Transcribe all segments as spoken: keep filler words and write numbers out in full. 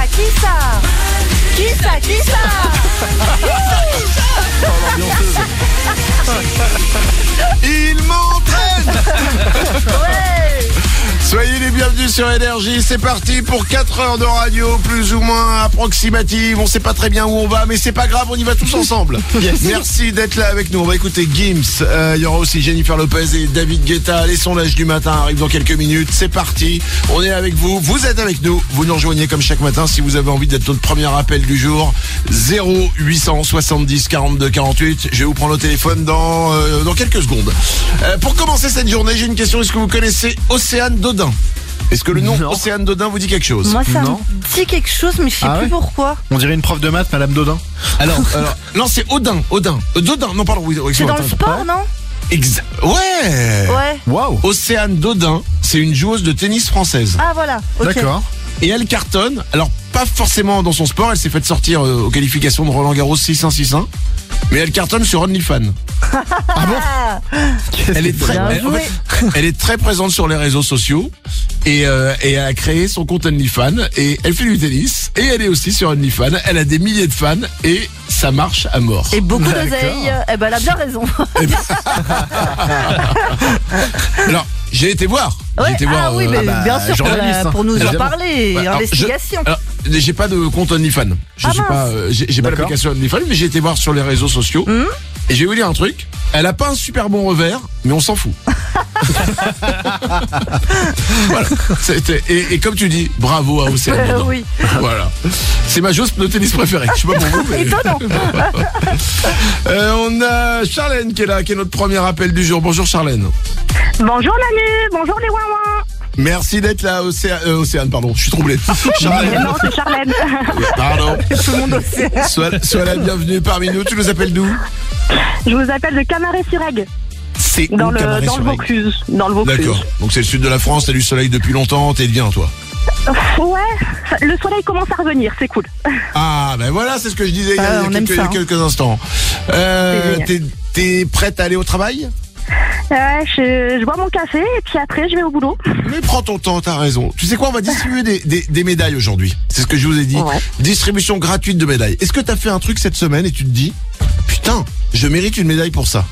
Qui ça Qui ça Qui ça Il m'entraîne. Ouais. Soyez les bienvenus sur Énergie, c'est parti pour quatre heures de radio, plus ou moins approximative. On sait pas très bien où on va, mais c'est pas grave, on y va tous ensemble. Yes. Merci d'être là avec nous. On va écouter Gims. Euh, il y aura aussi Jennifer Lopez et David Guetta. Les sondages du matin arrivent dans quelques minutes. C'est parti. On est avec vous. Vous êtes avec nous. Vous nous rejoignez comme chaque matin si vous avez envie d'être notre premier appel du jour. zéro huit cent soixante-dix quarante-deux quarante-huit. Je vais vous prendre au téléphone dans euh, dans quelques secondes. Euh, pour commencer cette journée, j'ai une question. Est-ce que vous connaissez Océane Dodin? Est-ce que le nom non. Océane Dodin vous dit quelque chose? Moi ça non. me dit quelque chose mais je sais ah plus ouais pourquoi. On dirait une prof de maths, Madame Dodin. Alors, alors non c'est Odin, Odin, euh, Dodin, non pardon. Oui, c'est dans le sport non? Exa- ouais. Ouais. Waouh. Océane Dodin, c'est une joueuse de tennis française. Ah voilà. Okay. D'accord. Et elle cartonne, alors pas forcément dans son sport, elle s'est faite sortir euh, aux qualifications de Roland Garros six un six un, mais elle cartonne sur OnlyFans. Ah bon? Elle est très, elle, en fait, elle est très présente sur les réseaux sociaux et, euh, et elle a créé son compte OnlyFans et elle fait du tennis et elle est aussi sur OnlyFans. Elle a des milliers de fans et ça marche à mort. Et beaucoup d'oseille. Eh ben elle a bien raison. Alors j'ai été voir. Ouais, j'ai été ah voir. oui, euh, mais ah bah, bien sûr pour, la, pour nous en parler. Ouais, alors, investigation. je, alors, j'ai pas de compte OnlyFans. Je ah suis mince. pas, euh, j'ai, j'ai pas l'application OnlyFans, mais j'ai été voir sur les réseaux sociaux. Mmh. Et je vais vous dire un truc. Elle a pas un super bon revers, mais on s'en fout. Voilà. C'était, et, et comme tu dis, bravo à Océane. Euh, oui. Voilà. C'est ma joueuse de tennis préférée. Je sais pas pour vous. Mais... Étonnant. euh, on a Charlène qui est là, qui est notre premier appel du jour. Bonjour Charlène. Bonjour Manu, bonjour les ouin-ouin. Merci d'être là, Océane, euh, Océane, pardon, je suis troublé. Charlène. Non, c'est Charlène. Pardon. Tout le monde Océane. Sois, sois la bienvenue parmi nous. Tu nous appelles d'où? Je vous appelle de Camaret-sur-Aigle. C'est dans où, le dans le Vaucluse, dans le Vaucluse. D'accord. Donc c'est le sud de la France, t'as du soleil depuis longtemps, t'es bien toi. Ouais, le soleil commence à revenir, c'est cool. Ah ben voilà, c'est ce que je disais il y a, ah, il y a quelques, ça, hein. quelques instants. Euh, t'es, t'es prête à aller au travail? Ouais, je, je bois mon café et puis après je vais au boulot. Mais prends ton temps, t'as raison. Tu sais quoi, on va distribuer des, des, des médailles aujourd'hui. C'est ce que je vous ai dit. Ouais. Distribution gratuite de médailles. Est-ce que t'as fait un truc cette semaine et tu te dis, putain, je mérite une médaille pour ça?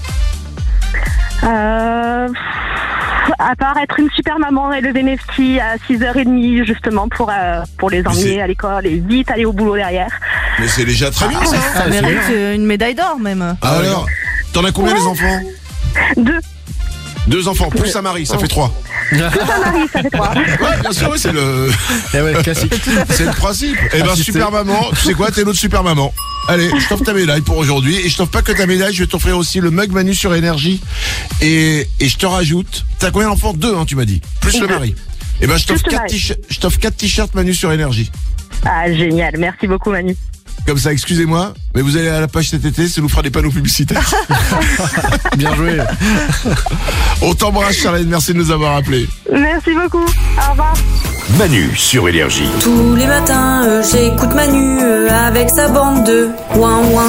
Euh... À part être une super maman et lever mes petits à six heures trente justement pour, euh, pour les emmener à l'école et vite aller au boulot derrière. Mais c'est déjà très bien ça. Ça mérite une médaille d'or même. Ah, alors, t'en as combien ouais. les enfants? Deux. Deux enfants, plus sa Marie, ça fait trois. Plus sa Marie, ça fait trois. Ouais, bien sûr, oui, c'est le... Eh ouais, classique. C'est le principe. Eh ben, super maman, tu sais quoi, t'es notre super maman. Allez, je t'offre ta médaille pour aujourd'hui. Et je t'offre pas que ta médaille, je vais t'offrir aussi le mug Manu sur Énergie. Et, et je te rajoute, t'as combien d'enfants? Deux, hein, tu m'as dit. Plus le mari. Eh ben, je t'offre quatre t-shirts, je t'offre quatre t-shirts Manu sur Énergie. Ah, génial. Merci beaucoup, Manu. Comme ça, excusez-moi, mais vous allez à la page cet été, ça nous fera des panneaux publicitaires. Bien joué. On t'embrasse, Charlène, merci de nous avoir appelés. Merci beaucoup, au revoir. Manu sur Énergie. Tous les matins, euh, j'écoute Manu euh, avec sa bande de ouin ouin.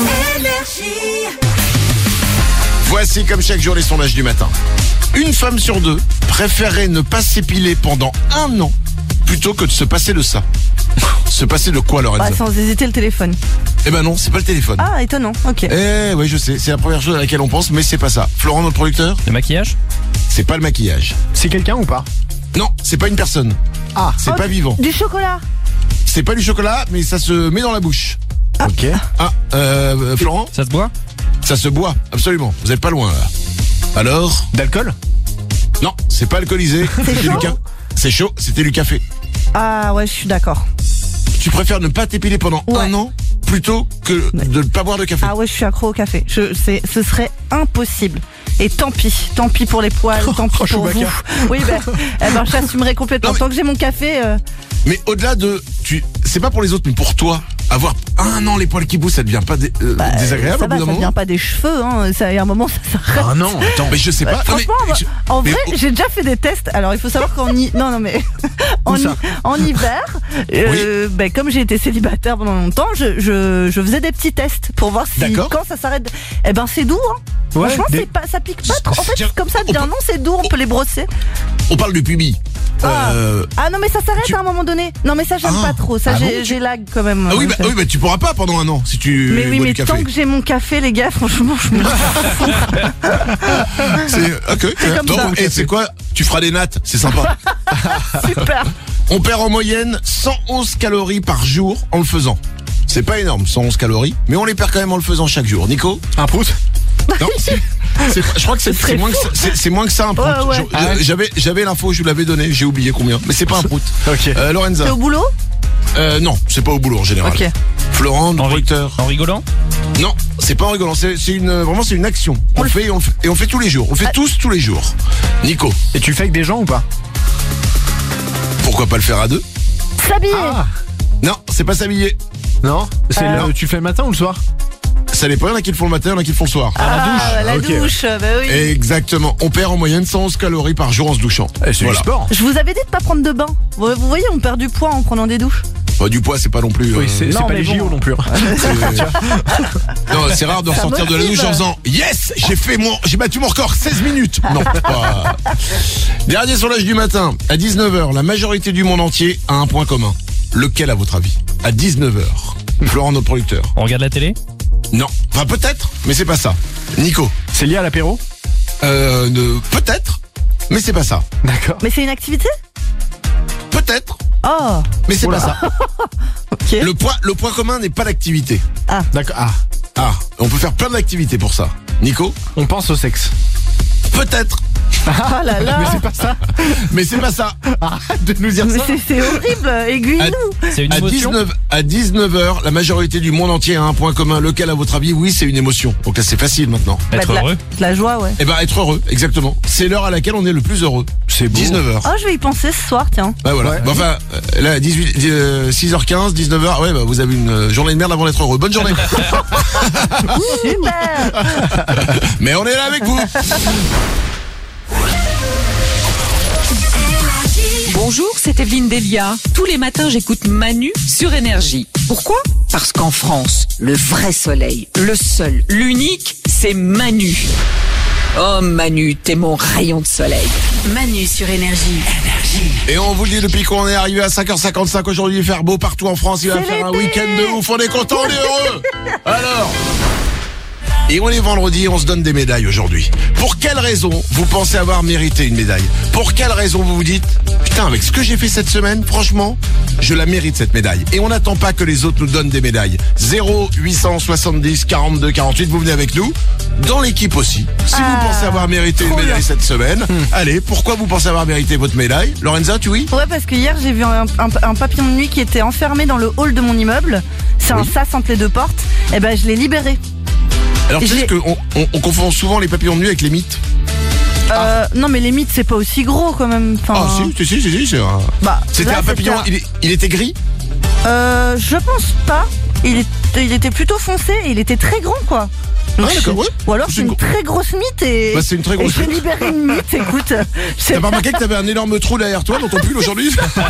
Voici comme chaque jour les sondages du matin. Une femme sur deux préférerait ne pas s'épiler pendant un an plutôt que de se passer de ça. Se passer de quoi, Lorenza? Bah, sans hésiter, le téléphone. Eh ben non, c'est pas le téléphone. Ah, étonnant, ok. Eh ouais, je sais, c'est la première chose à laquelle on pense, mais c'est pas ça. Florent, notre producteur? Le maquillage? C'est pas le maquillage. C'est quelqu'un ou pas? Non, c'est pas une personne. Ah, c'est oh, pas vivant. Du chocolat? C'est pas du chocolat, mais ça se met dans la bouche. Ah. Ok. Ah, euh, Florent? Ça se boit? Ça se boit, absolument. Vous êtes pas loin, là. Alors? D'alcool? Non, c'est pas alcoolisé. C'est chaud? Du ca... C'est chaud, c'était du café. Ah ouais, je suis d'accord. Tu préfères ne pas t'épiler pendant ouais. un an plutôt que de ne pas boire de café? Ah ouais, je suis accro au café. Je, c'est, ce serait impossible. Et tant pis, tant pis pour les poils, oh, tant pis oh, pour vous. Oui, ben, eh ben, j'assumerai complètement. Mais... Tant que j'ai mon café. Euh... Mais au-delà de, tu, c'est pas pour les autres, mais pour toi, avoir un an les poils qui poussent, ça devient pas dé, euh, bah, désagréable ça au va, bout d'un ça moment? devient pas des cheveux, hein. Ça, il y a un moment, ça s'arrête. Ah non, attends. Mais je sais pas. Bah, franchement, mais, bah, je, en mais, vrai, oh. j'ai déjà fait des tests. Alors, il faut savoir qu'en hi... non, non, mais en, hi... en hiver, euh, oui. ben, comme j'ai été célibataire pendant longtemps, je, je, je faisais des petits tests pour voir si D'accord. quand ça s'arrête. Eh ben, c'est doux, hein. Ouais, franchement, des... c'est pas, ça pique pas trop. En fait, comme ça, on bien, non, c'est doux, on peut les brosser. On parle de pubis. Ah. Euh, Ah non mais ça s'arrête tu- à un moment donné. Non mais ça j'aime Ah. pas trop. Ça Ah j'ai bon, tu- j'ai lag quand même. Ah oui, Euh, bah, ça- oui, bah tu pourras pas pendant un an si tu Mais oui bois mais du café. tant que j'ai mon café les gars franchement je me C'est ok. très bien. comme Bon, ça. et c'est quoi? Tu feras des nattes, c'est sympa. super. On perd en moyenne cent onze calories par jour en le faisant. C'est pas énorme, cent onze calories, mais on les perd quand même en le faisant chaque jour. Nico? Un prout. Non, c'est, c'est- je crois que c'est, Ce c'est serait moins que ça, c'est, c'est moins que ça un prout. Ouais, ouais. Je- Ah ouais. J'avais, j'avais l'info, je vous l'avais donné, j'ai oublié combien, mais c'est pas un prout. Ok. Euh, Lorenza? T'es au boulot? Euh, non, c'est pas au boulot en général. Ok. Florent, En, ri- producteur? en rigolant? Non, c'est pas en rigolant, c'est, c'est une, vraiment c'est une action. On le fait et on le fait, et on le fait tous les jours. On le fait tous tous les jours. Nico, Et tu le fais avec des gens ou pas? pourquoi pas le faire à deux? S'habiller. Ah. Non, c'est pas s'habiller. Non. C'est Euh. le- tu le fais le matin ou le soir? Ça dépend, il y en a qui le font le matin, il y en a qui le font le soir. Ah, la Ok. douche, bah oui. Exactement. On perd en moyenne cent onze calories par jour en se douchant. Eh, c'est Voilà. du sport. Je vous avais dit de pas prendre de bain. Vous, vous voyez, on perd du poids en prenant des douches. Bah, du poids, c'est pas non plus. euh, Oui, c'est c'est non, pas mais les J O bon. non plus. c'est- non, c'est rare de Ça ressortir de la motive. douche en faisant yes, j'ai fait mon, j'ai battu mon record, seize minutes. Non, pas. Dernier sondage du matin. À dix-neuf heures, la majorité du monde entier a un point commun. Lequel, à votre avis? À dix-neuf heures. Florent, notre producteur. On regarde la télé? Non. Enfin, peut-être, mais c'est pas ça. Nico. C'est lié à l'apéro? Euh, ne- peut-être, mais c'est pas ça. D'accord. Mais c'est une activité? Peut-être, Oh, mais c'est Oula. pas ça. ok. Le point, le point commun n'est pas l'activité. D'accord. Ah. Ah, on peut faire plein d'activités pour ça. Nico? On pense au sexe. Peut-être, Ah là là. Mais c'est pas ça. mais c'est pas ça. Arrête de nous dire Mais ça. c'est- c'est horrible. Aiguille-nous. C'est une À émotion? dix-neuf, à dix-neuf heures, la majorité du monde entier a un point commun. Lequel, à votre avis? Oui, c'est une émotion. Donc là, c'est facile maintenant. Bah, Être de la- heureux? De la joie, ouais. Eh ben, être heureux, exactement. C'est l'heure à laquelle on est le plus heureux. C'est beau. dix-neuf heures. Oh, je vais y penser ce soir, tiens. Bah voilà. Ouais. Bah, enfin, euh, là, dix-huit, euh, six heures quinze, dix-neuf heures. Ouais, bah, vous avez une euh, journée de merde avant d'être heureux. Bonne journée. Super. Mais on est là avec vous. Bonjour, c'est Evelyne Delia. Tous les matins, j'écoute Manu sur Énergie. Pourquoi? Parce qu'en France, le vrai soleil, le seul, l'unique, c'est Manu. Oh Manu, t'es mon rayon de soleil. Manu sur Énergie. Et on vous le dit depuis qu'on est arrivé à cinq heures cinquante-cinq aujourd'hui, il va faire beau partout en France, il va C'est faire un l'été. week-end de ouf, on est content, on est heureux. Alors, et on est vendredi, on se donne des médailles aujourd'hui. Pour quelle raison vous pensez avoir mérité une médaille? Pour quelle raison vous vous dites, putain, avec ce que j'ai fait cette semaine, franchement, je la mérite cette médaille. Et on n'attend pas que les autres nous donnent des médailles. zéro huit cent soixante-dix quarante-deux quarante-huit, vous venez avec nous. Dans l'équipe aussi. Si Ah, vous pensez avoir mérité une trop médaille bien. cette semaine, allez, pourquoi vous pensez avoir mérité votre médaille? Lorenza, tu oui? Ouais, parce que hier, j'ai vu un, un- un papillon de nuit qui était enfermé dans le hall de mon immeuble. C'est un Oui. sas entre les deux portes. Et ben, je l'ai libéré. Alors tu sais J'ai- qu'on on, on confond souvent les papillons de nuit avec les mythes. Euh, non, mais les mythes, c'est pas aussi gros quand même. Enfin, Ah si, si, si, si, si, c'est un... Bah, C'était là, un papillon, il, est- il était gris? Euh, je pense pas. Il, est- il était plutôt foncé et il était très grand, quoi. Donc, Ah, d'accord, je- ouais. Ou alors C'est c'est une une gro- très grosse mythe et. Bah, c'est une très et grosse j'ai mythe. libéré une mythe, écoute. je- T'as pas remarqué que t'avais un énorme trou derrière toi dans ton pull aujourd'hui?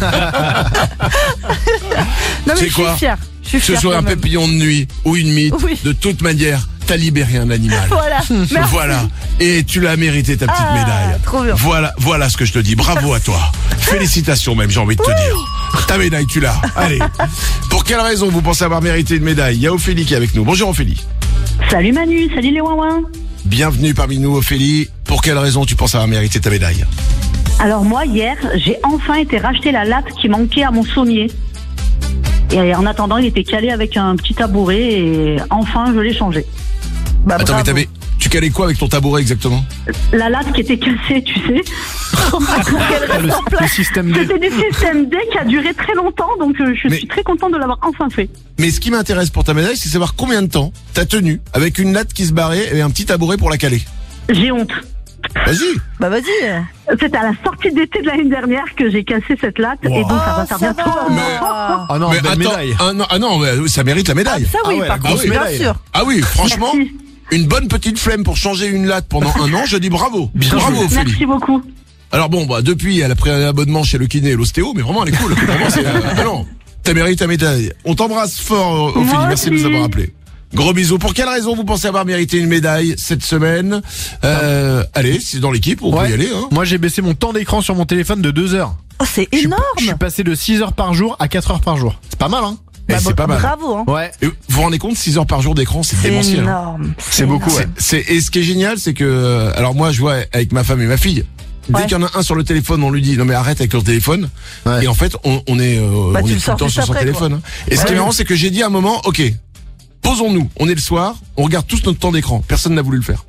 Non, mais C'est je quoi? suis fière. Je suis Que ce fière. soit quand un même. papillon de nuit ou une mythe, Oui. de toute manière, t'as libéré un animal. Voilà. Merci. Voilà. Et tu l'as mérité ta petite Ah, médaille. trop bien. Voilà, voilà ce que je te dis. Bravo à toi. Félicitations même, j'ai envie de te dire. Ta médaille, tu l'as. Allez. Pour quelle raison vous pensez avoir mérité une médaille? Il y a Ophélie qui est avec nous. Bonjour Ophélie. Salut Manu, salut les ouin Bienvenue parmi nous Ophélie. Pour quelle raison tu penses avoir mérité ta médaille? Alors moi, hier, j'ai enfin été racheter la latte qui manquait à mon sommier. Et en attendant, il était calé avec un petit tabouret et enfin, je l'ai changé. Bah, Attends, mais bravo. t'avais, tu calais quoi avec ton tabouret exactement? La latte qui était cassée, tu sais. Le, le système D. C'était du système D qui a duré très longtemps, donc euh, je Mais- suis très contente de l'avoir enfin fait. Mais ce qui m'intéresse pour ta médaille, c'est savoir combien de temps t'as tenu avec une latte qui se barrait et un petit tabouret pour la caler. J'ai honte. Vas-y. Bah, vas-y. C'est à la sortie d'été de l'année dernière que j'ai cassé cette latte et donc ça va Oh, faire ça bientôt. va. un an. Mais- Ah non, mais belle attends, médaille. ah non, ah non, mais ça mérite la médaille. Ça, oui, Ah ouais, par la contre, grosse bien médaille. sûr. Ah oui, franchement, Merci. une bonne petite flemme pour changer une latte pendant un an, je dis bravo. Bien bravo joué. Ophélie. Merci beaucoup. Alors bon, bah depuis, elle a pris un abonnement chez le kiné et l'ostéo, mais vraiment, elle est cool. Vraiment, c'est, euh, ah non, t'as mérité ta médaille. On t'embrasse fort, Ophélie. Moi Merci de nous aussi. avoir appelés. Gros bisous. Pour quelle raison vous pensez avoir mérité une médaille cette semaine? euh, Allez, c'est dans l'équipe, on peut Ouais. y aller. Hein. Moi j'ai baissé mon temps d'écran sur mon téléphone de deux heures. Oh, c'est Je suis- énorme. Je suis passé de six heures par jour à quatre heures par jour. C'est pas mal, hein? Et Bah, c'est bon, pas mal. Bravo, hein. Ouais. Et vous vous rendez compte, six heures par jour d'écran, c'est C'est démentiel. hein. énorme. C'est beaucoup, énorme. ouais. C'est, et ce qui est génial, c'est que, alors moi, je vois avec ma femme et ma fille, dès Ouais. qu'il y en a un sur le téléphone, on lui dit non mais arrête avec ton téléphone. Ouais. Et en fait, on, on est, euh, Bah, on tu est le tout sors le temps juste sur son après, téléphone. hein. Et ce qui est Ouais. marrant, c'est que j'ai dit à un moment, ok, posons-nous. On est le soir, on regarde tous notre temps d'écran. Personne n'a voulu le faire.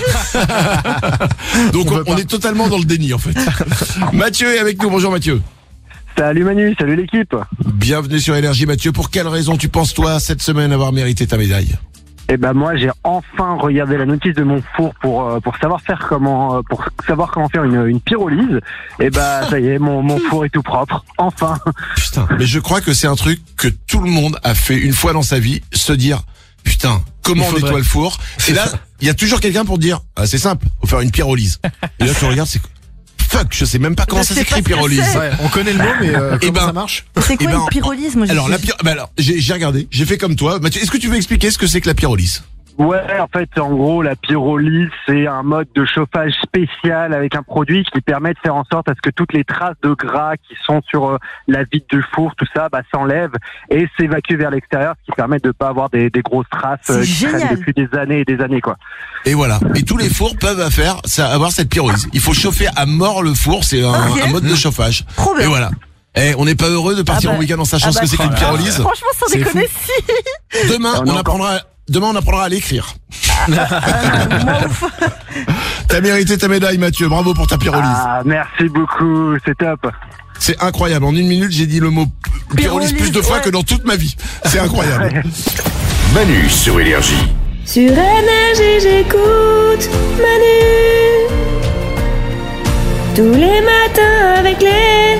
Donc On on, peut pas. on est totalement dans le déni en fait. Mathieu est avec nous. Bonjour Mathieu. Salut Manu, salut l'équipe. Bienvenue sur Énergie Mathieu. Pour quelle raison tu penses toi cette semaine avoir mérité ta médaille? Eh ben moi j'ai enfin regardé la notice de mon four pour euh, pour savoir faire comment euh, pour savoir comment faire une, une pyrolyse. Et bah ça y est, mon mon four est tout propre. Enfin. Putain, mais je crois que c'est un truc que tout le monde a fait une fois dans sa vie, se dire putain, comment Il on faudrait. nettoie le four? Et là, il y a toujours quelqu'un pour te dire ah, c'est simple, faut faire une pyrolyse. Et là tu regardes, c'est fuck, je sais même pas comment Je ça sais s'écrit pas ce que pyrolyse. c'est. Ouais, on connaît le mot, mais euh, Eh comment ben, ça marche? C'est quoi Eh ben, une pyrolyse, moi, je Alors sais- la pyro... bah alors j'ai j'ai regardé, j'ai fait comme toi. Mathieu, est-ce que tu veux expliquer ce que c'est que la pyrolyse? Ouais, en fait, en gros, la pyrolyse, c'est un mode de chauffage spécial avec un produit qui permet de faire en sorte à ce que toutes les traces de gras qui sont sur euh, la vitre du four, tout ça, bah, s'enlèvent et s'évacuent vers l'extérieur, ce qui permet de pas avoir des, des grosses traces C'est euh, qui traînent génial. depuis des années et des années, quoi. Et voilà. Et tous les fours peuvent faire, ça, avoir cette pyrolyse. Il faut chauffer à mort le four, c'est un, Ok. un mode de chauffage. Trop bien. Et voilà. Eh, on n'est pas heureux de partir Ah bah, en week-end en sachant ah ce bah, que c'est qu'une ah, pyrolyse. Franchement, sans C'est déconner, si. Demain, On on est encore- apprendra, demain, on apprendra à l'écrire. Moi, ouf. T'as mérité ta médaille, Mathieu. Bravo pour ta pyrolyse. Ah, merci beaucoup, c'est top. C'est incroyable. En une minute, j'ai dit le mot pyrolyse plus de fois ouais. que dans toute ma vie. C'est incroyable. Manu sur Énergie. Sur Énergie, j'écoute Manu. Tous les matins avec les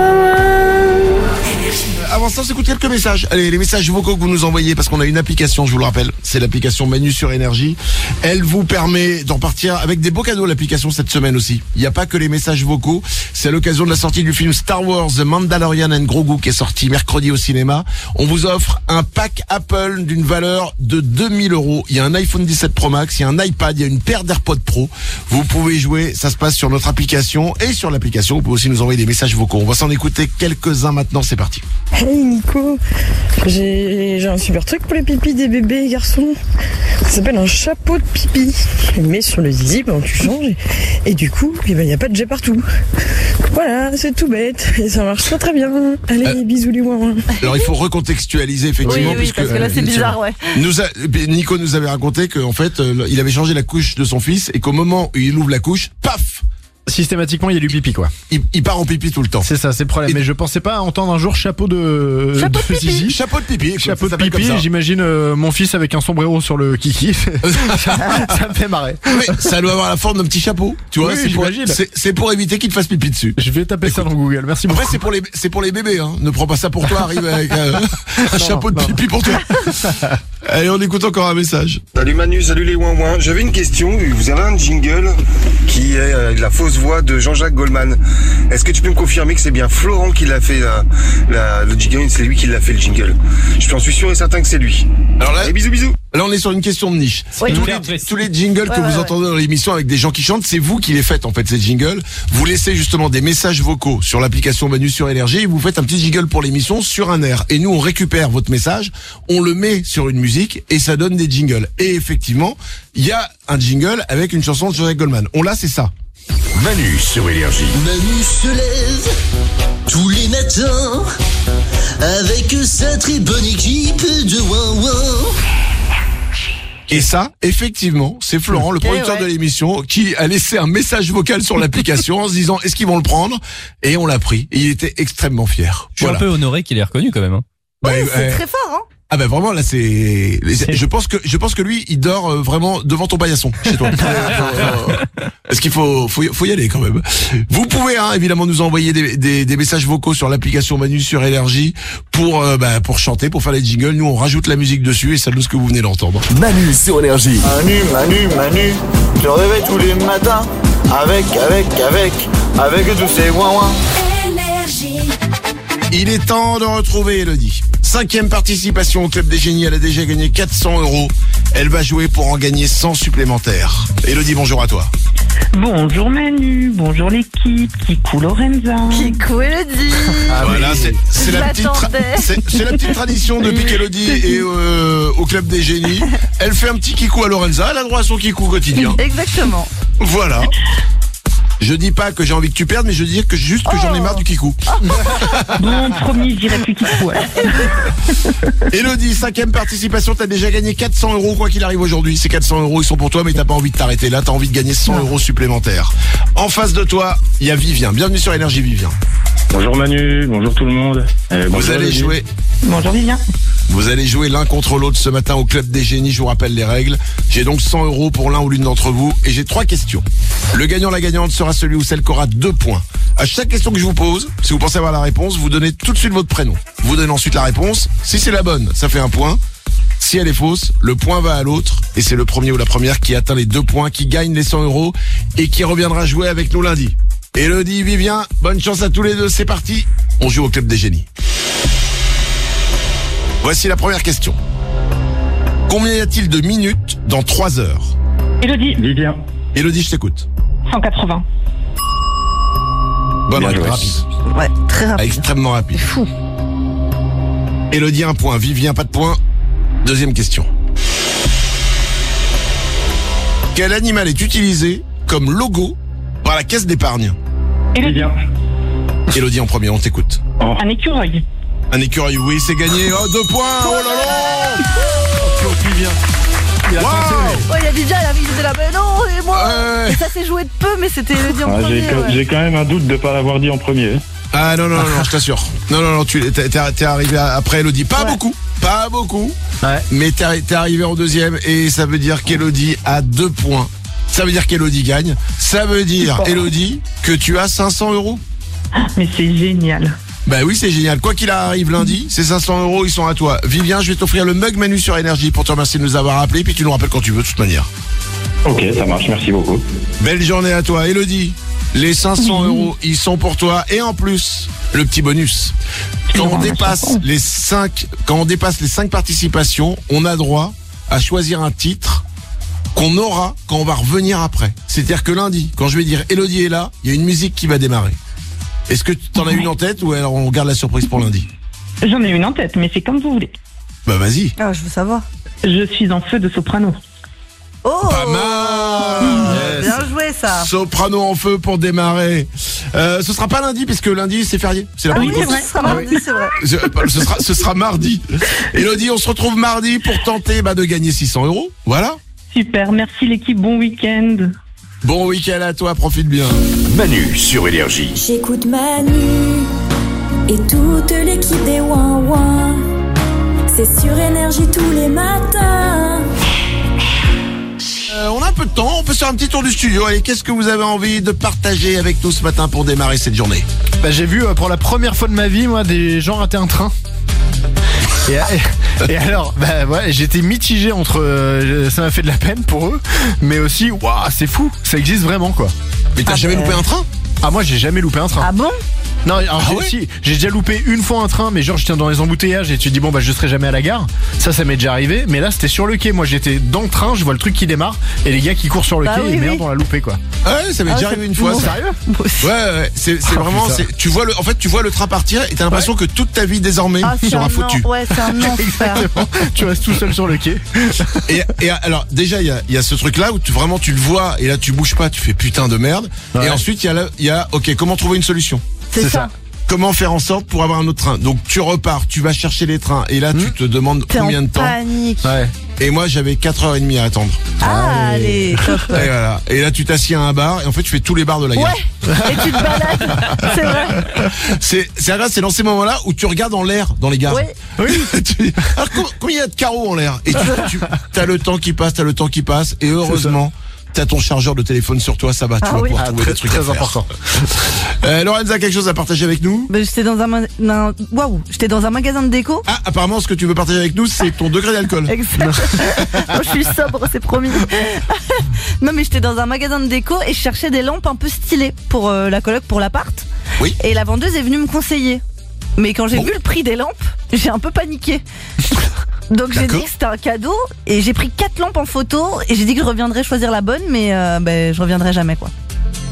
Wawa. Avant ça, on s'écoute quelques messages. Allez, les messages vocaux que vous nous envoyez, parce qu'on a une application, je vous le rappelle. C'est l'application Manu sur Énergie. Elle vous permet d'en partir avec des beaux cadeaux, l'application, cette semaine aussi. Il n'y a pas que les messages vocaux. C'est à l'occasion de la sortie du film Star Wars The Mandalorian and Grogu qui est sorti mercredi au cinéma. On vous offre un pack Apple d'une valeur de deux mille euros. Il y a un iPhone dix-sept Pro Max, il y a un iPad, il y a une paire d'AirPods Pro. Vous pouvez jouer, ça se passe sur notre application et sur l'application, vous pouvez aussi nous envoyer des messages vocaux. On va s'en écouter quelques-uns maintenant, c'est parti. Hey Nico, j'ai j'ai un super truc pour les pipis des bébés et garçons. Ça s'appelle un chapeau de pipi. Tu le mets sur le zizi pendant que tu changes et, et du coup, il ben, n'y a pas de jet partout. Voilà, c'est tout bête et ça marche très très bien. Allez, Euh, bisous les ouin. Alors il faut recontextualiser Oui, effectivement oui, puisque parce que là, c'est euh, bizarre, ouais. nous a, Nico nous avait raconté qu'en fait euh, il avait changé la couche de son fils et qu'au moment où il ouvre la couche, paf, Systématiquement, il y a du pipi, quoi. il, il part en pipi tout le temps. C'est ça, c'est le problème. Et- Mais je pensais pas entendre un jour chapeau de, Chapeau de de pipi. zizi. Chapeau de pipi, écoute, Chapeau ça de s'appelle pipi, comme ça. j'imagine euh, mon fils avec un sombrero sur le kiki. ça, ça me fait marrer. Mais ça doit avoir la forme d'un petit chapeau, tu vois. Oui, c'est, pour, j'imagine. c'est, c'est pour éviter qu'il te fasse pipi dessus. Je vais taper ça dans Google. Merci beaucoup. Après c'est pour les c'est pour les bébés, hein. Ne prends pas ça pour toi, arrive avec euh, un chapeau de non. pipi pour toi. Allez, on écoute encore un message. Salut Manu, salut les ouin ouin. J'avais une question. Vous avez un jingle qui est euh, la fausse voix de Jean-Jacques Goldman. Est-ce que tu peux me confirmer que c'est bien Florent qui l'a fait la, la- le jingle, c'est lui qui l'a fait le jingle? Je suis sûr et certain que c'est lui. Alors là, Allez, bisous bisous. là on est sur une question de niche. Oui. Tous, Hyper les, tous les jingles que Ouais, vous ouais, entendez dans l'émission avec des gens qui chantent, c'est vous qui les faites en fait ces jingles. Vous laissez justement des messages vocaux sur l'application Manu sur Énergie et vous faites un petit jingle pour l'émission sur un air. Et nous on récupère votre message, on le met sur une musique et ça donne des jingles. Et effectivement, il y a un jingle avec une chanson de Jean-Jacques Goldman. On l'a, c'est ça. Manu sur Énergie. Manu se lève tous les matins avec sa très bonne équipe de Ouin Ouin. Et ça, effectivement, c'est Florent, le Ok, producteur ouais. de l'émission, qui a laissé un message vocal sur l'application en se disant est-ce qu'ils vont le prendre? Et on l'a pris. Et il était extrêmement fier. Je suis Voilà. un peu honoré qu'il ait reconnu quand même. Hein. Bah, Ouais, c'est euh, très fort, hein. Ah ben vraiment là c'est, je pense que je pense que lui il dort euh, vraiment devant ton paillasson chez toi. Parce qu'il faut, faut faut y aller quand même. Vous pouvez hein, évidemment nous envoyer des, des, des messages vocaux sur l'application Manu sur Énergie pour euh, bah, pour chanter, pour faire les jingles. Nous on rajoute la musique dessus et ça nous ce que vous venez d'entendre. Manu sur Énergie. Manu, Manu, Manu, je réveille tous les matins avec, avec, avec, avec tous ces ouin ouin. Il est temps de retrouver Elodie. Cinquième participation au Club des Génies, elle a déjà gagné quatre cents euros. Elle va jouer pour en gagner cent supplémentaires. Elodie, bonjour à toi. Bonjour Manu, bonjour l'équipe, Kikou Lorenza. Kikou Elodie. Ah voilà, c'est, c'est, Je la petite tra- l'attendais. c'est, c'est la petite tradition depuis qu'Elodie est euh, au Club des Génies. Elle fait un petit kikou à Lorenza, elle a droit à son kikou quotidien. Exactement. Voilà. Je dis pas que j'ai envie que tu perdes, mais je dis que juste que j'en ai marre du kikou. Bon, promis, je dirai plus Kikou. alors. Elodie, cinquième participation, t'as déjà gagné quatre cents euros quoi qu'il arrive aujourd'hui. Ces quatre cents euros, ils sont pour toi, mais t'as pas envie de t'arrêter là, t'as envie de gagner cent euros supplémentaires. En face de toi, il y a Vivien. Bienvenue sur Énergie, Vivien. Bonjour Manu, bonjour tout le monde. Euh, Vous bonjour allez Elodie. jouer. Bonjour Vivien. Vous allez jouer l'un contre l'autre ce matin au Club des Génies, je vous rappelle les règles. J'ai donc cent euros pour l'un ou l'une d'entre vous et j'ai trois questions. Le gagnant, la gagnante sera celui ou celle qui aura deux points. À chaque question que je vous pose, si vous pensez avoir la réponse, vous donnez tout de suite votre prénom. Vous donnez ensuite la réponse. Si c'est la bonne, ça fait un point. Si elle est fausse, le point va à l'autre et c'est le premier ou la première qui atteint les deux points, qui gagne les cent euros et qui reviendra jouer avec nous lundi. Elodie, Vivien, bonne chance à tous les deux, c'est parti. On joue au Club des Génies. Voici la première question. Combien y a-t-il de minutes dans trois heures? Elodie. Vivien. Elodie, je t'écoute. cent quatre-vingts. Bonne Bien joué. réponse. Ouais, très Ah, rapide. extrêmement rapide. Fou. Elodie, un point. Vivien, pas de point. Deuxième question. Quel animal est utilisé comme logo par la caisse d'épargne? Elodie. Vivien. Elodie en premier, on t'écoute. Un écureuil. Un écureuil, oui, c'est gagné. Oh, deux points. Oh là là. Vivien. Il a Wow. Oh, il y a Vivien, il a dit de la mais non, et moi. Ouais. Et ça s'est joué de peu, mais c'était Elodie en Ah, premier. j'ai, ouais. j'ai quand même un doute de ne pas l'avoir dit en premier. Ah non, non, non, non, je t'assure. Non, non, non, tu t'es, t'es- t'es arrivé après Elodie. Pas Ouais. beaucoup, pas beaucoup. Ouais. Mais t'es, arri- t'es arrivé en deuxième et ça veut dire qu'Elodie a deux points. Ça veut dire qu'Elodie gagne. Ça veut dire, Elodie, que tu as cinq cents euros. Mais c'est génial. Bah oui, c'est génial. Quoi qu'il arrive lundi, ces cinq cents euros, ils sont à toi. Vivien, je vais t'offrir le mug Manu sur Énergie pour te remercier de nous avoir appelés. Puis tu nous rappelles quand tu veux, de toute manière. Ok, ça marche, merci beaucoup. Belle journée à toi. Elodie, les cinq cents euros, ils sont pour toi. Et en plus, le petit bonus. Quand on dépasse les cinq, quand on dépasse les cinq participations, on a droit à choisir un titre qu'on aura quand on va revenir après. C'est-à-dire que lundi, quand je vais dire Elodie est là, il y a une musique qui va démarrer. Est-ce que tu en as une en tête ou alors on garde la surprise pour lundi? J'en ai une en tête, mais c'est comme vous voulez. Bah vas-y. Ah, je veux savoir. Je suis en feu de soprano. Oh, Pas mal. bien joué ça. Soprano en feu pour démarrer. Euh, ce sera pas lundi puisque lundi c'est férié. C'est la Ah oui, c'est Pentecôte. vrai, ce sera mardi, c'est vrai. Ce, ce sera, ce sera mardi. Elodie, on se retrouve mardi pour tenter bah, de gagner six cents euros. Voilà. Super, merci l'équipe, bon week-end. Bon week-end à toi, profite bien. Manu sur Énergie. J'écoute Manu et toute l'équipe des Ouin Ouin. C'est sur Énergie tous les matins. Euh, on a un peu de temps, on peut faire un petit tour du studio. Allez, qu'est-ce que vous avez envie de partager avec nous ce matin pour démarrer cette journée? Bah, j'ai vu euh, pour la première fois de ma vie, moi, des gens rater un train. Et, et, et alors, bah ouais, j'étais mitigé entre, euh, ça m'a fait de la peine pour eux, mais aussi, waouh, c'est fou, ça existe vraiment quoi. Mais t'as Ah jamais bah. loupé un train? Ah moi j'ai jamais loupé un train. Ah bon? Non, alors Ah j'ai, ouais si, j'ai déjà loupé une fois un train, mais genre j'étais dans les embouteillages et tu te dis bon bah je serai jamais à la gare. Ça, ça m'est déjà arrivé, mais là c'était sur le quai. Moi j'étais dans le train, je vois le truc qui démarre et les gars qui courent sur le Bah quai oui, et merde oui. on l'a loupé quoi. Ouais, ça m'est Ah, déjà c'est arrivé une fois. bon. ça. Sérieux? Moi aussi. Ouais, ouais, c'est, c'est Oh, vraiment, putain. c'est, tu vois le, en fait, tu vois le train partir et t'as l'impression que toute ta vie désormais Ah, c'est sera un foutue. en- ouais, c'est un enfer. Exactement. Tu restes tout seul sur le quai. Et, et alors, déjà, il y a, il y a ce truc-là où tu, vraiment tu le vois et là tu bouges pas, tu fais putain de merde. Ouais. Et ensuite, il y a, là- il y a, ok, comment trouver une solution? C'est C'est ça. ça. Comment faire en sorte pour avoir un autre train? Donc tu repars, tu vas chercher les trains et là tu te demandes T'es combien en de temps. panique. Ouais. Et moi j'avais quatre heures trente à attendre. Ah, allez, top. Et voilà. Et là tu t'assieds à un bar et en fait tu fais tous les bars de la gare. Ouais, et tu te balades, c'est vrai. C'est c'est vrai, c'est dans ces moments-là où tu regardes en l'air dans les gares. Oui. Oui. Tu- Alors, com- combien il y a de carreaux en l'air? Et tu, tu as le temps qui passe, t'as le temps qui passe et heureusement t'as ton chargeur de téléphone sur toi, ça va, tu Ah vas oui. pouvoir Ah, trouver très, des trucs très à faire. important. Euh, Lorenza, quelque chose à partager avec nous? Ben, j'étais dans un, ma- un- waouh, j'étais dans un magasin de déco. Ah, apparemment ce que tu veux partager avec nous c'est ton degré d'alcool. Exact. Moi, je suis sobre, c'est promis. Non, mais j'étais dans un magasin de déco et je cherchais des lampes un peu stylées pour euh, la coloc, pour l'appart. Oui. Et la vendeuse est venue me conseiller. Mais quand j'ai Bon. vu le prix des lampes, j'ai un peu paniqué. Donc j'ai D'accord. dit que c'était un cadeau et j'ai pris quatre lampes en photo et j'ai dit que je reviendrais choisir la bonne, mais euh, ben, je reviendrai jamais quoi.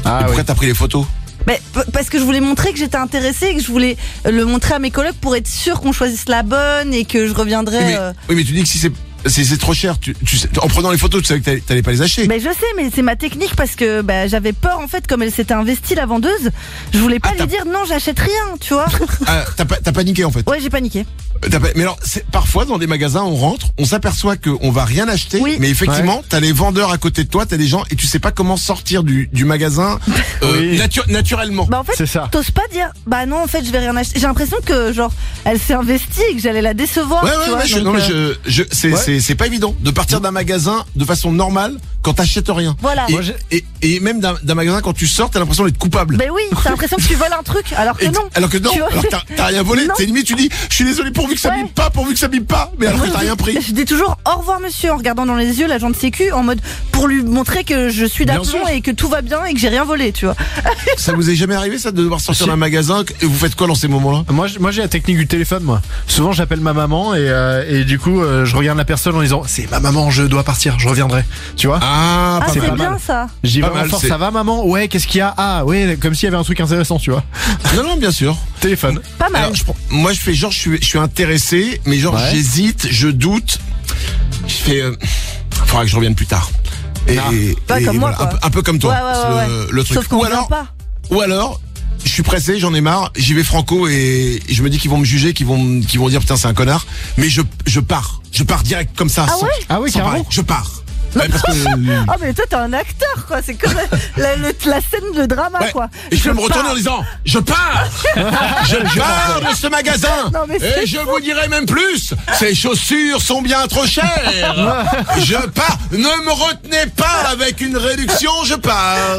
Ah, Et pourquoi oui. t'as pris les photos? Mais p- parce que je voulais montrer que j'étais intéressée et que je voulais le montrer à mes collègues pour être sûr qu'on choisisse la bonne et que je reviendrai. Oui mais, euh, oui, mais tu dis que si c'est si c'est trop cher, tu, tu sais- en prenant les photos, tu savais que t'allais- t'allais pas les acheter. Ben je sais, mais c'est ma technique parce que bah, j'avais peur en fait, comme elle s'était investie la vendeuse, je voulais pas Ah, lui t'as- dire non, j'achète rien, tu vois. Ah, t'as, pas- t'as paniqué en fait. Ouais, j'ai paniqué. T'as pas- mais alors, c'est, parfois dans des magasins, on rentre, on s'aperçoit qu'on va rien acheter, Oui. mais effectivement, t'as les vendeurs à côté de toi, t'as des gens et tu sais pas comment sortir du, du magasin euh, Oui. natu- naturellement. Bah en fait, C'est ça. t'oses pas dire bah non, en fait, je vais rien acheter. J'ai l'impression que genre elle s'est investie et que j'allais la décevoir. Ouais, tu ouais, vois, ouais, je, donc, non, mais euh, je, je, c'est, Ouais. c'est, c'est pas évident de partir d'un magasin de façon normale quand t'achètes rien. Voilà. Et, Moi, j'ai- et, et même d'un, d'un magasin quand tu sors, t'as l'impression d'être coupable. Ben oui, t'as l'impression que tu voles un truc, alors que Et- non. alors que non, Tu vois, alors que t'as, t'as rien volé, Non. t'es limite, tu dis, je suis désolé pourvu que ça Ouais. bime pas, pourvu que ça bime pas, mais alors Moi, que t'as je rien dis- pris. Je dis toujours au revoir monsieur en regardant dans les yeux l'agent de sécu en mode pour lui montrer que je suis Bien d'aplomb sûr. et que tout va bien et que j'ai rien volé, tu vois. Ça vous est jamais arrivé ça de devoir sortir Si. d'un magasin et vous faites quoi dans ces moments-là? Moi, j- moi j'ai la technique du téléphone, moi. Souvent, j'appelle ma maman et, euh, et du coup, euh, je regarde la personne en disant c'est ma maman, je dois partir, je reviendrai. Tu vois? Ah, Ah, pas c'est mal. bien ça. Je dis pas vraiment mal, fort, c'est- ça va maman? Ouais, qu'est-ce qu'il y a? Ah, ouais, comme s'il y avait un truc intéressant, tu vois. Non, non, bien sûr. Téléphone. Pas mal. Alors, je prends- moi, je fais genre, je suis, je suis intéressé, mais genre, Ouais. j'hésite, je doute. Je fais, euh, faudra que je revienne plus tard. Et, Ah. et- Pas et comme moi, voilà, un, quoi. peu- un peu comme toi. Ouais, ouais, c'est ouais, le, ouais. le truc. Sauf qu'on ou revient alors, pas. ou alors, je suis pressé, j'en ai marre, j'y vais franco et, et je me dis qu'ils vont me juger, qu'ils vont, me- qu'ils vont dire putain c'est un connard. Mais je, je pars, je pars direct comme ça. Ah sans- ouais Ah oui, sans carrément. parler. Je pars. Ouais, parce que, Ah mais toi t'es un acteur quoi, c'est comme la, la- la scène de drama Ouais. quoi. Et je peux me pars. retourner en disant je pars, je pars de ce magasin. Non, mais c'est Et je vous dirai même plus, ces chaussures sont bien trop chères. Je pars, ne me retenez pas avec une réduction, je pars.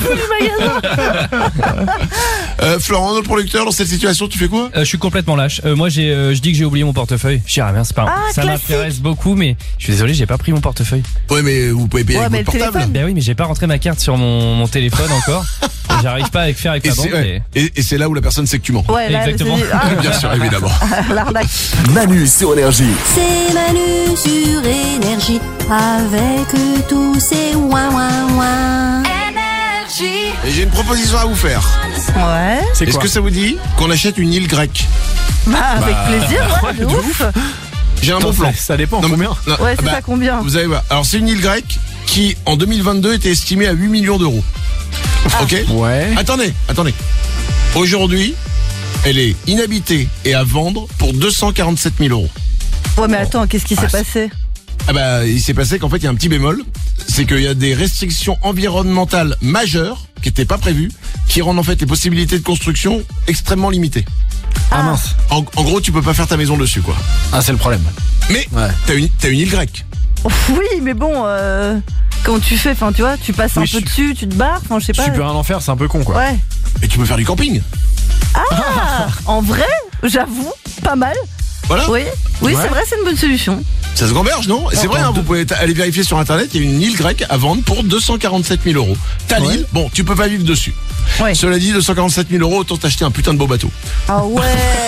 Euh, Florent, notre producteur, dans cette situation, tu fais quoi? Euh, je suis complètement lâche. Euh, moi, j'ai, euh, je dis que j'ai oublié mon portefeuille. Je dis ah mince, c'est pas. Ah, ça classique. m'intéresse beaucoup, mais je suis désolé, j'ai pas pris mon portefeuille. Ouais, mais vous pouvez payer Ouais, avec mais votre le portable. téléphone. Ben oui, mais j'ai pas rentré ma carte sur mon, mon téléphone encore. Et J'arrive pas à faire avec Et ma c'est banque. ouais. et, et c'est là où la personne sait que tu mens. Ouais, là, Exactement. c'est- ah, Bien sûr, évidemment. l'arnaque. Manu sur Énergie. C'est Manu sur Énergie avec tous ces ouin ouin ouin. Et j'ai une proposition à vous faire. Ouais. C'est Est-ce quoi? que ça vous dit qu'on achète une île grecque? Bah, avec plaisir, ouais, de ouf. J'ai un bon Attends, plan. ça, ça dépend Non, combien. non, Ouais, c'est bah, ça combien. Vous allez voir. Alors c'est une île grecque qui en deux mille vingt-deux était estimée à huit millions d'euros. Ok. Ouais. Attendez, attendez. Aujourd'hui, elle est inhabitée et à vendre pour deux cent quarante-sept mille euros. Ouais, mais attends, qu'est-ce qui Ah, s'est c'est- passé? Ah bah, il s'est passé qu'en fait, il y a un petit bémol. C'est qu'il y a des restrictions environnementales majeures qui n'étaient pas prévues, qui rendent en fait les possibilités de construction extrêmement limitées. Ah mince. En, en gros, tu peux pas faire ta maison dessus, quoi. Ah, c'est le problème. Mais Ouais. t'as une, t'as une île grecque. Oui, mais bon, euh, comment tu fais? Enfin, tu vois, tu passes un Oui, peu je- dessus, tu te barres, enfin, je sais pas. Tu peux rien en faire, c'est un peu con, quoi. Ouais. Et tu peux faire du camping. Ah, en vrai, j'avoue, pas mal. Voilà. Oui, oui, Ouais. c'est vrai, c'est une bonne solution. Ça se gamberge, non? Et c'est vrai, hein, vous pouvez t- aller vérifier sur internet, il y a une île grecque à vendre pour deux cent quarante-sept mille euros. Ta Ouais. l'île, bon, tu peux pas vivre dessus. Ouais. Cela dit, deux cent quarante-sept mille euros, autant t'acheter un putain de beau bateau. Ah ouais.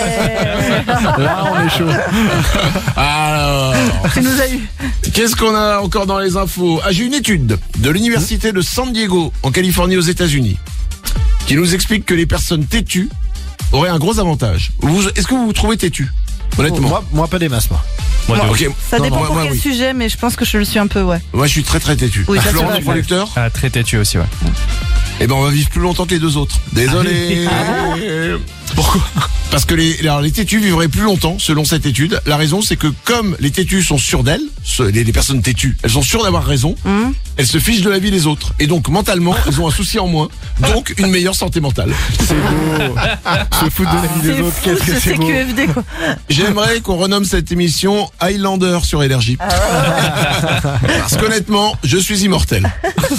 Là, on est chaud. Alors, Tu nous as eu. qu'est-ce qu'on a encore dans les infos? Ah, j'ai une étude de l'université de San Diego, en Californie, aux États-Unis, qui nous explique que les personnes têtues auraient un gros avantage. Vous- Est-ce que vous vous trouvez têtu? Honnêtement. Moi, moi, pas des masses, moi. Moi, de Ok. ouf. Ça Non, dépend non, pour moi, quel oui. sujet, mais je pense que je le suis un peu, ouais. Moi, je suis très très têtu. Oui, ça, c'est Florent, vrai. le producteur? Ah, très têtu aussi, ouais. Eh ben, on va vivre plus longtemps que les deux autres. Désolé. Pourquoi? Parce que les, alors, les têtus vivraient plus longtemps, selon cette étude. La raison, c'est que comme les têtus sont sûrs d'elles, ce- les, les personnes têtues, elles sont sûres d'avoir raison, Hum. elles se fichent de la vie des autres. Et donc, mentalement, elles ont un souci en moins. Donc, une meilleure santé mentale. C'est beau. Se foutre de la vie des C'est autres, fou, qu'est-ce que ce c'est beau. C Q F D, quoi. J'aimerais qu'on renomme cette émission Highlander sur Énergie. Parce qu'honnêtement, je suis immortel.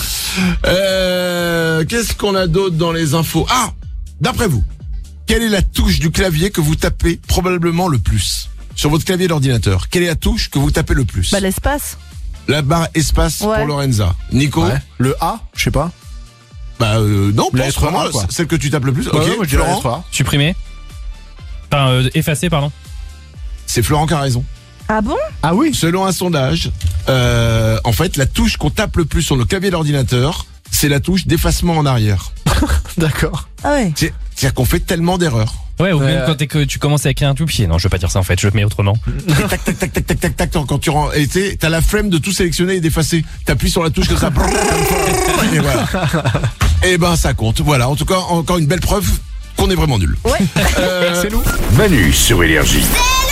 Euh, qu'est-ce qu'on a d'autre dans les infos? Ah, d'après vous, quelle est la touche du clavier que vous tapez probablement le plus? Sur votre clavier d'ordinateur, quelle est la touche que vous tapez le plus? Bah, l'espace. La barre espace Ouais. pour Lorenza. Nico? Ouais. Le A, je sais pas. Bah euh, non, La pense lettre A, vraiment, quoi. celle que tu tapes le plus. Ouais, Ok, ouais, moi, je dirais la Florent, lettre A. Supprimer. Enfin, euh, effacer, pardon. c'est Florent qui a raison. Ah bon? Ah oui. Selon un sondage, euh, en fait, la touche qu'on tape le plus sur nos claviers d'ordinateur, c'est la touche d'effacement en arrière. D'accord. Ah ouais. C'est- C'est-à-dire qu'on fait tellement d'erreurs. Ouais, ou Ouais. même quand t'es que tu commences à écrire un tout pied. Non, je veux pas dire ça en fait, je le mets autrement. tac, tac, tac, tac, tac, tac, tac, quand tu rends, et tu sais, t'as la flemme de tout sélectionner et d'effacer. T'appuies sur la touche comme ça. Et voilà. Et ben, ça compte. Voilà. En tout cas, encore une belle preuve qu'on est vraiment nul. Ouais. Euh, C'est nous. Manu sur Énergie.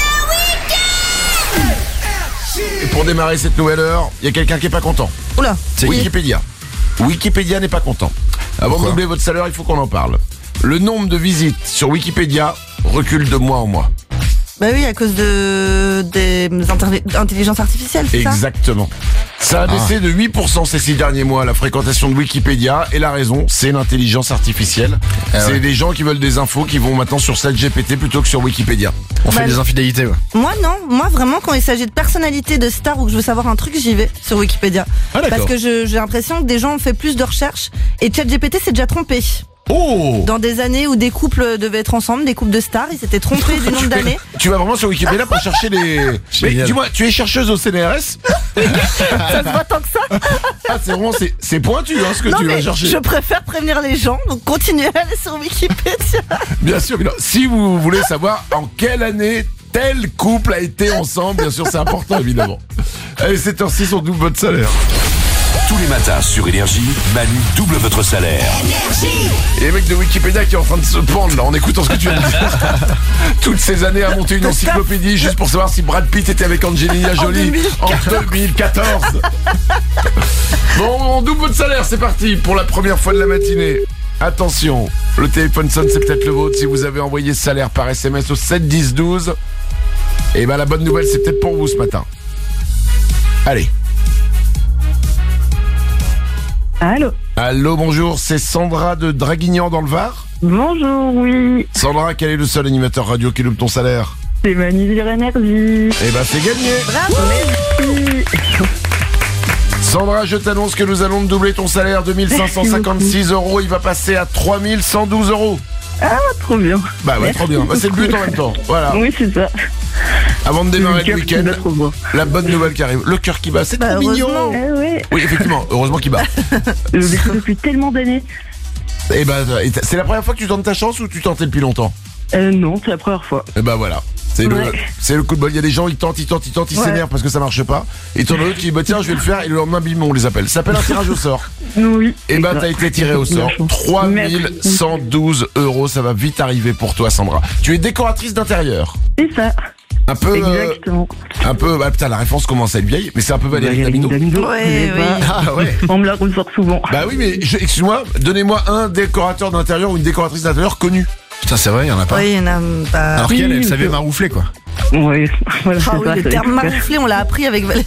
et pour démarrer cette nouvelle heure, il y a quelqu'un qui est pas content. Oula. C'est Wikipédia. Wikipédia n'est pas content. Avant de doubler votre salaire, il faut qu'on en parle. Le nombre de visites sur Wikipédia recule de mois en mois. Bah oui, à cause de des intelli- intelligences artificielles, c'est ça? Exactement. Ça a baissé de huit pour cent ces six derniers mois, la fréquentation de Wikipédia. Et la raison, c'est l'intelligence artificielle. Ah c'est ouais. des gens qui veulent des infos qui vont maintenant sur ChatGPT plutôt que sur Wikipédia. On fait Bah, des infidélités, ouais. Moi non, moi vraiment quand il s'agit de personnalité, de star ou que je veux savoir un truc, j'y vais sur Wikipédia. Ah, d'accord. Parce que je- j'ai l'impression que des gens ont fait plus de recherches et ChatGPT s'est déjà trompé. Oh Dans des années où des couples devaient être ensemble, des couples de stars, ils s'étaient trompés du nombre d'années. Tu vas vraiment sur Wikipédia pour chercher les... Mais Génial. dis-moi, tu es chercheuse au C N R S? Ça se voit tant que ça. Ah, c'est vraiment, c'est, c'est pointu hein, ce que Non tu vas mais chercher. je préfère prévenir les gens, donc continuez à aller sur Wikipédia. Bien sûr, mais non. Si vous voulez savoir en quelle année tel couple a été ensemble, bien sûr, c'est important évidemment. Allez, sept heures six, on double votre salaire. Tous les matins sur Énergie, Manu double votre salaire. Et les mecs de Wikipédia qui est en train de se pendre là en écoutant ce que tu viens de dire. Toutes ces années à monter une encyclopédie juste pour savoir si Brad Pitt était avec Angelina Jolie en deux mille quatorze. Bon, on double votre salaire, c'est parti pour la première fois de la matinée. Attention, le téléphone sonne, c'est peut-être le vôtre. Si vous avez envoyé ce salaire par S M S au sept dix douze, et ben la bonne nouvelle c'est peut-être pour vous ce matin. Allez. Allô. Allô, bonjour, c'est Sandra de Draguignan dans le Var. Bonjour, oui. Sandra, quel est le seul animateur radio qui loupe ton salaire? C'est Manu sur Énergie. Eh ben c'est gagné. Merci. Sandra, je t'annonce que nous allons doubler ton salaire de mille cinq cent cinquante-six euros. Il va passer à trois mille cent douze euros. Ah, trop bien. Bah ouais, Merci trop bien. Bah, c'est le but en même temps. Voilà. Oui, c'est ça. Avant de démarrer Le le cœur qui week-end, bat trop beau. la bonne nouvelle qui arrive. Le cœur qui bat, c'est Bah, trop mignon. heureusement. Eh ouais. Oui, effectivement, heureusement qu'il bat. Je l'écoute depuis tellement d'années. Et bah, et t'as- c'est la première fois que tu tentes ta chance ou tu tentais depuis longtemps? Euh, non, c'est la première fois. Et bah voilà. C'est le, Ouais. c'est le coup de bol. Il y a des gens, ils tentent, ils tentent, ils tentent, ils Ouais. s'énervent parce que ça marche pas. Et t'en as d'autres qui disent, bah tiens, je vais le faire. Et le lendemain, bim, on les appelle. Ça s'appelle un tirage au sort. Oui. Et bah, exact. t'as été tiré au sort. trois mille cent douze euros. Ça va vite arriver pour toi, Sandra. Tu es décoratrice d'intérieur. C'est ça. Un peu, euh, Exactement. un peu, bah putain, la référence commence à être vieille, mais c'est un peu Valérie Damido. Ouais, oui. Ah ouais. On me la ressort souvent. Bah oui, mais je- excuse-moi, donnez-moi un décorateur d'intérieur ou une décoratrice d'intérieur connue. Putain, c'est vrai, il y en a pas. Oui, il y en a pas. Alors qu'elle, elle Oui, savait mais- maroufler, quoi. Oui, voilà, Ah c'est oui, ça. le ça terme va être marouflé, on l'a appris avec Valérie.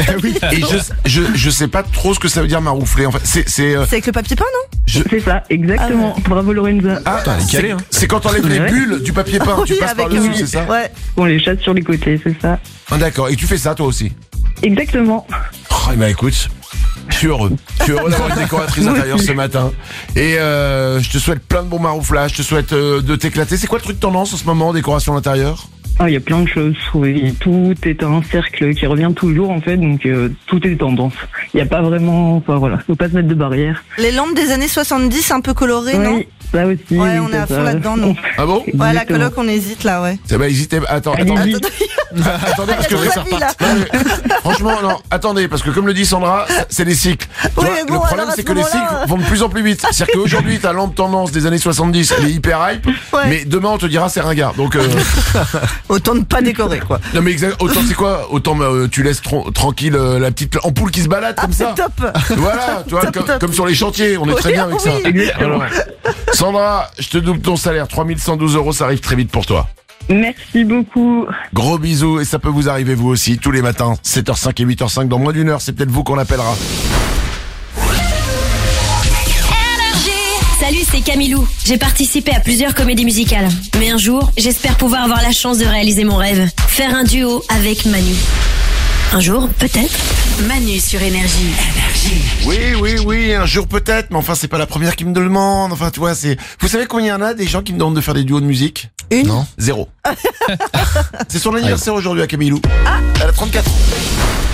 Et je, je, je sais pas trop ce que ça veut dire maroufler. En fait, c'est, c'est, euh, C'est avec le papier peint, non? je- C'est ça, exactement. Bravo Lorenza. ah, Putain, elle est calée, c'est, hein. c'est quand t'enlèves les Ouais. bulles du papier peint, tu Oui, passes par avec dessus, un- c'est ça? Ouais. On les chasse sur les côtés, c'est ça. Ah, d'accord. Et tu fais ça toi aussi? Exactement. Oh, bah écoute, je suis heureux. Je suis heureux d'avoir une décoratrice Moi d'intérieur aussi. ce matin. Et euh, je te souhaite plein de bons marouflages. Je te souhaite euh, de t'éclater. C'est quoi le truc tendance en ce moment, décoration d'intérieur? Ah, il y a plein de choses. Oui, tout est un cercle qui revient toujours en fait, donc euh, tout est tendance. Il n'y a pas vraiment, enfin voilà, faut pas se mettre de barrière. Les lampes des années soixante-dix un peu colorées, non? Oui, ça aussi. Ouais, oui, on est ça, à fond ça. là-dedans, nous. Ah bon? Ouais, la Exactement. coloc, on hésite là, ouais. C'est bah hésitez. Attends, Allez, attends. vite. Attendez, parce que Attends, ça la vie, là. repart. Non, mais, franchement, non, attendez, parce que comme le dit Sandra, c'est des cycles. Tu Oui, vois, mais bon, le problème, alors, à c'est ce que les moment-là, cycles euh. vont de plus en plus vite. C'est-à-dire qu'aujourd'hui, ta lampe tendance des années soixante-dix, elle est hyper hype, Ouais. mais demain, on te dira c'est ringard. Donc, euh, Autant ne pas décorer, quoi. non, mais exact, autant c'est quoi? Autant euh, tu laisses tron- tranquille euh, la petite ampoule qui se balade comme ça. C'est top. Voilà, tu vois, Top, comme, top. comme sur les chantiers, on est Oui, très bien avec ça. oui. Exactement. Alors, Sandra, je te double ton salaire, trois mille cent douze euros, ça arrive très vite pour toi. Merci beaucoup. Gros bisous, et ça peut vous arriver vous aussi, tous les matins, sept heures cinq et huit heures cinq, dans moins d'une heure, c'est peut-être vous qu'on appellera. Salut, c'est Camilou. J'ai participé à plusieurs comédies musicales. Mais un jour, j'espère pouvoir avoir la chance de réaliser mon rêve. Faire un duo avec Manu. Un jour, peut-être. Manu sur Énergie. Oui, oui, oui, un jour peut-être, mais enfin c'est pas la première qui me le demande, enfin tu vois, c'est... Vous savez combien il y en a des gens qui me demandent de faire des duos de musique? Une? Non. Zéro. C'est son anniversaire aujourd'hui à Camilou. Elle a trente-quatre ans. Oui,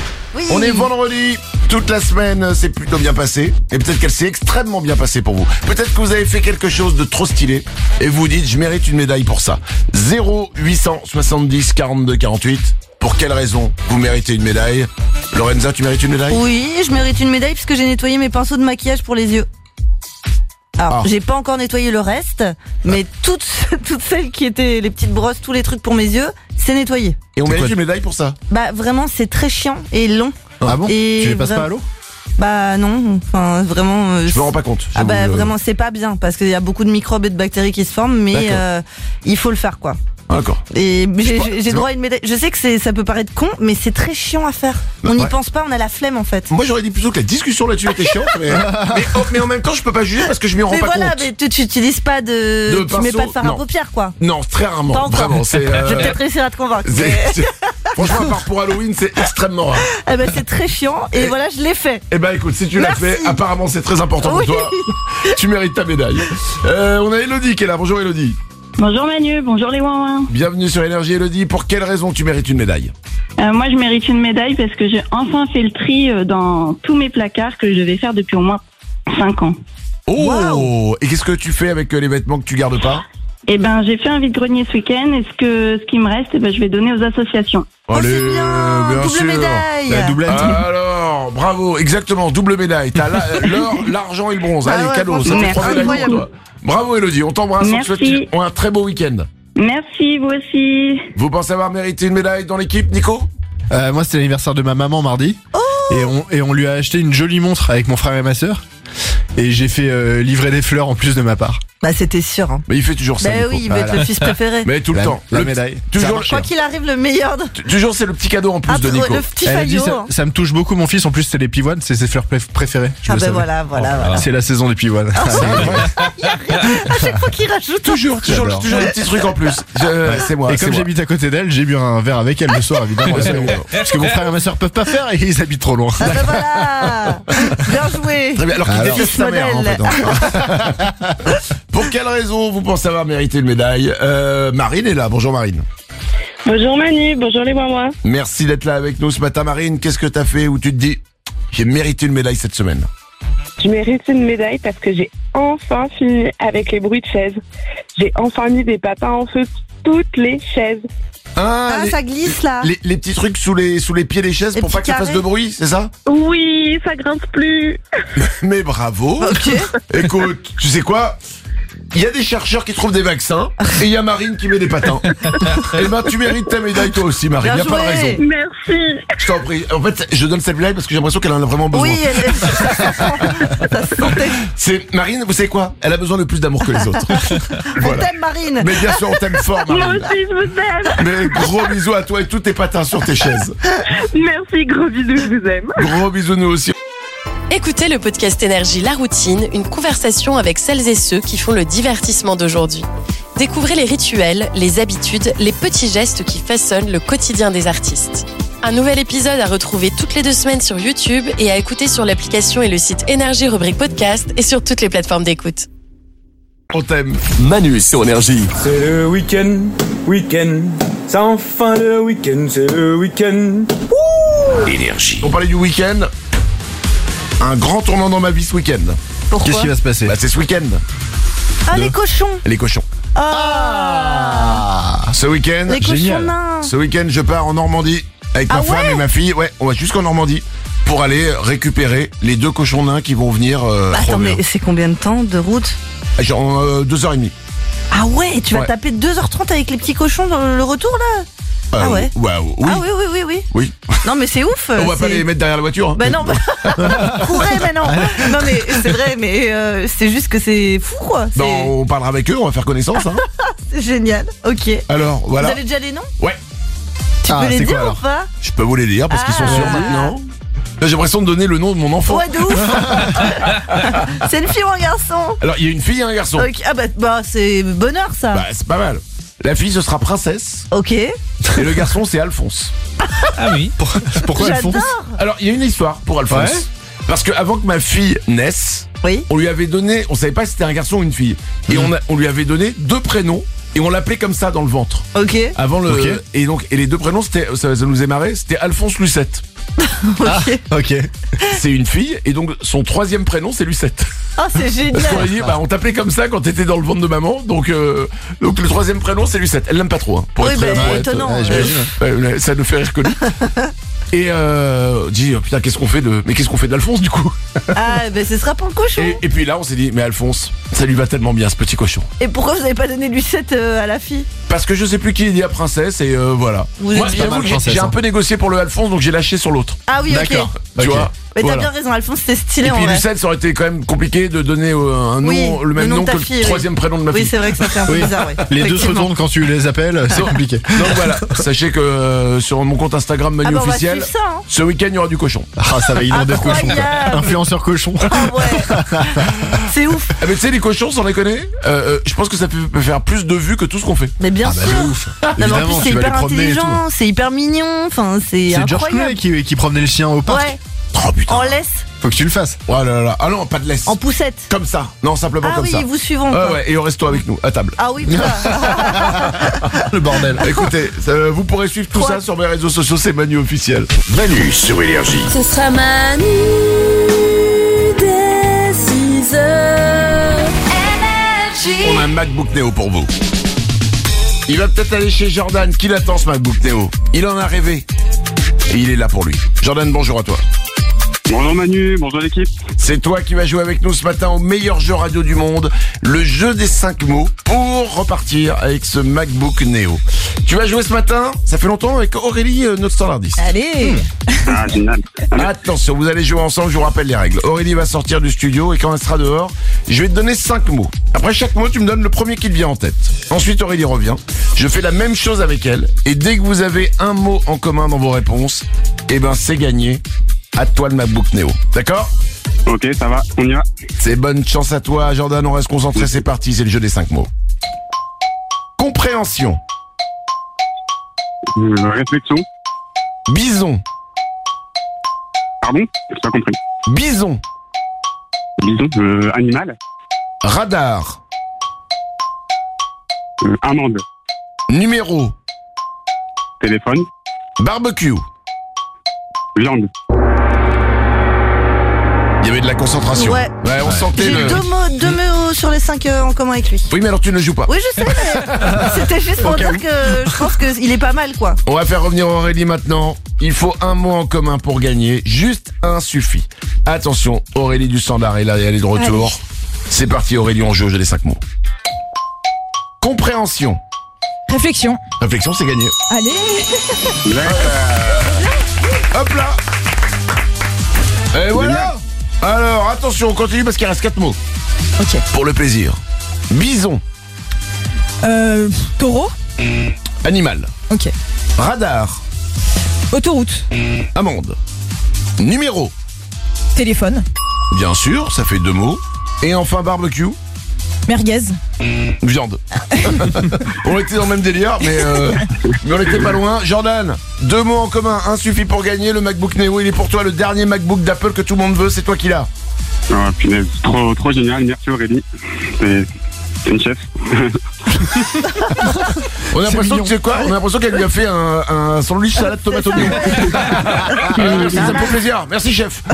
oui. On est vendredi. Toute la semaine s'est plutôt bien passée. Et peut-être qu'elle s'est extrêmement bien passée pour vous. Peut-être que vous avez fait quelque chose de trop stylé. Et vous vous dites, je mérite une médaille pour ça. zéro huit cent soixante-dix quarante-deux quarante-huit. Pour quelle raison vous méritez une médaille? Lorenza, tu mérites une médaille? Oui, je mérite une médaille puisque j'ai nettoyé mes pinceaux de maquillage pour les yeux. Alors, ah. j'ai pas encore nettoyé le reste, mais toutes, toutes celles qui étaient les petites brosses, tous les trucs pour mes yeux, c'est nettoyé. Et on mérite une médaille pour ça? Bah vraiment, c'est très chiant et long. Ah bon? Et tu les passes vra- pas à l'eau? Bah non, enfin vraiment. Euh, je me rends pas compte. Ah bah le... vraiment, c'est pas bien parce qu'il y a beaucoup de microbes et de bactéries qui se forment, mais euh, il faut le faire quoi. D'accord. Et j'ai, j'ai droit à une médaille. Je sais que c'est, ça peut paraître con, mais c'est très chiant à faire. On n'y ouais. pense pas, on a la flemme en fait. Moi j'aurais dit plutôt que la discussion là-dessus était chiante, mais, mais, oh, mais en même temps je peux pas juger parce que je m'y rends mais pas voilà, compte. Mais tu, tu utilises pas de, de tu pinceau, mets pas de fard à non. paupières quoi. Non, très rarement. Pas encore. Vraiment, c'est, euh... Je vais peut-être réussir à te convaincre. C'est, mais... c'est... Franchement, à part pour Halloween, c'est extrêmement rare. Eh ben c'est très chiant et, et voilà, je l'ai fait. Eh ben écoute, si tu Merci. l'as fait, apparemment c'est très important oui. pour toi. Tu mérites ta médaille. Euh, on a Elodie qui est là. Bonjour Elodie. Bonjour Manu, bonjour les ouin-ouin. Bienvenue sur Énergie Elodie. Pour quelle raison tu mérites une médaille? euh, Moi je mérite une médaille parce que j'ai enfin fait le tri dans tous mes placards que je devais faire depuis au moins cinq ans. Oh wow. Et qu'est-ce que tu fais avec les vêtements que tu gardes pas? Eh ben j'ai fait un vide-grenier ce week-end et ce, que, ce qui me reste, eh ben, je vais donner aux associations. Oh, Allez, c'est bien, bien double sûr. médaille. La double Alors, bravo, exactement, double médaille. T'as la, l'or, l'argent et le bronze. Allez, ah ouais, cadeau, ça fait trois médailles pour toi. Bravo Elodie, on t'embrasse. Merci. On te souhaite un très beau week-end. Merci, vous aussi. Vous pensez avoir mérité une médaille dans l'équipe, Nico? euh, Moi c'était l'anniversaire de ma maman mardi. Oh et, on, et on lui a acheté une jolie montre avec mon frère et ma sœur. Et j'ai fait euh, livrer des fleurs en plus de ma part. Bah c'était sûr. Hein. Mais il fait toujours ça. Bah Nico. oui, il veut voilà. être le fils préféré. Mais tout le la, temps. La le médaille. Toujours. Quoi qu'il arrive, le meilleur. De... Toujours c'est le petit cadeau en plus ah, de Nico. Le petit Elle a dit, faillot. ça, ça me touche beaucoup mon fils. En plus c'est les pivoines, c'est ses fleurs préférées. Je ah le bah savais. voilà, voilà, oh, voilà. C'est la saison des pivoines. Ah, il y a rien. À chaque fois qu'il rajoute. Toujours, toujours, J'adore. toujours des petits trucs en plus. Je, ouais, c'est moi. Et c'est comme moi. j'habite à côté d'elle, j'ai bu un verre avec elle le soir évidemment. Parce que mon frère et ma soeur peuvent pas faire et ils habitent trop loin. Ah bah voilà. Bien joué. Très bien. Alors qu'il Alors, déteste sa mère en fait. Pour quelle raison vous pensez avoir mérité une médaille? euh, Marine est là. Bonjour Marine. Bonjour Manu, bonjour les ouin-ouin. Merci d'être là avec nous ce matin Marine. Qu'est-ce que t'as fait où tu te dis j'ai mérité une médaille cette semaine? Je mérite une médaille parce que j'ai enfin fini avec les bruits de chaises. J'ai enfin mis des patins en feu toutes les chaises. Ah, ah les, ça glisse là. Les, les petits trucs sous les sous les pieds des chaises les pour pas que ça fasse de bruit, c'est ça? Oui, ça grince plus. Mais bravo. Ok. Écoute, tu sais quoi? Il y a des chercheurs qui trouvent des vaccins et il y a Marine qui met des patins. Et ben tu mérites ta médaille toi aussi Marine, il y a pas de raison. Merci. Je t'en prie. En fait, je donne cette médaille parce que j'ai l'impression qu'elle en a vraiment besoin. Oui, elle est... ça se sentait. C'est Marine, vous savez quoi? Elle a besoin de plus d'amour que les autres. Voilà. On t'aime Marine. Mais bien sûr, on t'aime fort Marine. Moi aussi, je vous aime. Mais gros bisous à toi et tous tes patins sur tes chaises. Merci, gros bisous, je vous aime. Gros bisous nous aussi. Écoutez le podcast Énergie La Routine, une conversation avec celles et ceux qui font le divertissement d'aujourd'hui. Découvrez les rituels, les habitudes, les petits gestes qui façonnent le quotidien des artistes. Un nouvel épisode à retrouver toutes les deux semaines sur YouTube et à écouter sur l'application et le site Énergie rubrique podcast et sur toutes les plateformes d'écoute. On t'aime. Manu sur Énergie. C'est le week-end, week-end. C'est enfin le week-end, c'est le week-end. Ouh Énergie. On parlait du week-end. Un grand tournant dans ma vie ce week-end. Pourquoi? Qu'est-ce qui va se passer? Bah c'est ce week-end. Ah, De... les cochons. Les cochons. Ah, Ce week-end. les cochons génial. nains. Ce week-end, je pars en Normandie avec ma Ah femme ouais et ma fille. Ouais, on va jusqu'en Normandie pour aller récupérer les deux cochons nains qui vont venir. Euh, Attends, trop bien. mais c'est combien de temps de route? Genre euh, deux heures et demie. Ah ouais, tu vas Ouais. taper deux heures trente avec les petits cochons dans le retour là? Euh, Ah ouais. Waouh, oui. Ah oui, oui, oui, oui. Oui. Non mais c'est ouf. On va c'est... pas les mettre derrière la voiture. Hein. Bah non, bah... courez maintenant. Non mais c'est vrai, mais euh, c'est juste que c'est fou quoi. C'est... Bon, on parlera avec eux, on va faire connaissance. Hein. c'est génial. Ok. Alors voilà. Vous avez déjà les noms? Ouais. Tu Ah, peux les c'est dire quoi, ou alors pas? Je peux vous les dire parce qu'ils sont Ah. sûrs maintenant. Là, j'ai l'impression de donner le nom de mon enfant. Ouais, de ouf. C'est une fille ou un garçon? Alors il y a une fille et un garçon. Ok. Ah bah, bah c'est bonheur ça. Bah c'est pas mal. La fille ce sera Princesse. Ok. Et le garçon c'est Alphonse. Ah oui. Pourquoi Alphonse? J'adore. Alors il y a une histoire pour Alphonse. Ouais. Parce que avant que ma fille naisse, Oui. on lui avait donné, on savait pas si c'était un garçon ou une fille. Et on, a, on lui avait donné deux prénoms et on l'appelait comme ça dans le ventre. Ok. Avant le Ok. et donc et les deux prénoms c'était ça, ça nous est marré, c'était Alphonse Lucette. Ok. Ah, ok. C'est une fille et donc son troisième prénom c'est Lucette. Oh, c'est génial. Parce qu'on a dit, bah, on t'appelait comme ça quand t'étais dans le ventre de maman, donc euh, donc le troisième prénom c'est Lucette. Elle l'aime pas trop, hein, pour Oui, être bah, très honnête. étonnant. Ouais, euh, j'imagine. Euh, ça nous fait rire que nous. Et euh, dit, oh, putain, qu'est-ce qu'on fait de, mais qu'est-ce qu'on fait d'Alphonse du coup? Ah, ben ce sera pour le cochon. Et, et puis là, on s'est dit, mais Alphonse, ça lui va tellement bien ce petit cochon. Et pourquoi vous n'avez pas donné Lucette euh, à la fille? Parce que je sais plus qui dit à princesse et euh, voilà. Vous Moi, êtes j'avoue pas mal, que j'ai princesse, j'ai un hein. peu négocié pour le Alphonse, donc j'ai lâché sur l'autre. Ah oui, ok. D'accord. Tu Ok. vois? Mais t'as Voilà. bien raison, Alphonse, c'était stylé Et en puis vrai. Lucette, ça aurait été quand même compliqué de donner euh, un nom, Oui, le même le nom nom de ta que le fille, oui. troisième prénom de ma fille. Oui, c'est vrai que ça fait un peu Oui. bizarre, oui. Les deux se Effectivement. retournent quand tu les appelles, c'est compliqué. Donc voilà, sachez que euh, sur mon compte Instagram Manu Ah bah, on va officiel, suivre ça, hein. ce week-end il y aura du cochon. Ah, ça va inonder le cochon. quoi. Incroyable. Influenceur cochon. Ah ouais. C'est ouf. Ah mais tu sais les cochons sans déconner, euh, euh, je pense que ça peut, peut faire plus de vues que tout ce qu'on fait. Mais bien Ah bah, sûr. de ouf. Non, mais en Évidemment, plus, c'est tu vas les hyper promener et tout. intelligent, c'est hyper mignon. Enfin, c'est C'est George incroyable. Clooney qui, qui promenait le chien au parc. Ouais. Oh putain. En laisse, Faut que tu le fasses. Oh là là là. Ah non, pas de laisse. en poussette. Comme ça. Non, simplement Ah comme oui, ça. vous suivons. Ah quoi. ouais, et au resto avec nous, à table. Ah oui, putain. Le bordel. Écoutez, euh, vous pourrez suivre tout Quoi ça sur mes réseaux sociaux, c'est Manu officiel. Manu sur Énergie. Ce sera Manu dès six heures. On a un MacBook Neo pour vous. Il va peut-être aller chez Jordan, qui l'attend ce MacBook Neo. Il en a rêvé. Et il est là pour lui. Jordan, bonjour à toi. Bonjour Manu, bonjour l'équipe. C'est toi qui vas jouer avec nous ce matin au meilleur jeu radio du monde, le jeu des cinq mots, pour repartir avec ce MacBook Neo. Tu vas jouer ce matin, ça fait longtemps, avec Aurélie, euh, notre standardiste. Allez. Ah, génial. Attention, vous allez jouer ensemble, je vous rappelle les règles. Aurélie va sortir du studio et quand elle sera dehors, je vais te donner cinq mots. Après chaque mot, tu me donnes le premier qui te vient en tête. Ensuite, Aurélie revient. Je fais la même chose avec elle. Et dès que vous avez un mot en commun dans vos réponses, eh ben c'est gagné. À toi le MacBook Neo. D'accord ? Ok, ça va, on y va. C'est bonne chance à toi, Jordan. On reste concentré, c'est parti. C'est le jeu des cinq mots. Compréhension. Euh, réflexion. Bison. Pardon, j'ai pas compris. Bison. Bison, euh, animal. Radar. Euh, amande. Numéro. Téléphone. Barbecue. Viande. Il y avait de la concentration. Ouais. on sentait J'ai le... deux mots, deux mots sur les cinq euh, en commun avec lui. Oui, mais alors tu ne joues pas. Oui, je sais, mais c'était juste pour Au cas dire où. que je pense qu'il est pas mal, quoi. On va faire revenir Aurélie maintenant. Il faut un mot en commun pour gagner. Juste un suffit. Attention, Aurélie du standard est là et elle est de retour. Allez. C'est parti, Aurélie, on joue au jeu des cinq mots. Compréhension. Réflexion. Réflexion, c'est gagné. Allez. Hop là. Et voilà. Alors, attention, on continue parce qu'il reste quatre mots. Ok. Pour le plaisir. Bison. Euh, taureau. Animal. Ok. Radar. Autoroute. Amende. Numéro. Téléphone. Bien sûr, ça fait deux mots. Et enfin, barbecue. Merguez. Viande. On était dans le même délire, mais, euh, mais on était pas loin. Jordan, deux mots en commun, un suffit pour gagner. Le MacBook Neo, il est pour toi, le dernier MacBook d'Apple que tout le monde veut, c'est toi qui l'as. Oh, punaise, trop, trop génial, merci Aurélie. C'est c'est une chef. On a l'impression que c'est quoi On a l'impression qu'elle lui a fait un, un sandwich salade tomate oignon. Euh, ça me fait plaisir. Merci chef.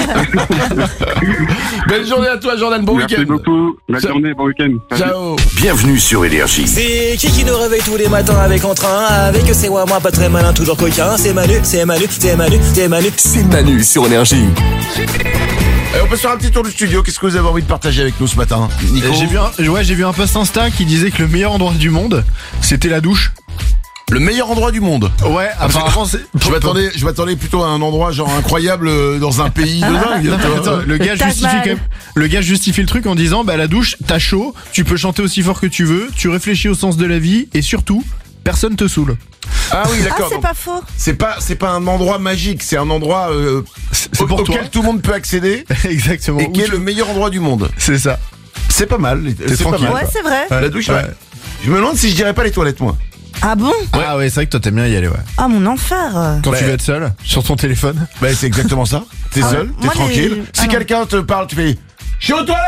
Belle journée à toi Jordan, bon Merci week-end. beaucoup, belle journée, bon week-end. Salut. Ciao. Bienvenue sur Énergie. C'est qui qui nous réveille tous les matins avec entrain? Avec c'est moi, moi pas très malin, toujours coquin. C'est Manu, c'est Manu, c'est Manu, c'est Manu. C'est Manu sur Énergie. Et on peut se faire un petit tour du studio. Qu'est-ce que vous avez envie de partager avec nous ce matin, Nico? J'ai vu, un, ouais, j'ai vu un post Insta qui disait que le meilleur endroit du monde, c'était la douche. Le meilleur endroit du monde. Ouais, apparemment c'est... Je m'attendais, je m'attendais plutôt à un endroit genre incroyable euh, dans un pays de dingue. Non, mais attends, le gars Taj justifie Mahal. quand même, le gars justifie le truc en disant bah la douche, t'as chaud, tu peux chanter aussi fort que tu veux, tu réfléchis au sens de la vie et surtout personne te saoule. Ah oui, Ah, d'accord. c'est donc, pas faux. c'est pas, c'est pas un endroit magique, c'est un endroit euh, C'est au- pour auquel toi. tout le monde peut accéder Exactement. et qui Où est tu- le meilleur endroit du monde. C'est ça. C'est pas mal. C'est pas tranquille. mal. Ouais, c'est vrai. La douche, ouais. Ouais. Je me demande si je dirais pas les toilettes, moi. Ah bon? Ah ouais, c'est vrai que toi t'aimes bien y aller, ouais. Ah, mon enfer. Quand Ouais. tu veux être seul, sur ton téléphone. Bah, c'est exactement ça. T'es Ah, seul, t'es moi, tranquille. les- Si ah non. quelqu'un te parle, tu fais « Je suis aux toilettes !»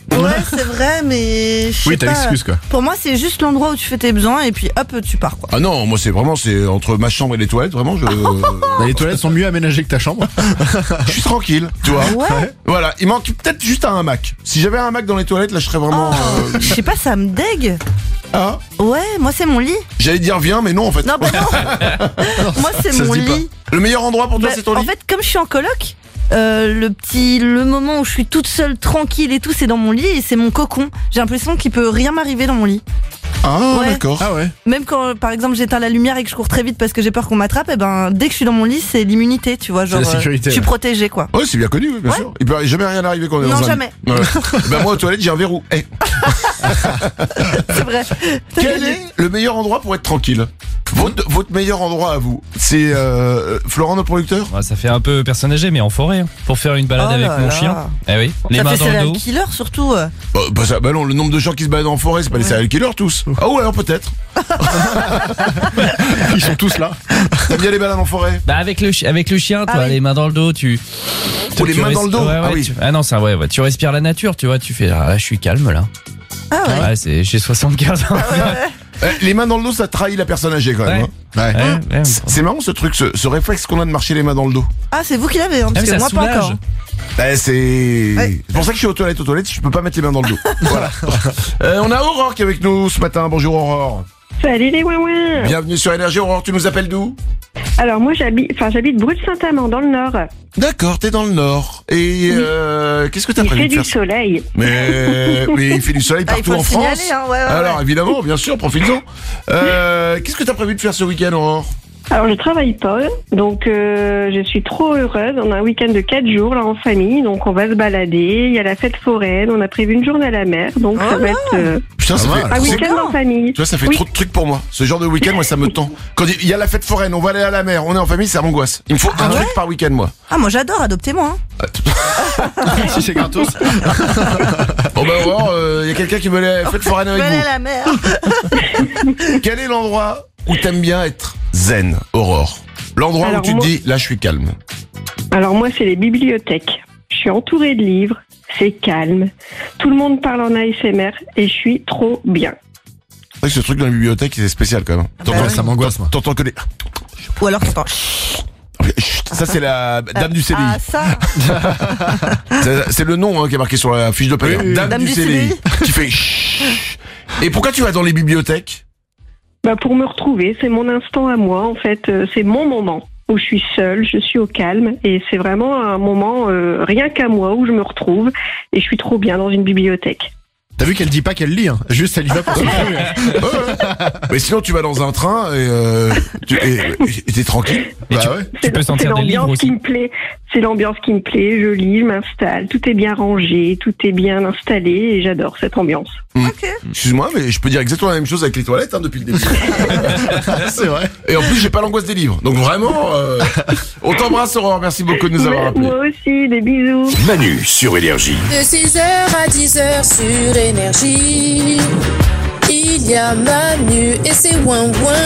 Ouais, c'est vrai, mais. je sais Oui, t'as pas. l'excuse, quoi. Pour moi, c'est juste l'endroit où tu fais tes besoins et puis hop, tu pars, quoi. Ah non, moi c'est vraiment c'est entre ma chambre et les toilettes, vraiment je. Bah, les toilettes sont mieux aménagées que ta chambre. Je suis tranquille, tu vois. Ouais. Voilà, il manque peut-être juste un hamac. Si j'avais un hamac dans les toilettes, là je serais vraiment. Oh, euh, je sais pas, ça me dégue. Ah. Ouais, moi c'est mon lit. J'allais dire viens, mais non en fait. Non, bah non. Moi c'est Ça se mon dit pas. lit. Le meilleur endroit pour toi Bah, c'est ton en lit. fait, comme je suis en coloc, euh, le petit, le moment où je suis toute seule, tranquille et tout, c'est dans mon lit et c'est mon cocon. J'ai l'impression qu'il peut rien m'arriver dans mon lit. Ah Ouais. d'accord. Ah ouais. Même quand, par exemple, j'éteins la lumière et que je cours très vite parce que j'ai peur qu'on m'attrape, et ben dès que je suis dans mon lit, c'est l'immunité, tu vois, genre la sécurité, euh, je suis ouais. protégée, quoi. Ouais, c'est bien connu, oui, bien sûr. Il peut jamais rien arriver quand on est Non, dans un jamais. lit. Ouais. Ben moi aux toilettes j'ai un verrou. Eh. C'est vrai. Quel est le meilleur endroit pour être tranquille? Votre, votre meilleur endroit à vous, c'est euh, Florent, notre producteur? Ouais, ça fait un peu personne âgée, mais en forêt, hein, pour faire une balade Oh avec là mon là. chien. Eh oui, les Ça mains fait dans le serial dos. killer surtout. euh. Bah, bah, ça, bah non, le nombre de gens qui se baladent en forêt, c'est pas les serial killers tous. Ah ouais, alors peut-être. Ils sont tous là. T'aimes bien les balades en forêt? Bah avec le chi- avec le chien, toi, Ah oui. les mains dans le dos, tu. Oh, les tu mains dans le dos. ouais, ouais, Ah oui. tu- Ah non, ça ouais, ouais, tu respires la nature, tu vois, tu fais ah, là, je suis calme là. Ah ouais. Ouais, c'est j'ai soixante-quinze ans. Eh, les mains dans le dos, ça trahit la personne âgée quand même. Ouais. hein. Ouais. Ouais, ouais. C'est c'est marrant ce truc, ce, ce réflexe qu'on a de marcher les mains dans le dos. Ah, c'est vous qui l'avez, hein, Ah, parce mais que ça moi pas soulage. encore. Eh, c'est Ouais. c'est pour ça que je suis aux toilettes. Aux toilettes, je peux pas mettre les mains dans le dos. Voilà. Euh, on a Aurore qui est avec nous ce matin. Bonjour Aurore. Salut les ouin Bienvenue sur Énergie. Aurore, tu nous appelles d'où? Alors moi j'habite, enfin j'habite Brûle-Saint-Amand dans le Nord. D'accord, t'es dans le Nord. Et euh, qu'est-ce que t'as Il prévu fait de du faire? soleil. Mais oui, il fait du soleil Ah, il partout faut le en France. signaler, hein, ouais, ouais, Alors ouais. évidemment, bien sûr, profites-en. Euh, qu'est-ce que t'as prévu de faire ce week-end, Aurore? Alors je travaille pas, donc euh, je suis trop heureuse. On a un week-end de quatre jours là en famille, donc on va se balader. Il y a la fête foraine, on a prévu une journée à la mer, donc Oh ça va là. être euh, Putain, ça fait, un c'est- week-end en famille. tu vois, ça fait Oui. trop de trucs pour moi. Ce genre de week-end, moi, ça me tend. Quand il y a la fête foraine, on va aller à la mer, on est en famille, ça m'angoisse. Il me faut un ouais truc par week-end, moi. Ah, moi j'adore, adoptez-moi. Hein. Si c'est gratos. Bon bah Aurore, il y a quelqu'un qui veut aller à la fête foraine Je avec vais aller vous. à la mer. Quel est l'endroit où t'aimes bien être zen, Aurore? L'endroit où Alors, tu te moi- dis, là, je suis calme. Alors moi c'est les bibliothèques. Je suis entourée de livres, c'est calme. Tout le monde parle en A S M R et je suis trop bien. C'est vrai que ce truc dans la bibliothèque, c'est spécial quand même. Ouais, ça m'angoisse, moi. T'entends que les... Ou alors t'entends. Chut, ça c'est la dame du C D I. Ah, ça. C'est- C'est le nom hein, qui est marqué sur la fiche de paie. Oui, oui. Dame, Dame du, du C D I. C D Qui fait chut. Et pourquoi tu vas dans les bibliothèques? Bah pour me retrouver, c'est mon instant à moi en fait, euh, c'est mon moment où je suis seule, je suis au calme et c'est vraiment un moment euh, rien qu'à moi où je me retrouve et je suis trop bien dans une bibliothèque. T'as vu qu'elle dit pas qu'elle lit, hein. Juste elle y va pour se retrouver. Ouais, ouais. Mais sinon tu vas dans un train et euh, tu et- et t'es tranquille. Et Bah tu- ouais. Tu peux C'est sentir des livres l'ambiance aussi. qui me plaît, c'est l'ambiance qui me plaît, je lis, je m'installe, tout est bien rangé, tout est bien installé et j'adore cette ambiance. Ok. Excuse-moi, mais je peux dire exactement la même chose avec les toilettes hein, depuis le début. C'est vrai. Et en plus j'ai pas l'angoisse des livres. Donc vraiment, euh, on t'embrasse Aurore. Merci beaucoup de nous avoir appelés. Moi aussi, des bisous. Manu sur Énergie. De six heures à dix heures sur Énergie, il y a Manu et c'est ouin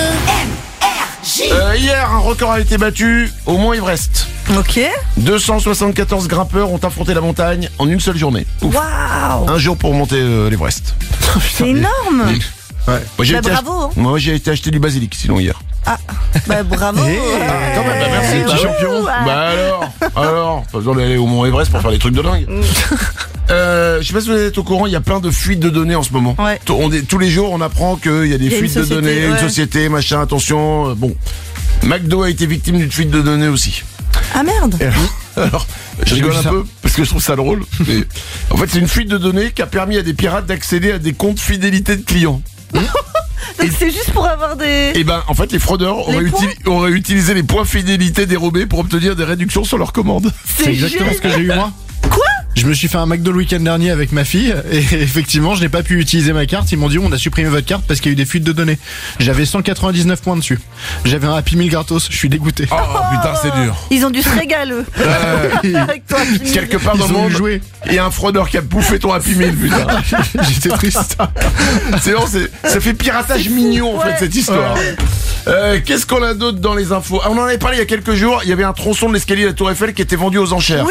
ouin. Euh, hier, un record a été battu au Mont Everest. Ok. deux cent soixante-quatorze grimpeurs ont affronté la montagne en une seule journée. Ouf. Waouh. Un jour pour monter euh, l'Everest. C'est énorme. Ouais. Moi, j'ai Bah, été bravo, ach- hein. Moi, j'ai été acheter du basilic, sinon hier. Ah. Bah bravo. Eh, Quand même, bah, merci, Euh, petit champion. ouh, ah. Bah alors, alors, pas besoin d'aller au Mont Everest pour faire des trucs de dingue. Euh, je sais pas si vous êtes au courant, il y a plein de fuites de données en ce moment. Ouais. T- On est- tous les jours, on apprend qu'il y a des Il y a une fuites de société, données, une ouais. société, machin, attention. euh, Bon, McDo a été victime d'une fuite de données aussi. Ah merde. Et alors, alors, je J'ai rigole vu un ça. peu parce que je trouve ça drôle. Mais en fait, c'est une fuite de données qui a permis à des pirates d'accéder à des comptes fidélité de clients. Donc c'est juste pour avoir des. Et ben, en fait, les fraudeurs Les auraient, points uti- auraient utilisé les points fidélité dérobés pour obtenir des réductions sur leurs commandes. C'est exactement ce que j'ai eu moi. Quoi? Je me suis fait un McDo le week-end dernier avec ma fille et effectivement je n'ai pas pu utiliser ma carte. Ils m'ont dit on a supprimé votre carte parce qu'il y a eu des fuites de données. J'avais cent quatre-vingt-dix-neuf points dessus. J'avais un Happy Meal gratos. Je suis dégoûté. Oh, putain, c'est dur. Ils ont dû se régaler eux. Ouais. Avec toi. Jimmy. Quelque part dans Ils le ont monde, dû jouer. il y a un fraudeur qui a bouffé ton Happy Meal, putain. J'étais triste. C'est bon, c'est- ça fait piratage mignon en fait ouais. cette histoire. Euh, Qu'est-ce qu'on a d'autre dans les infos? Ah, on en avait parlé il y a quelques jours. Il y avait un tronçon de l'escalier de la Tour Eiffel qui était vendu aux enchères. Oui.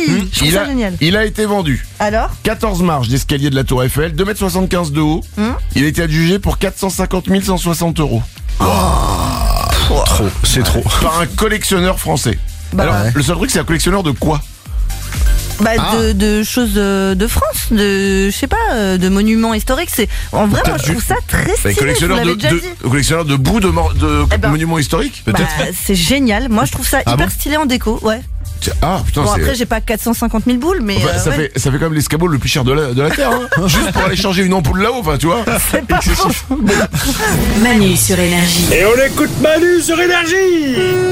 Oui, je trouve il ça a, génial. il a été vendu. Alors quatorze marches d'escalier de la Tour Eiffel, deux mètres soixante-quinze de haut. Hum Il a été adjugé pour quatre cent cinquante mille cent soixante euros. Trop, c'est trop. Par un collectionneur français. Bah, Alors, ouais. le seul truc, c'est un collectionneur de quoi? Bah, Ah. de, de choses euh, de France, de, je sais pas, euh, de monuments historiques. C'est, en vrai, moi, je trouve ça très Bah, stylé. Je vous collectionneur, de, l'avais déjà de- dit. collectionneur de bouts de, mor- de Eh ben, monuments historiques, Bah, peut-être. c'est génial. Moi, je trouve ça Ah hyper bon stylé en déco. Ouais. Tiens, Ah putain, Bon, c'est. après, j'ai pas quatre cent cinquante mille boules, mais. Bah, euh, ça, ouais. fait, ça fait quand même l'escabeau le plus cher de la, de la Terre, hein. Juste pour aller changer une ampoule là-haut, enfin, tu vois. C'est pas faux. Manu sur Énergie. Et on écoute Manu sur Énergie.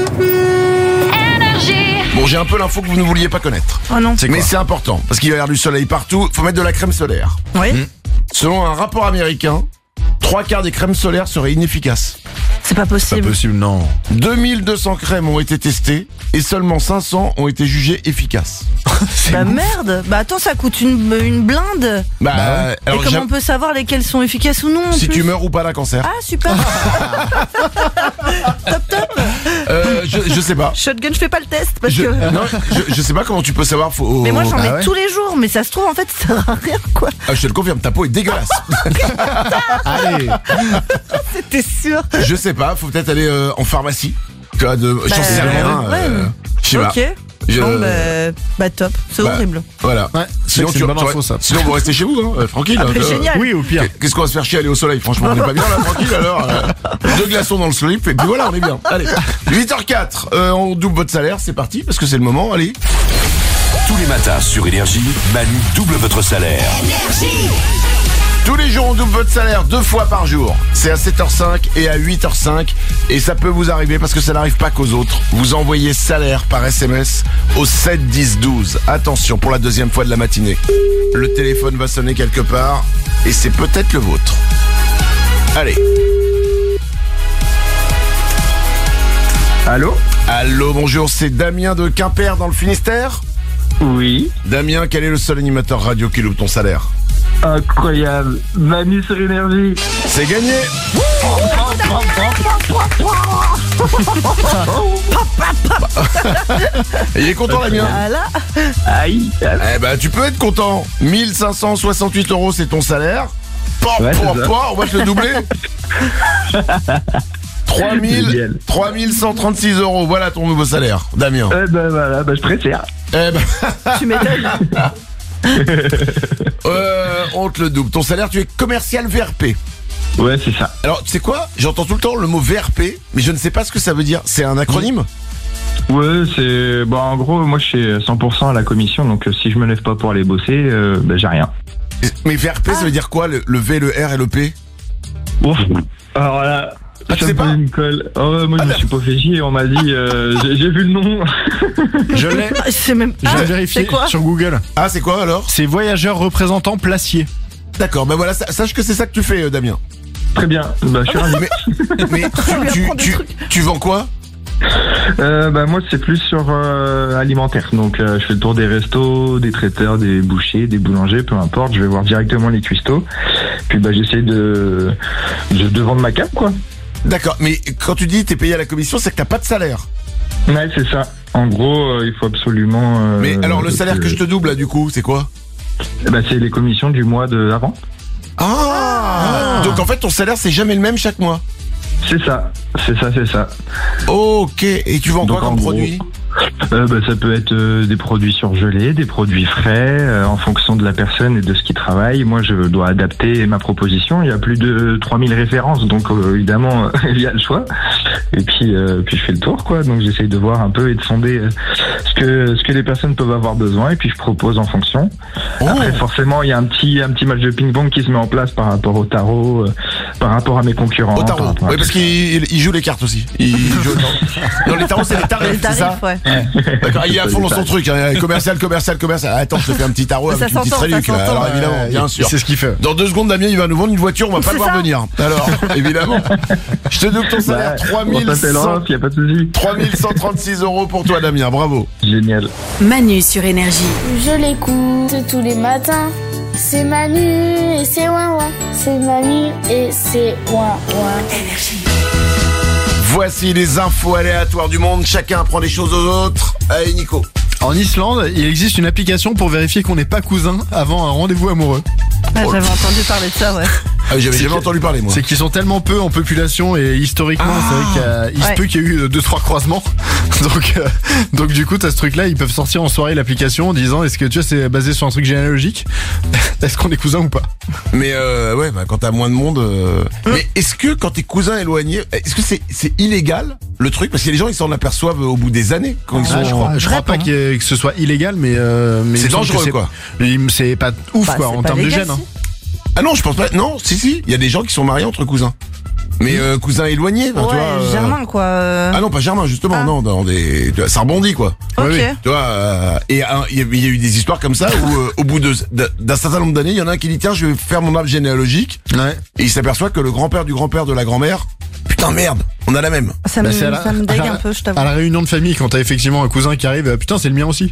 Bon, j'ai un peu l'info que vous ne vouliez pas connaître. Oh non. Mais c'est important, parce qu'il va y avoir du soleil partout, faut mettre de la crème solaire. Oui. Selon un rapport américain, trois quarts des crèmes solaires seraient inefficaces. C'est pas possible. Pas possible, non. deux mille deux cents crèmes ont été testées et seulement cinq cents ont été jugées efficaces. Bah merde. Bah attends, ça coûte une, une blinde. Bah, Et alors, comment j'aime- on peut savoir lesquelles sont efficaces ou non en si plus tu meurs ou pas d'un cancer. Ah super. Euh, je, je sais pas. Shotgun, je fais pas le test parce Je, que. non, je, je sais pas comment tu peux savoir. Faut... Mais moi j'en Ah mets ouais tous les jours, mais ça se trouve en fait ça sert à rien quoi. Ah, je te le confirme, ta peau est dégueulasse. Allez. C'était sûr. Je sais pas, faut peut-être aller euh, en pharmacie. Tu vois, de, j'en Bah, sais rien. ouais. euh, je sais pas. Ok. Je- Bon bah, bah top, c'est Bah, horrible. Voilà. Ouais, Sinon, c'est tu une bonne tu- info, ça. Sinon, vous restez chez vous, hein, euh, tranquille. Ah, hein, mais euh, génial. Oui, au pire. Qu'est-ce qu'on va se faire chier aller au soleil? Franchement, on est pas bien là, tranquille alors. euh, deux glaçons dans le slip et puis voilà, on est bien. Allez, huit heures quatre, euh, on double votre salaire, c'est parti parce que c'est le moment. Allez. Tous les matins sur Énergie, Manu double votre salaire. Tous les jours, on double votre salaire deux fois par jour. C'est à sept heures cinq et à huit heures cinq. Et ça peut vous arriver parce que ça n'arrive pas qu'aux autres. Vous envoyez salaire par S M S au sept dix douze. Attention, pour la deuxième fois de la matinée. Le téléphone va sonner quelque part et c'est peut-être le vôtre. Allez. Allô? Allô, bonjour, c'est Damien de Quimper dans le Finistère? Oui. Damien, quel est le seul animateur radio qui loupe ton salaire? Incroyable. Manu sur Énergie. C'est gagné. Il est content, Damien? Voilà. Aïe. Eh ben, tu peux être content. mille cinq cent soixante-huit euros, c'est ton salaire. Pan, Ouais, pan, c'est ça. pan, on va te le doubler. trois mille, Génial. trois mille cent trente-six euros, voilà ton nouveau salaire, Damien. Eh ben voilà, ben je préfère. Eh ben, Tu m'étonnes. euh, on te le double. Ton salaire, tu es commercial V R P. Ouais, c'est ça. Alors, tu sais quoi? J'entends tout le temps le mot V R P, mais je ne sais pas ce que ça veut dire. C'est un acronyme? Ouais, c'est... Bon, en gros, moi, je suis cent pour cent à la commission, donc euh, si je me lève pas pour aller bosser, euh, ben j'ai rien. Mais V R P, ça veut dire quoi? Le, le V, le R et le P? Ouf. Alors là... Ah, tu ça sais me pas? pose une colle. Oh, ouais, moi, je me suis pas fait chier, on m'a dit... euh, j'ai, j'ai vu le nom. Je l'ai. Je sais même Je pas. l'ai vérifié C'est quoi? sur Google. Ah, c'est quoi alors? C'est voyageur représentant placier. D'accord, ben voilà, sa- sache que c'est ça que tu fais, euh, Damien. Très bien. Bah, je suis ravi. Mais, mais tu, tu, apprends des tu, trucs. tu vends quoi? Euh, bah moi c'est plus sur euh, alimentaire, donc euh, je fais le tour des restos, des traiteurs, des bouchers, des boulangers, peu importe, je vais voir directement les cuistots, puis bah j'essaie de, de de vendre ma cape quoi. D'accord, mais quand tu dis t'es payé à la commission, c'est que t'as pas de salaire. Ouais c'est ça. En gros euh, il faut absolument. Euh, Mais alors le salaire que je te double là du coup, c'est quoi? Bah c'est les commissions du mois de avant. Ah, donc en fait ton salaire c'est jamais le même chaque mois. C'est ça, c'est ça, c'est ça. Ok, et tu vends Donc, quoi en comme gros, produit? euh, bah, ça peut être euh, des produits surgelés, des produits frais, euh, en fonction de la personne et de ce qui travaille. Moi, je dois adapter ma proposition. Il y a plus de trois mille références, donc euh, évidemment, il y a le choix. Et puis, euh, puis je fais le tour, quoi. Donc, j'essaye de voir un peu et de sonder euh, ce que ce que les personnes peuvent avoir besoin, et puis je propose en fonction. Oh. Après, forcément, il y a un petit un petit match de ping-pong qui se met en place par rapport au tarot, euh, par rapport à mes concurrents. Au par tarot, rapport à oui, tout parce ça. qu'il il joue les cartes aussi. Il joue, non. non, les tarots c'est les tarifs, Les c'est ça? tarifs, ouais. D'accord, il est à fond dans son truc, hein, commercial, commercial, commercial. Ah, attends, je te fais un petit tarot Ça avec une petite s'entend, ça réduc, là. s'entend. Alors évidemment, Ouais, bien il- sûr. C'est ce qu'il fait. Dans deux secondes, Damien, il va nous vendre une voiture, on va pas C'est le voir ça. venir. Alors, évidemment. Je te donne ton salaire, Bah, trois on mille s'appelle cent Europe, y a pas de souci. trois mille cent trente-six euros pour toi, Damien, bravo. Génial. Manu sur Énergie. Je l'écoute tous les matins. C'est Manu et c'est ouin ouin. C'est Manu et c'est ouin ouin. Énergie. Voici les infos aléatoires du monde, chacun apprend des choses aux autres. Allez, Nico. En Islande, il existe une application pour vérifier qu'on n'est pas cousin avant un rendez-vous amoureux. Ah, j'avais entendu parler de ça, ouais. Ah, j'avais C'est jamais que- entendu parler, moi. C'est qu'ils sont tellement peu en population et historiquement, Ah. c'est vrai qu'il y a- il Ouais. se peut qu'il y ait eu deux trois croisements. Donc, euh, donc du coup, t'as ce truc-là, ils peuvent sortir en soirée l'application en disant est-ce que tu vois c'est basé sur un truc généalogique Est-ce qu'on est cousin ou pas Mais euh, ouais, bah, quand t'as moins de monde. euh, Mais est-ce que quand t'es cousin éloigné, est-ce que c'est c'est illégal le truc? Parce que les gens ils s'en aperçoivent au bout des années quand ils Ah, sont. je crois, je crois pas qu'il y ait- que ce soit illégal, mais, euh, mais C'est il me semble dangereux, que c'est- quoi. il- C'est pas ouf Bah, quoi c'est en pas termes de légal, gènes. hein. Ah non, je pense pas. Non, si si, il y a des gens qui sont mariés entre cousins. Mais euh, cousins éloignés, ben, Ouais, tu vois. euh, Germain, quoi. euh. Ah non, pas Germain, justement, Ah. non, dans des, tu vois, ça rebondit quoi. Ok. oui. Tu vois, euh, et euh, il y, a- il y a eu des histoires comme ça où, euh, au bout de d'un- d'un certain nombre d'années, il y en a un qui dit tiens, je vais faire mon arbre généalogique, Ouais. et il s'aperçoit que le grand-père du grand-père de la grand-mère, putain merde, on a la même. Ça me, Bah, c'est à la- ça me dégue à la- un peu, je t'avoue. À la réunion de famille, quand t'as effectivement un cousin qui arrive, euh, putain, c'est le mien aussi.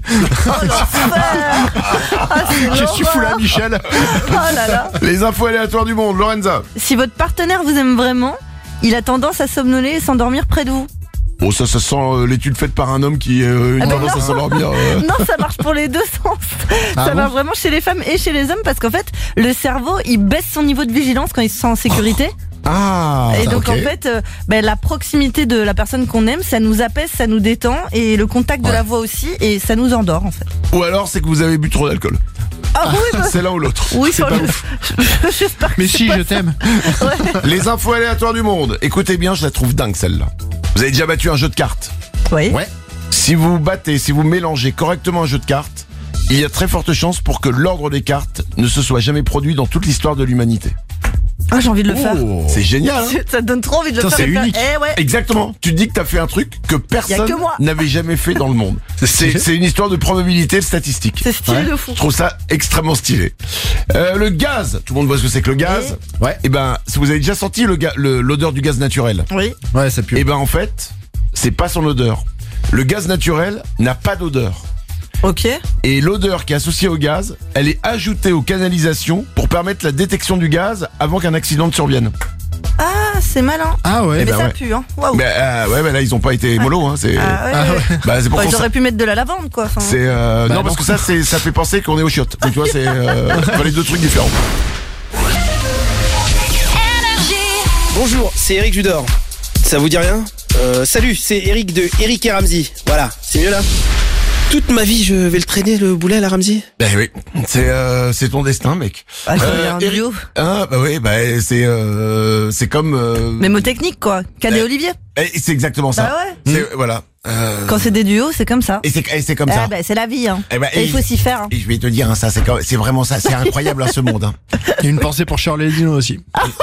Ah, c'est Qu'est-ce que tu fous là, l'horreur. Michel Oh là là. Les infos aléatoires du monde, Lorenza. Si votre partenaire vous aime vraiment, il a tendance à somnoler et s'endormir près de vous. Bon, ça, ça sent euh, l'étude faite par un homme qui a euh, une Ah ben tendance non. à s'endormir. euh. Non, ça marche pour les deux sens. Ah ça bon marche vraiment chez les femmes et chez les hommes parce qu'en fait, le cerveau, il baisse son niveau de vigilance quand il se sent en sécurité. Ah, et donc ok. en fait, euh, ben, la proximité de la personne qu'on aime, ça nous apaise, ça nous détend et le contact de Ouais. la voix aussi et ça nous endort en fait. Ou alors, c'est que vous avez bu trop d'alcool. Ah oui, bah, C'est l'un ou l'autre. oui, c'est enfin, pas je- j'espère que Mais c'est si, pas je ça. t'aime. Les infos aléatoires du monde. Écoutez bien, je la trouve dingue celle-là. Vous avez déjà battu un jeu de cartes. Oui. Ouais. Si vous battez, si vous mélangez correctement un jeu de cartes, il y a très forte chance pour que l'ordre des cartes ne se soit jamais produit dans toute l'histoire de l'humanité. Ah, j'ai envie de le faire. C'est génial, hein? Ça te donne trop envie de le Putain, faire. c'est et de faire- unique. Eh ouais. Exactement. Tu te dis que t'as fait un truc que personne que moi. n'avait jamais fait dans le monde. C'est c'est une histoire de probabilité statistique. C'est stylé de fou. Je trouve ça extrêmement stylé. Euh, le gaz, tout le monde voit ce que c'est que le gaz. Ouais. Et ben, si vous avez déjà senti le ga- le- l'odeur du gaz naturel. Oui. Ouais, ça pue. Et ben en fait, c'est pas son odeur. Le gaz naturel n'a pas d'odeur. Ok. Et l'odeur qui est associée au gaz, elle est ajoutée aux canalisations pour permettre la détection du gaz avant qu'un accident ne survienne. Ah, c'est malin. Ah ouais. Eh Mais ben ça ouais. pue, hein. Waouh. Ben, euh, ouais, ben là ils ont pas été mollo, hein. C'est, Ah ouais. Ah ouais. bah, c'est pour Bah, ça. ils auraient pu mettre de la lavande, quoi. Enfin, C'est euh, Bah non, non. parce que ça, c'est, ça fait penser qu'on est au chiottes. Donc tu vois, c'est euh, enfin, les deux trucs différents. Bonjour, c'est Eric Judor. Ça vous dit rien euh, Salut, c'est Eric de Eric et Ramsey. Voilà, c'est mieux là. Toute ma vie, je vais le traîner le boulet à la Ramsey. Ben oui, c'est euh, c'est ton destin, mec. Ah, ça devient un Eric- duo. Ah bah oui, bah c'est euh, c'est comme. Euh, Mémotechnique, quoi. Cadet Euh, Olivier. eh, c'est exactement ça. Bah ouais. C'est, voilà. Euh, Quand c'est des duos, c'est comme ça. et c'est et c'est comme Ah ça. bah, c'est la vie, hein. Eh ben, Et et- il faut s'y faire. hein. Et je vais te dire hein, ça, c'est quand- c'est vraiment ça, c'est incroyable hein, ce monde. Hein. Et une pensée pour Shirley Dino aussi.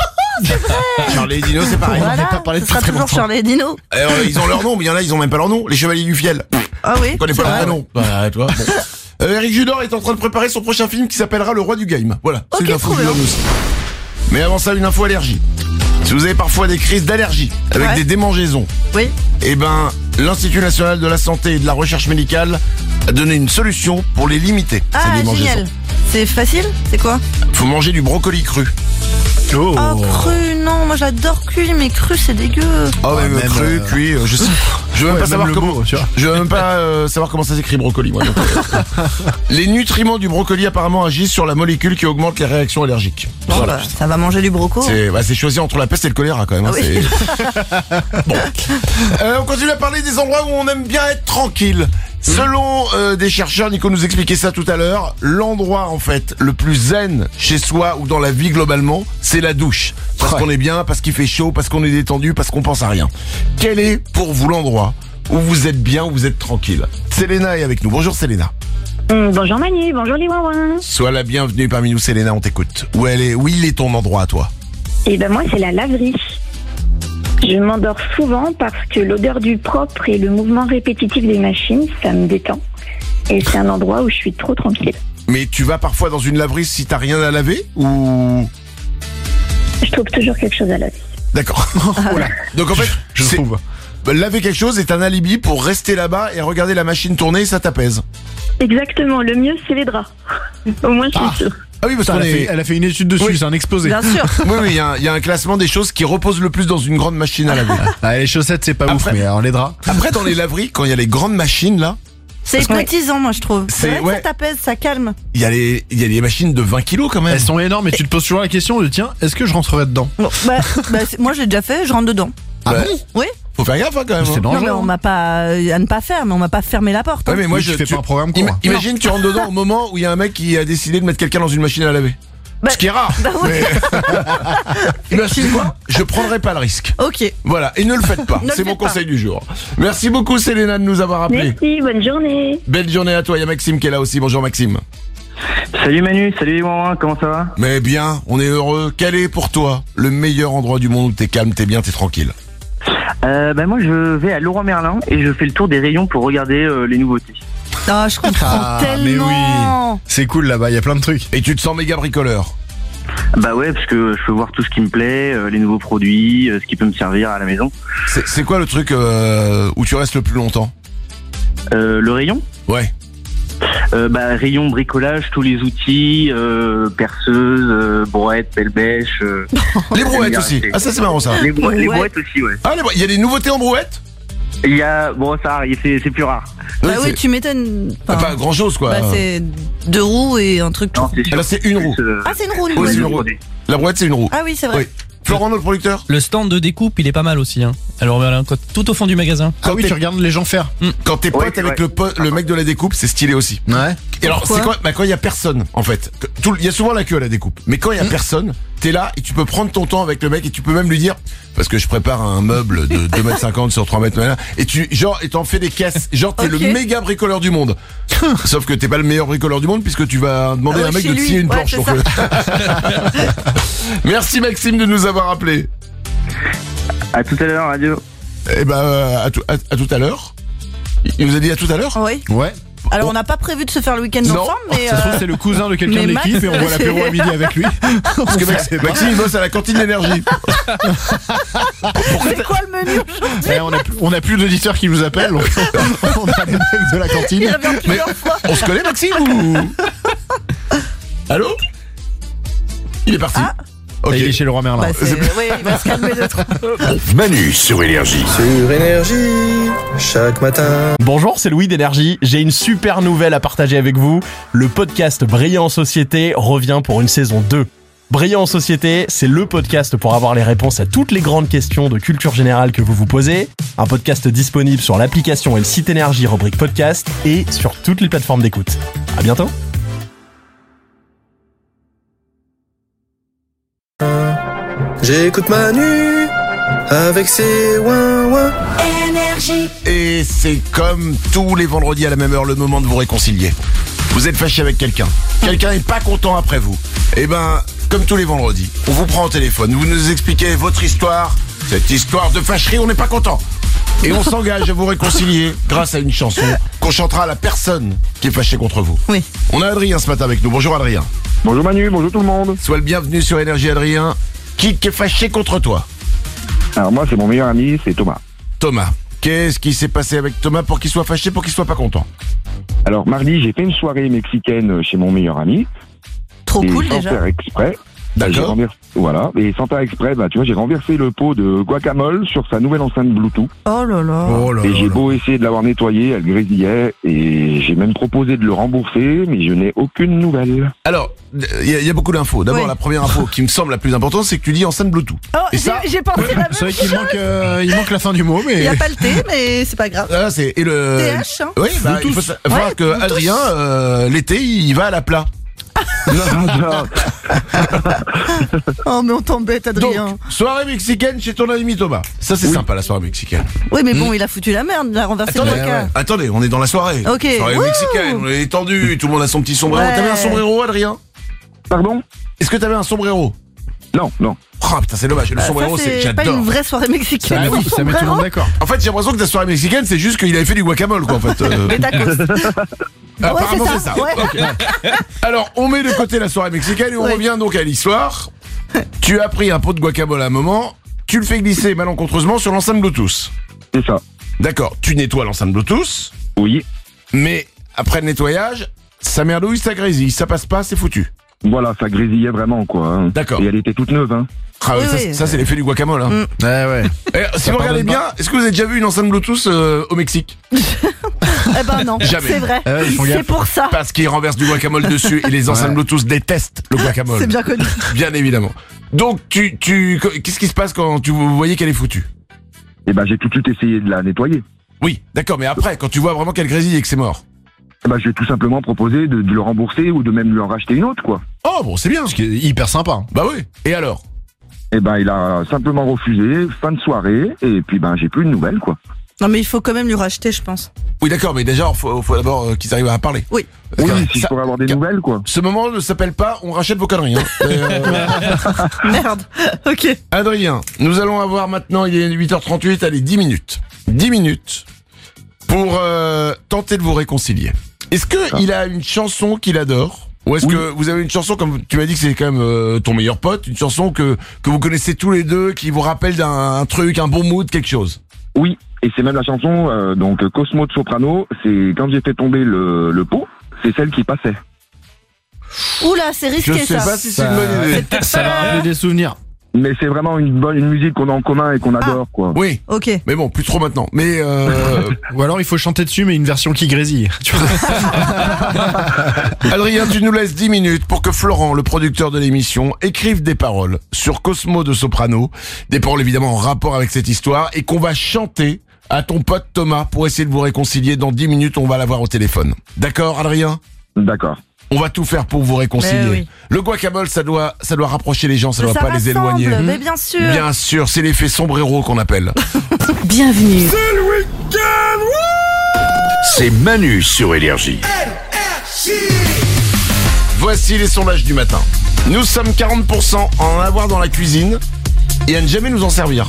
Charlie et Dino, c'est pareil. On en a Voilà, pas parlé ce depuis sera très toujours longtemps. Charlie et Dino. Alors, ils ont leur nom, mais il y en a, ils ont même pas leur nom. Les Chevaliers du Fiel. Ah oui. On connaît c'est pas leur vrai. nom. Bah, toi. Bon. Euh, Eric Judor est en train de préparer son prochain film qui s'appellera Le Roi du Game. Voilà. C'est Ok, une info trop que je vous bien. donne aussi. Mais avant ça, une info allergie. Si vous avez parfois des crises d'allergie avec Ouais. des démangeaisons, Oui. eh ben, l'Institut National de la Santé et de la Recherche Médicale a donné une solution pour les limiter, Ah, ces démangeaisons. génial. C'est facile. C'est quoi? Faut manger du brocoli cru. Oh. Oh, cru, non. Moi, j'adore cuit, mais cru, c'est dégueu. Oh, même, même, cru, euh, cuit, euh, je sais. Je veux même Ouais, pas même savoir le comment. mot, tu vois. Je veux même pas euh, savoir comment ça s'écrit brocoli, moi. donc, euh. Les nutriments du brocoli apparemment agissent sur la molécule qui augmente les réactions allergiques. Bon, Voilà. bah, ça va manger du broco. C'est bah, c'est choisi entre la peste et le choléra quand même. hein, Ah oui. c'est- bon. Euh, on continue à parler des endroits où on aime bien être tranquille. Selon euh, des chercheurs, Nico nous expliquait ça tout à l'heure, l'endroit en fait le plus zen chez soi ou dans la vie globalement, c'est la douche. Parce Ouais. qu'on est bien, parce qu'il fait chaud, parce qu'on est détendu, parce qu'on pense à rien. Quel est pour vous l'endroit où vous êtes bien, où vous êtes tranquille? Selena est avec nous. Bonjour Selena. Hum, bonjour Manu, bonjour les Wawins. Sois la bienvenue parmi nous Selena, on t'écoute. Où elle est, où il est ton endroit à toi? Et ben moi c'est la laverie. Je m'endors souvent parce que l'odeur du propre et le mouvement répétitif des machines, ça me détend. Et c'est un endroit où je suis trop tranquille. Mais tu vas parfois dans une laverie si t'as rien à laver ou... Je trouve toujours quelque chose à laver. D'accord. Voilà. Donc en fait, Je c'est- trouve. bah, laver quelque chose est un alibi pour rester là-bas et regarder la machine tourner, ça t'apaise. Exactement, le mieux c'est les draps. Au moins je suis sûre. Ah oui, parce Putain, qu'on elle, a est... fait, elle a fait une étude dessus, Oui. c'est un exposé. Bien sûr. Oui, oui, il y, a un- il y a un classement des choses qui reposent le plus dans une grande machine à laver. Ah, les chaussettes, c'est pas ouf, Après- mais alors les draps. Après, dans les laveries, quand il y a les grandes machines là, C'est Parce que- hypnotisant, moi, je trouve. C'est- C'est vrai que ouais. ça t'apaise, ça calme. Il y a les, il y a les machines de vingt kilos quand même. Elles sont énormes et tu te poses toujours la question de tiens, est-ce que je rentrerai dedans? Bon, bah, bah, c'est- moi, j'ai déjà fait, je rentre dedans. Ah bon Oui. Faut faire gaffe hein, quand même. C'est hein. dangereux. Non, mais on m'a pas, à ne pas faire, mais on m'a pas fermé la porte. Ouais, hein. mais moi Oui, je tu fais pas un programme Ima- court. Imagine tu rentres dedans au moment où il y a un mec qui a décidé de mettre quelqu'un dans une machine à laver. Bah, Ce qui est rare. bah ouais. Mais... ben, tu sais quoi, je prendrai pas le risque. Ok. Voilà, et ne le faites pas. Ne le C'est mon faites pas. conseil du jour. Merci beaucoup Selena de nous avoir appelé. Merci, bonne journée. Belle journée à toi. Il y a Maxime qui est là aussi. Bonjour Maxime. Salut Manu, salut les Ouin, comment ça va? Mais bien, on est heureux. Quel est pour toi le meilleur endroit du monde où t'es calme, t'es bien, t'es tranquille? euh, bah moi je vais à Leroy Merlin et je fais le tour des rayons pour regarder euh, les nouveautés. Ah, je comprends Ah, mais tellement. oui. C'est cool là-bas, il y a plein de trucs. Et tu te sens méga bricoleur? Bah ouais, parce que je peux voir tout ce qui me plaît, euh, les nouveaux produits, euh, ce qui peut me servir à la maison. C'est c'est quoi le truc euh, où tu restes le plus longtemps? Euh, le rayon Ouais. euh, bah rayon bricolage, tous les outils, euh, perceuse, euh, brouette, pelle bêche. Euh, Les brouettes bien aussi. resté. Ah ça c'est marrant ça. Les, brou- les Ouais. brouettes aussi, ouais. Ah les brou- il y a des nouveautés en brouette? Il y a, bon ça arrive, c'est c'est plus rare. Bah Ouais, oui, c'est- tu m'étonnes. Ah, Enfin, pas grand chose quoi. bah, c'est deux roues et un truc. Non, tout. c'est sûr. Ah, là c'est une roue. Plus, euh, Ah, c'est une roue, une Ouais, roue. c'est une roue. produit. La brouette c'est une roue. Ah oui, c'est vrai. Oui. Florent notre producteur. Le stand de découpe, il est pas mal aussi. Hein. Alors voilà, quoi, tout au fond du magasin. Ah oui, t'es- tu regardes les gens faire. Quand t'es Ouais, pote c'est avec vrai. le, po- le mec de la découpe, c'est stylé aussi. Ouais. Et alors, Pourquoi c'est quoi? Bah, quand il y a personne, en fait. Que- tout- Il y a souvent la queue à la découpe. Mais quand il y a personne, t'es là et tu peux prendre ton temps avec le mec et tu peux même lui dire, parce que je prépare un meuble de deux mètres cinquante sur trois mètres, voilà, et tu, genre, et t'en fais des caisses. Genre, t'es Ok. le méga bricoleur du monde. Sauf que t'es pas le meilleur bricoleur du monde puisque tu vas demander Ah ouais, à un mec chez de te lui. scier une Ouais, planche. c'est donc, ça. euh, Merci Maxime de nous avoir appelé. À tout à l'heure, radio. Eh ben, euh, à, tout- à, à tout à l'heure. Il vous a dit à tout à l'heure? Oui. Ouais. Alors, on n'a pas prévu de se faire le week-end Non. ensemble, mais. Ça se trouve, euh, c'est le cousin de quelqu'un mais de l'équipe Max, et on voit l'apéro à midi avec lui. Parce que Max- Maxime, il bosse à la cantine d'énergie. C'est quoi le menu aujourd'hui? Eh, on, a, plus- on a plus d'auditeurs qui nous appellent, donc on a les mecs de la Il cantine. revient plusieurs fois. On se connaît, Maxime ou... Allô? Il est parti. Ah. Ok. Il est chez Leroy Merlin. Bah, c'est- oui, il va se calmer de trop. Manu sur Énergie. Sur Énergie, chaque matin. Bonjour, c'est Louis d'Énergie. J'ai une super nouvelle à partager avec vous. Le podcast Brillant en Société revient pour une saison deux. Brillant en Société, c'est le podcast pour avoir les réponses à toutes les grandes questions de culture générale que vous vous posez. Un podcast disponible sur l'application et le site Énergie rubrique podcast et sur toutes les plateformes d'écoute. À bientôt. J'écoute Manu avec ses ouin-ouin. Et c'est comme tous les vendredis à la même heure, le moment de vous réconcilier. Vous êtes fâché avec quelqu'un. Quelqu'un est pas content après vous. Eh ben, comme tous les vendredis, on vous prend au téléphone. Vous nous expliquez votre histoire. Cette histoire de fâcherie, on n'est pas content. Et on s'engage à vous réconcilier grâce à une chanson qu'on chantera à la personne qui est fâchée contre vous. Oui. On a Adrien ce matin avec nous. Bonjour Adrien. Bonjour Manu, bonjour tout le monde. Sois le bienvenu sur Énergie Adrien. Qui est fâché contre toi? Alors moi c'est mon meilleur ami, c'est Thomas. Thomas. Qu'est-ce qui s'est passé avec Thomas pour qu'il soit fâché, pour qu'il soit pas content? Alors mardi j'ai fait une soirée mexicaine chez mon meilleur ami. Trop et cool sans déjà. faire exprès. bah, j'ai D'accord. renversé- Voilà, et sans faire exprès, bah tu vois, j'ai renversé le pot de guacamole sur sa nouvelle enceinte Bluetooth. Oh là là. Oh là Et là j'ai là. beau essayer de l'avoir nettoyé, elle grésillait, et j'ai même proposé de le rembourser, mais je n'ai aucune nouvelle. Alors, il y, a- il y a beaucoup d'infos. D'abord, Oui. la première info qui me semble la plus importante, c'est que tu dis enceinte Bluetooth. Oh, Et j'ai ça- j'ai pensé la même C'est vrai chose. qu'il manque, euh, il manque la fin du mot, Il mais. n'y a pas le T, mais c'est pas grave. Ah, c'est et le. T H, hein. Oui, bah, il faut sa- il va falloir Ouais, que Bluetooth. Adrien, euh, l'été, il va à la plat. Oh, mais on t'embête, Adrien. Donc, soirée mexicaine chez ton ami Thomas. Ça, c'est sympa, la soirée mexicaine. Oui, mais bon, Hmm. il a foutu la merde, il a renversé Attendez, le vodka. attendez, on est dans la soirée. Ok. Soirée Wouh. mexicaine, on est étendu, tout le monde a son petit sombrero. Ouais. T'avais un sombrero, Adrien? Pardon? Est-ce que t'avais un sombrero? Non, non. Oh putain, c'est dommage, le Ah, sombrero, ça, c'est c'est pas j'adore. une vraie soirée mexicaine. Ça, sans oui, ça met tout le monde sombrero. d'accord. En fait, j'ai l'impression que ta soirée mexicaine, c'est juste qu'il avait fait du guacamole, quoi, en fait. Euh, Des tacos. Apparemment, Ouais, c'est c'est ça. ça, ouais. Ok. Alors, on met de côté la soirée mexicaine et on Ouais. revient donc à l'histoire. Tu as pris un pot de guacamole à un moment, tu le fais glisser malencontreusement sur l'enceinte Bluetooth. C'est ça. D'accord, tu nettoies l'enceinte Bluetooth, Oui. mais après le nettoyage, ça merdouille, ça grésille, ça passe pas, c'est foutu. Voilà, ça grésillait vraiment, quoi. hein. D'accord. Et elle était toute neuve, hein. Ah oui, Oui, ça, oui. ça, c'est l'effet du guacamole. Hein. Mm. Ouais, ouais. Eh, si Ça vous regardez pardonne bien, est-ce que vous avez déjà vu une enceinte Bluetooth euh, au Mexique? Eh ben non, Jamais. c'est vrai. Ah ouais, ils font c'est gaffe. pour ça. Parce qu'ils renversent du guacamole dessus et les enceintes Ouais. Bluetooth détestent le guacamole. C'est bien connu. Bien évidemment. Donc, tu, tu, qu'est-ce qui se passe quand tu voyais qu'elle est foutue? Et ben j'ai tout de suite essayé de la nettoyer. Oui, d'accord, mais après, quand tu vois vraiment qu'elle grésille et que c'est mort. Eh ben, je vais tout simplement proposer de, de le rembourser ou de même lui en racheter une autre, quoi. Oh, bon, c'est bien. Ce qui est hyper sympa. Bah oui. Et alors? Eh ben, il a simplement refusé, fin de soirée, et puis ben, j'ai plus de nouvelles, quoi. Non mais il faut quand même lui racheter, je pense. Oui, d'accord, mais déjà, il faut, faut d'abord euh, qu'ils arrivent à parler. Oui. Oui, Car- si je ça- pourrais avoir des car- nouvelles, quoi. Ce moment ne s'appelle pas on rachète vos conneries. Hein. Mais, euh, Merde. Ok. Adrien, nous allons avoir maintenant, il est huit heures trente-huit, allez, dix minutes. dix minutes pour euh, tenter de vous réconcilier. Est-ce que il a une chanson qu'il adore? Ou est-ce Oui. que vous avez une chanson, comme tu m'as dit que c'est quand même euh, ton meilleur pote, une chanson que, que vous connaissez tous les deux, qui vous rappelle d'un un truc, un bon mood, quelque chose? Oui, et c'est même la chanson, euh, donc Cosmo de Soprano, c'est quand j'ai fait tomber le, le pot, c'est celle qui passait. Oula, c'est risqué Je sais ça. pas si c'est une bonne idée. Ça va rappeler des souvenirs. Mais c'est vraiment une bonne une musique qu'on a en commun et qu'on adore, quoi. Oui. Ok. Mais bon, plus trop maintenant. Mais euh, Ou alors il faut chanter dessus, mais une version qui grésille. Tu vois. Adrien, tu nous laisses dix minutes pour que Florent, le producteur de l'émission, écrive des paroles sur Cosmo de Soprano, des paroles évidemment en rapport avec cette histoire, et qu'on va chanter à ton pote Thomas pour essayer de vous réconcilier. Dans dix minutes, on va l'avoir au téléphone. D'accord, Adrien? D'accord. On va tout faire pour vous réconcilier. Mais oui. Le guacamole, ça doit, ça doit rapprocher les gens, ça Mais doit ça pas les rassemble, éloigner. mais bien sûr. Bien sûr, c'est l'effet sombrero qu'on appelle. Bienvenue. C'est Manu sur Énergie. Voici les sondages du matin. Nous sommes quarante pour cent à en avoir dans la cuisine et à ne jamais nous en servir.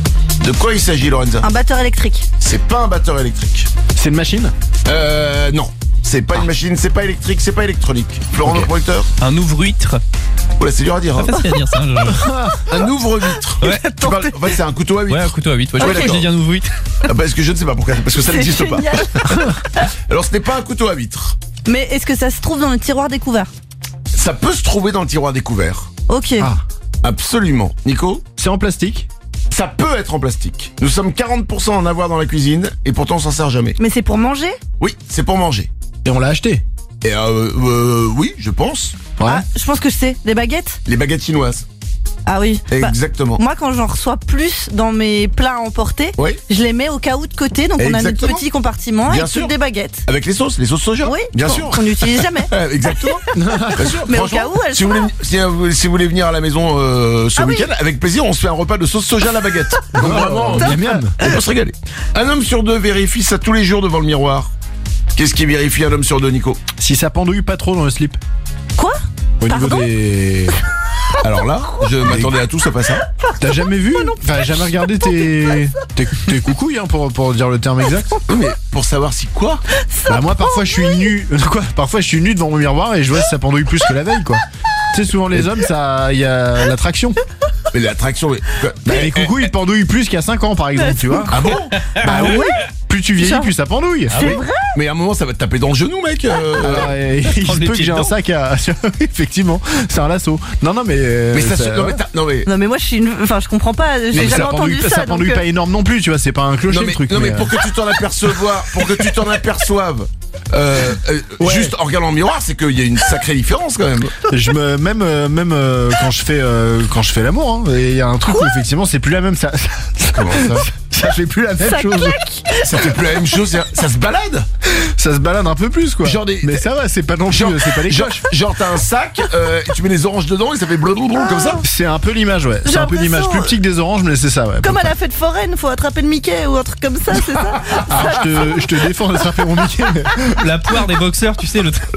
De quoi il s'agit, Lorenza? Un batteur électrique. C'est pas un batteur électrique. C'est une machine? Euh, non. C'est pas une machine, c'est pas électrique, c'est pas électronique. Florent, Ok. le producteur? Un ouvre-huître. Oula, c'est dur à dire. Pas Hein. facile à dire ça. je- Un ouvre-vitre. Ouais. Tu parles- En fait, c'est un couteau à huître. Ouais, un couteau à huit. Ouais, Ok, je sais pas pourquoi j'ai dit un ouvre-huître. Ah, parce que je ne sais pas pourquoi, parce que ça C'est n'existe pas. génial. Alors, ce n'est pas un couteau à vitre. Mais est-ce que ça se trouve dans le tiroir découvert? Ça peut se trouver dans le tiroir découvert. Ok. Ah. Absolument. Nico? C'est en plastique? Ça peut être en plastique. Nous sommes quarante pour cent à en avoir dans la cuisine et pourtant on s'en sert jamais. Mais c'est pour manger? Oui, c'est pour manger. Et on l'a acheté? Et euh, euh, oui, je pense. Ouais. Ah, je pense que je sais. Des baguettes? Les baguettes chinoises. Ah oui. Bah, Exactement. moi, quand j'en reçois plus dans mes plats à emporter, Oui. je les mets au cas où de côté. Donc, on a notre Exactement. petit compartiment Bien avec sûr. toutes des baguettes. Avec les sauces, les sauces soja. Oui. bien qu'on- sûr. Qu'on n'utilise jamais. Euh, Exactement. Bien sûr. Mais au Franchement, cas où, elles si vous, sont voulez, si, euh, si vous voulez venir à la maison euh, ce Ah oui. week-end, avec plaisir, on se fait un repas de sauce soja à la baguette. Donc vraiment, Miam, miam. on peut se régaler. Un homme sur deux vérifie ça tous les jours devant le miroir. Qu'est-ce qui vérifie un homme sur deux, Nico? Si ça pendouille pas trop dans le slip. Quoi? Au niveau Pardon des... Alors là, je m'attendais à tout sauf à ça. T'as jamais vu? Enfin, jamais regardé tes... tes, tes coucouilles, hein, pour, pour dire le terme exact? Oui, mais pour savoir si quoi? Bah moi parfois je suis nu. Quoi? Parfois je suis nu devant mon miroir et je vois si ça pendouille plus que la veille, quoi. Tu sais, souvent les hommes, ça, il y a l'attraction. Mais l'attraction, mais... Bah, les coucouilles ils pendouillent plus qu'il y a cinq ans, par exemple, tu vois. Ah bon? Bah oui. Plus tu vieillis, Genre- plus ça pendouille. Ah oui. Mais à un moment, ça va te taper dans le genou, mec. euh. Alors, euh, il se Prendre les peut que petites j'ai un dents. sac à. Effectivement, c'est un lasso. Non, non, mais. euh, Mais ça, se... ça- non, mais t'as- non mais Non, mais moi, je suis une. Enfin, je comprends pas. J'ai Mais jamais ça entendu pendouille, ça. ça pendouille donc, pas euh, énorme non plus, tu vois, c'est pas un clocher non, le mais, truc. non mais mais, pour que tu t'en apercevoives, pour que tu t'en aperçoives, euh, euh, Ouais. juste en regardant le miroir, c'est qu'il y a une sacrée différence quand même. euh, je me même euh, même euh, quand je fais euh, quand je fais l'amour, hein, et il y a un truc où effectivement c'est plus la même, ça, Comment ça? ça fait plus la même Ça chose. Ça fait plus la même chose, ça, ça se balade. Ça se balade un peu plus, quoi. Genre des- Mais ça va, c'est pas non plus, Genre, c'est pas les genre, cloches. genre t'as un sac, euh, et tu mets des oranges dedans et ça fait blablabla comme ça. C'est un peu l'image, ouais. C'est J'ai un peu l'image l'impression- plus petite que des oranges, mais c'est ça, ouais. Comme à la fête foraine, faut attraper le Mickey ou un truc comme ça, c'est ça? Alors, je te, je te défends de frapper mon Mickey. mais La poire des boxeurs, tu sais, le truc.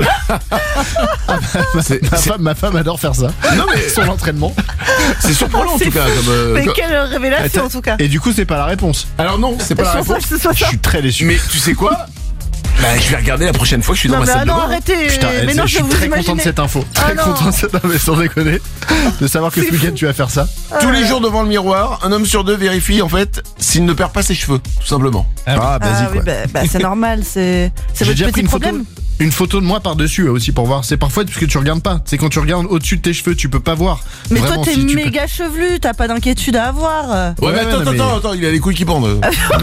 C'est ma, c'est- femme, ma femme adore faire ça. non mais Son entraînement. c'est surprenant en C'est tout cas. fou. Comme, euh, Mais comme- quelle révélation en tout cas. Et du coup, c'est pas la réponse. Alors non, c'est pas la Je pense pas réponse. que ce soit Je ça. suis très déçu. Mais tu sais quoi? Bah je vais regarder la prochaine fois que je suis dans Non, ma mais salle ah de non, bain. arrêtez. Putain, Mais elle- non, je je suis vous très content de imaginer. cette info. Ah Très non. content de cette info, mais sans déconner. De savoir que ce C'est week-end fou. tu vas faire ça. Tous les jours devant le miroir, un homme sur deux vérifie en fait s'il ne perd pas ses cheveux, tout simplement. Ah, Ah, basique, ah oui, ouais. bah, bah, c'est normal, c'est c'est J'ai votre déjà petit pris une problème. photo, une photo de moi par-dessus euh, aussi pour voir. C'est parfois parce que tu regardes pas. C'est quand tu regardes au-dessus de tes cheveux, tu peux pas voir. Mais Vraiment, toi, t'es si tu méga chevelu, t'as pas d'inquiétude à avoir. Ouais, mais Ouais, attends, non, mais- attends, attends, il a les couilles qui pendent.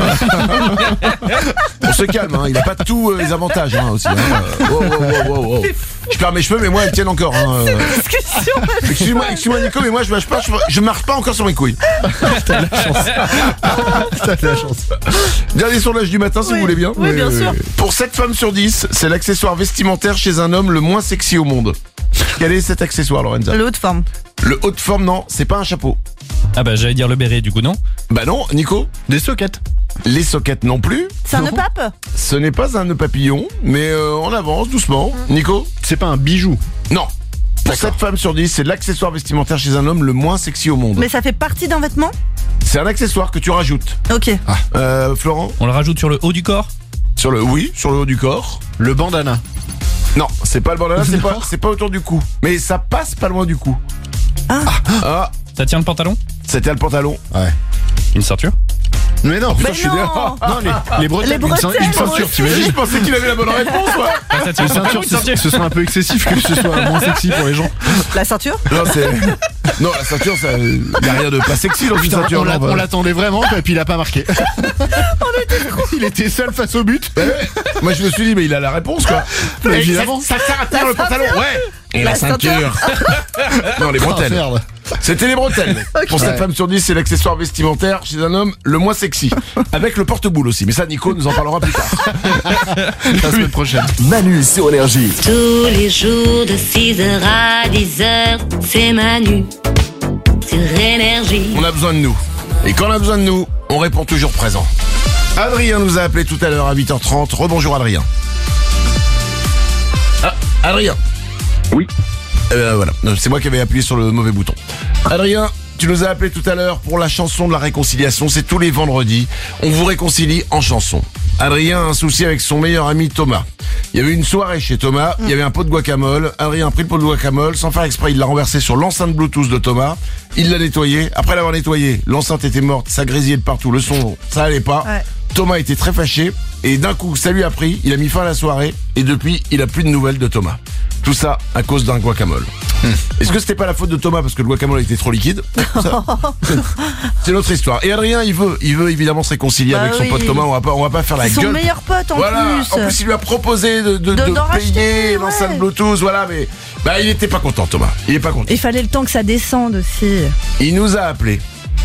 On se calme, hein, il a pas tous euh, les avantages hein, aussi. Hein. Oh, oh, oh, oh, oh. Je perds mes cheveux, mais moi, elles tiennent encore. Hein. Discussion. Excuse-moi, excuse-moi, Nico, mais moi, je marche pas, je, je marche pas encore sur mes couilles. T'as de la chance. T'as de la chance. Dernier sondage du matin, si Oui, vous voulez bien. oui, bien sûr. Pour sept femmes sur dix, c'est l'accessoire vestimentaire chez un homme le moins sexy au monde. Quel est cet accessoire, Lorenza? Le haut de forme. Le haut de forme, non, c'est pas un chapeau. Ah bah j'allais dire le béret du coup non. Bah non, Nico. Des sockets. Les sockets non plus. C'est un nœud pape. Ce n'est pas un nœud papillon, mais euh, on avance doucement. Nico. C'est pas un bijou. Non. Pour sept femmes sur dix, c'est l'accessoire vestimentaire chez un homme le moins sexy au monde. Mais ça fait partie d'un vêtement. C'est un accessoire que tu rajoutes. Ok. Euh, Florent. On le rajoute sur le haut du corps. Sur le oui, sur le haut du corps. Le bandana. Non, c'est pas le bandana, c'est pas, c'est pas autour du cou. Mais ça passe pas loin du cou. Ah. Ah, Ça tient le pantalon. c'était le pantalon. Ouais. Une ceinture. Mais non. Mais je suis non. d'accord. Non, les, les bretelles. Les une ceint- bretelles, une ceinture, moi t'imagines? Je pensais qu'il avait la bonne réponse, moi. Ah, ça tient Les le pantalon, ceintures, une ce, ceinture. ce serait un peu excessif que ce soit moins sexy pour les gens. La ceinture. Non, c'est. Non, la ceinture, ça. Y a rien de pas sexy dans une Putain, ceinture. on l'a- non, bah. on l'attendait vraiment, et puis il a pas marqué. Il était seul face au but. Ouais, ouais. Moi, je me suis dit, mais il a la réponse, quoi. Mais évidemment. Ça, ça sert à tenir le pantalon, ouais. Et la, La ceinture. non, les Ah, bretelles. merde. C'était les bretelles. Pour cette Ouais. femme sur dix, c'est l'accessoire vestimentaire chez un homme le moins sexy. Avec le porte-boule aussi. Mais ça, Nico nous en parlera plus tard. La semaine prochaine. Manu sur Énergie. Tous les jours de six heures à dix heures, c'est Manu sur Énergie. On a besoin de nous. Et quand on a besoin de nous, on répond toujours présent. Adrien nous a appelé tout à l'heure à huit heures trente. Rebonjour Adrien. Ah, Adrien. Oui. Euh, voilà, Non, c'est moi qui avais appuyé sur le mauvais bouton. Adrien, tu nous as appelé tout à l'heure pour la chanson de la réconciliation. C'est tous les vendredis. On vous réconcilie en chanson. Adrien a un souci avec son meilleur ami Thomas. Il y avait une soirée chez Thomas, il y avait un pot de guacamole. Adrien a pris le pot de guacamole, sans faire exprès, il l'a renversé sur l'enceinte Bluetooth de Thomas. Il l'a nettoyé. Après l'avoir nettoyé, l'enceinte était morte, ça grésillait de partout, le son, ça allait pas. Ouais. Thomas était très fâché et d'un coup, ça lui a pris, il a mis fin à la soirée et depuis, il a plus de nouvelles de Thomas. Tout ça à cause d'un guacamole. Est-ce que c'était pas la faute de Thomas parce que le guacamole était trop liquide? Ça, c'est notre histoire. Et Adrien, il veut, il veut évidemment se réconcilier Bah avec son oui. pote Thomas. On va pas, on va pas faire la C'est son gueule. meilleur pote en Voilà. plus. En plus, il lui a proposé de, de, De- de d'en racheter, payer ouais. l'enceinte Bluetooth. Voilà, mais bah, il était pas content, Thomas. Il est pas content. Il fallait le temps que ça descende aussi. Il nous a appelé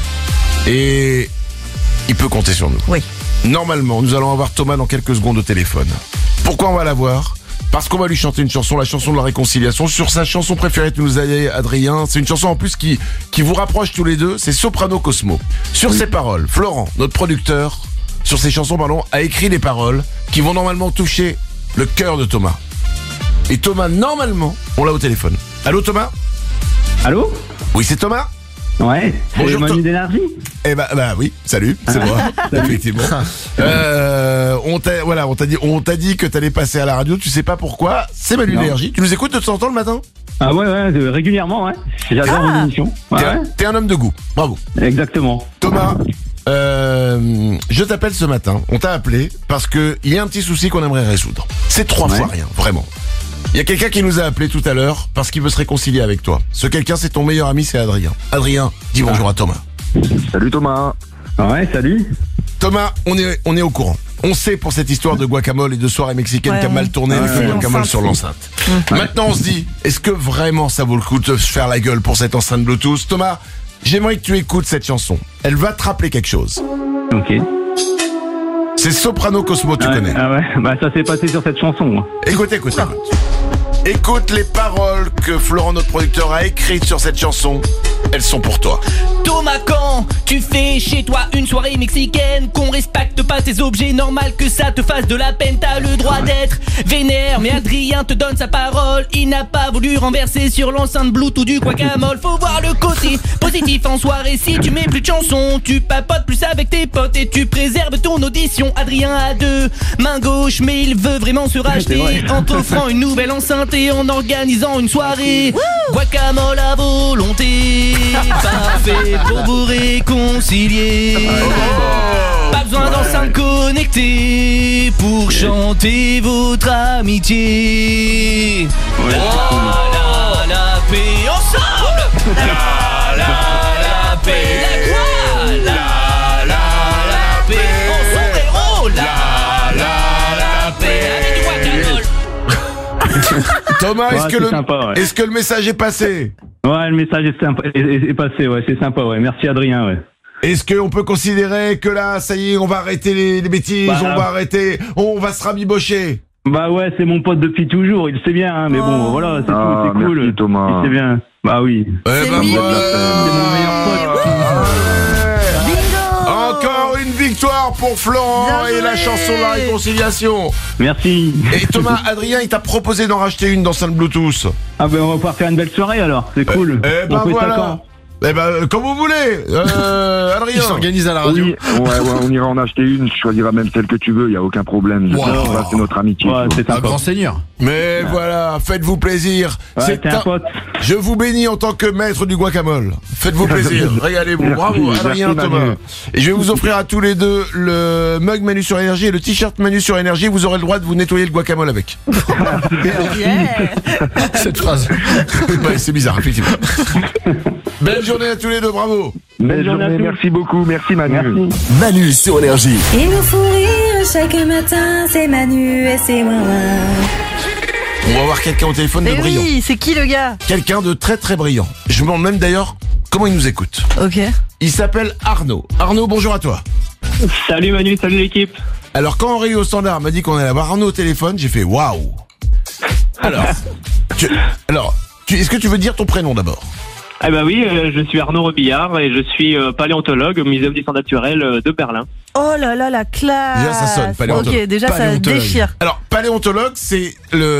et il peut compter sur nous. Oui. Normalement, nous allons avoir Thomas dans quelques secondes au téléphone. Pourquoi on va l'avoir? Parce qu'on va lui chanter une chanson, la chanson de la réconciliation, sur sa chanson préférée que nous a dit Adrien. C'est une chanson en plus qui, qui vous rapproche tous les deux, c'est Soprano Cosmo. Sur ses paroles, Florent, notre producteur, sur ses chansons, pardon, a écrit les paroles qui vont normalement toucher le cœur de Thomas. Et Thomas, normalement, on l'a au téléphone. Allô Thomas? Allô? Oui, c'est Thomas? Ouais, c'est Bonjour, Manu Tho- d'énergie. Eh bah, bah oui, salut, c'est moi, effectivement. Euh, on t'a, voilà, on t'a dit, on t'a dit que t'allais passer à la radio, tu sais pas pourquoi, c'est Manu Non. d'énergie. Tu nous écoutes de temps en temps le matin? Ah ouais, ouais, de- régulièrement, ouais. J'adore Ah. vos émissions. Ouais, T'es, ouais. un, t'es un homme de goût, bravo. Exactement. Thomas, euh, je t'appelle ce matin, on t'a appelé parce que il y a un petit souci qu'on aimerait résoudre. C'est trois Ouais. fois rien, vraiment. Il y a quelqu'un qui nous a appelé tout à l'heure parce qu'il veut se réconcilier avec toi. Ce quelqu'un, c'est ton meilleur ami, c'est Adrien. Adrien, dis bonjour à Thomas. Salut Thomas. Ouais, salut. Thomas, on est, on est au courant. On sait pour cette histoire de guacamole et de soirée mexicaine Ouais, qui a mal tourné ouais, avec le ouais. guacamole L'enceinte. sur l'enceinte. Maintenant, on se dit, est-ce que vraiment ça vaut le coup de se faire la gueule pour cette enceinte Bluetooth? Thomas, j'aimerais que tu écoutes cette chanson. Elle va te rappeler quelque chose. Ok. C'est Soprano Cosmo, tu Ouais, connais. Ah ouais, bah ça s'est passé sur cette chanson. hein. Écoute, écoute, écoute. Écoute les paroles que Florent, notre producteur, a écrites sur cette chanson. Elles sont pour toi. Thomas, quand tu fais chez toi une soirée mexicaine, qu'on respecte pas tes objets, normal que ça te fasse de la peine. T'as le droit d'être vénère, mais Adrien te donne sa parole. Il n'a pas voulu renverser sur l'enceinte Bluetooth du guacamole. Faut voir le côté positif en soirée. Si tu mets plus de chansons, tu papotes plus avec tes potes et tu préserves ton audition. Adrien a deux mains gauches, mais il veut vraiment se racheter vrai. en t'offrant une nouvelle enceinte et en organisant une soirée. Guacamole à volonté, parfait pour vous réconcilier. Pas besoin d'enceinte connectée pour chanter votre amitié. La la la paix ensemble. La la la paix. La quoi? La la la paix ensemble héros. La la la paix. Avec du guacamole. Thomas, Ouais, est-ce que c'est le sympa, ouais. est-ce que le message est passé? Ouais, le message est, sympa, est, est- est passé, ouais, c'est sympa, ouais. Merci Adrien, ouais. Est-ce qu'on peut considérer que là, ça y est, on va arrêter les, les bêtises, Bah, on va arrêter, on va se rabibocher? Bah ouais, c'est mon pote depuis toujours, il le sait bien, hein, mais bon, voilà, c'est Ah, tout, c'est cool. merci, Thomas. Il sait bien. Bah oui. Eh ben voilà. C'est mon meilleur pote. Encore une victoire pour Florent et la chanson de la réconciliation. Merci. Et Thomas, Adrien, il t'a proposé d'en racheter une d'enceinte Bluetooth. Ah ben on va pouvoir faire une belle soirée alors, c'est cool. Eh ben on fait ça voilà. quand? Eh ben, comme vous voulez. Euh, Adrien. Il s'organise à la radio. Oui, ouais, ouais, on ira en acheter une, tu choisiras même celle que tu veux, il y a aucun problème. Wow. Ça, c'est notre amitié. Ouais, tu c'est vois. Un sympa. grand seigneur. Mais voilà, faites-vous plaisir. Ouais, t'es un pote. Je vous bénis en tant que maître du guacamole. Faites-vous plaisir, régalez-vous. Merci, Bravo, merci, Adrien, Manu. Thomas. Et je vais vous offrir à tous les deux le mug Manu sur énergie et le t-shirt Manu sur énergie. Vous aurez le droit de vous nettoyer le guacamole avec. Cette phrase. Ouais, c'est bizarre, effectivement. Belle journée à tous les deux, bravo. Belle journée, merci beaucoup, merci Manu. Merci. Manu sur énergie. Et nous font rire chaque matin, c'est Manu et c'est Wawa. On va voir quelqu'un au téléphone de Mais brillant. oui, c'est qui le gars? Quelqu'un de très très brillant. Je me demande même d'ailleurs comment il nous écoute. Ok. Il s'appelle Arnaud. Arnaud, bonjour à toi. Salut Manu, salut l'équipe. Alors quand Henri au standard m'a dit qu'on allait avoir Arnaud au téléphone, j'ai fait waouh. Alors, tu, alors, tu, est-ce que tu veux dire ton prénom d'abord? Ah bah oui, euh, je suis Arnaud Robillard et je suis euh, paléontologue au Muséum d'histoire naturelle euh, de Berlin. Oh là là, la classe. Déjà ça sonne, paléontologue. Ok, déjà ça Paléontologue. déchire. Alors, paléontologue, c'est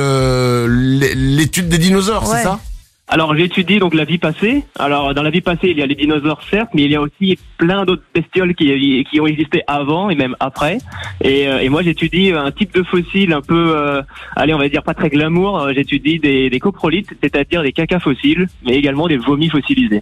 le l'étude des dinosaures, Ouais. c'est ça? Alors j'étudie donc la vie passée. Alors dans la vie passée, il y a les dinosaures certes, mais il y a aussi plein d'autres bestioles qui, qui ont existé avant et même après. Et, euh, et moi j'étudie un type de fossile un peu, euh, allez on va dire pas très glamour. Euh, J'étudie des, des coprolites, c'est-à-dire des cacas fossiles, mais également des vomis fossilisés.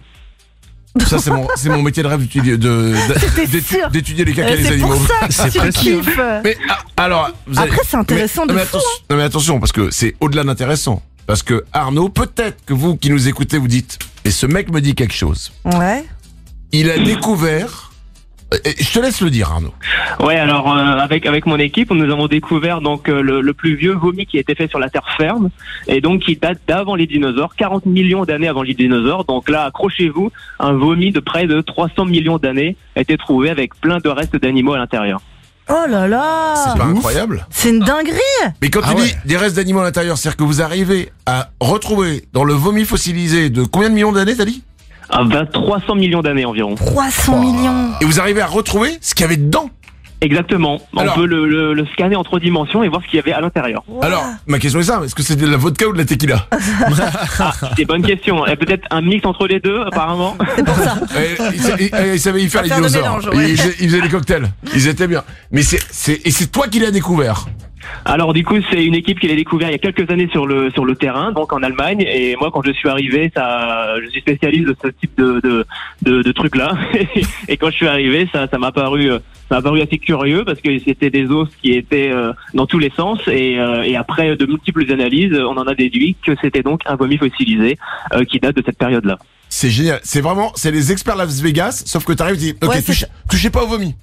Ça, c'est mon, c'est mon métier de rêve d'étudier, de, C'était d'étu- sûr. d'étudier les caca Euh, des c'est animaux. pour ça que tu kiffes. Mais ah, alors, vous allez- Après, c'est intéressant mais, de mais fou, attention, non, mais attention, parce que c'est au-delà d'intéressant. Parce que Arnaud, peut-être que vous qui nous écoutez, vous dites, et ce mec me dit quelque chose. Ouais. Il a découvert. Et je te laisse le dire, Arnaud. Ouais, alors euh, avec avec mon équipe, nous avons découvert donc euh, le, le plus vieux vomi qui a été fait sur la terre ferme et donc qui date d'avant les dinosaures, quarante millions d'années avant les dinosaures. Donc là, accrochez-vous, un vomi de près de trois cents millions d'années a été trouvé avec plein de restes d'animaux à l'intérieur. Oh là là. C'est pas incroyable? C'est une dinguerie. Mais quand Ah tu ouais. dis des restes d'animaux à l'intérieur, c'est-à-dire que vous arrivez à retrouver dans le vomi fossilisé de combien de millions d'années, t'as dit? À vingt, trois cents millions d'années environ. trois cents millions. Et vous arrivez à retrouver ce qu'il y avait dedans? Exactement. On Alors- peut le, le, le scanner en trois dimensions et voir ce qu'il y avait à l'intérieur. Alors, ma question est simple, est-ce que c'est de la vodka ou de la tequila? Ah, c'est bonne question. Et peut-être un mix entre les deux, apparemment. C'est pour ça. Et, il, sa- il- il savait y faire On les va faire le dinosaures. mélange, ouais. il, faisait, il faisait des cocktails. Ils étaient bien. Mais c'est, c'est, et c'est toi qui l'as découvert. Alors du coup, c'est une équipe qui l'a découvert il y a quelques années sur le sur le terrain, donc en Allemagne. Et moi, quand je suis arrivé, ça, je suis spécialiste de ce type de de de, de trucs là. Et quand je suis arrivé, ça ça m'a paru ça m'a paru assez curieux parce que c'était des os qui étaient euh, dans tous les sens. Et euh, et après de multiples analyses, on en a déduit que c'était donc un vomi fossilisé euh, qui date de cette période-là. C'est génial. C'est vraiment, c'est les experts Las Vegas, sauf que t'arrives et tu dis, ok, Ouais, c'est touche- ça. touchez pas au vomi.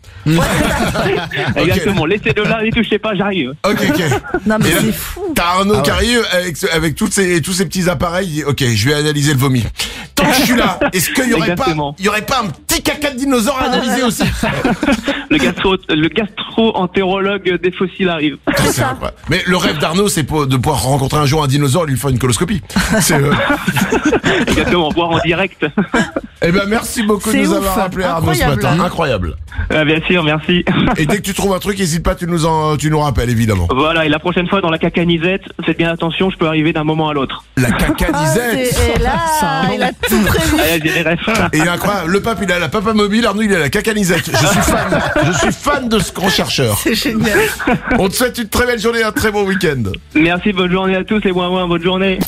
Exactement. Laissez-le là, n'y touchez pas, j'arrive. Ok, ok. Non mais Et là, c'est fou. T'as Arnaud Ah qui ouais. arrive avec, ce- avec toutes ces, tous ces petits appareils, il dit, ok, je vais analyser le vomi. Tant que je suis là, est-ce qu'il y aurait pas, Exactement. il y aurait pas un petit caca de dinosaure à analyser aussi? Le gastro le gastro-entérologue des fossiles arrive. C'est incroyable. Mais le rêve d'Arnaud, c'est pour- de pouvoir rencontrer un jour un dinosaure et lui faire une coloscopie. C'est, euh, Exactement. Voir en direct. Eh ben, merci beaucoup de C'est nous ouf. avoir appelé Arnaud ce Incroyable. matin. Incroyable. Euh, bien sûr, merci. Et dès que tu trouves un truc, n'hésite pas, tu nous en, tu nous rappelles, évidemment. Voilà, et la prochaine fois dans la cacanisette, faites bien attention, je peux arriver d'un moment à l'autre. La Ah, cacanisette. c'est- et là, il a tout prévu. Allez, j'ai les refs. Et il est incroyable. Le pape, il a la papa mobile, Arnaud, il a la cacanisette. Je suis fan. Je suis fan de ce grand chercheur. C'est génial. On te souhaite une très belle journée et un très bon week-end. Merci, bonne journée à tous, les ouin ouin, bonne journée.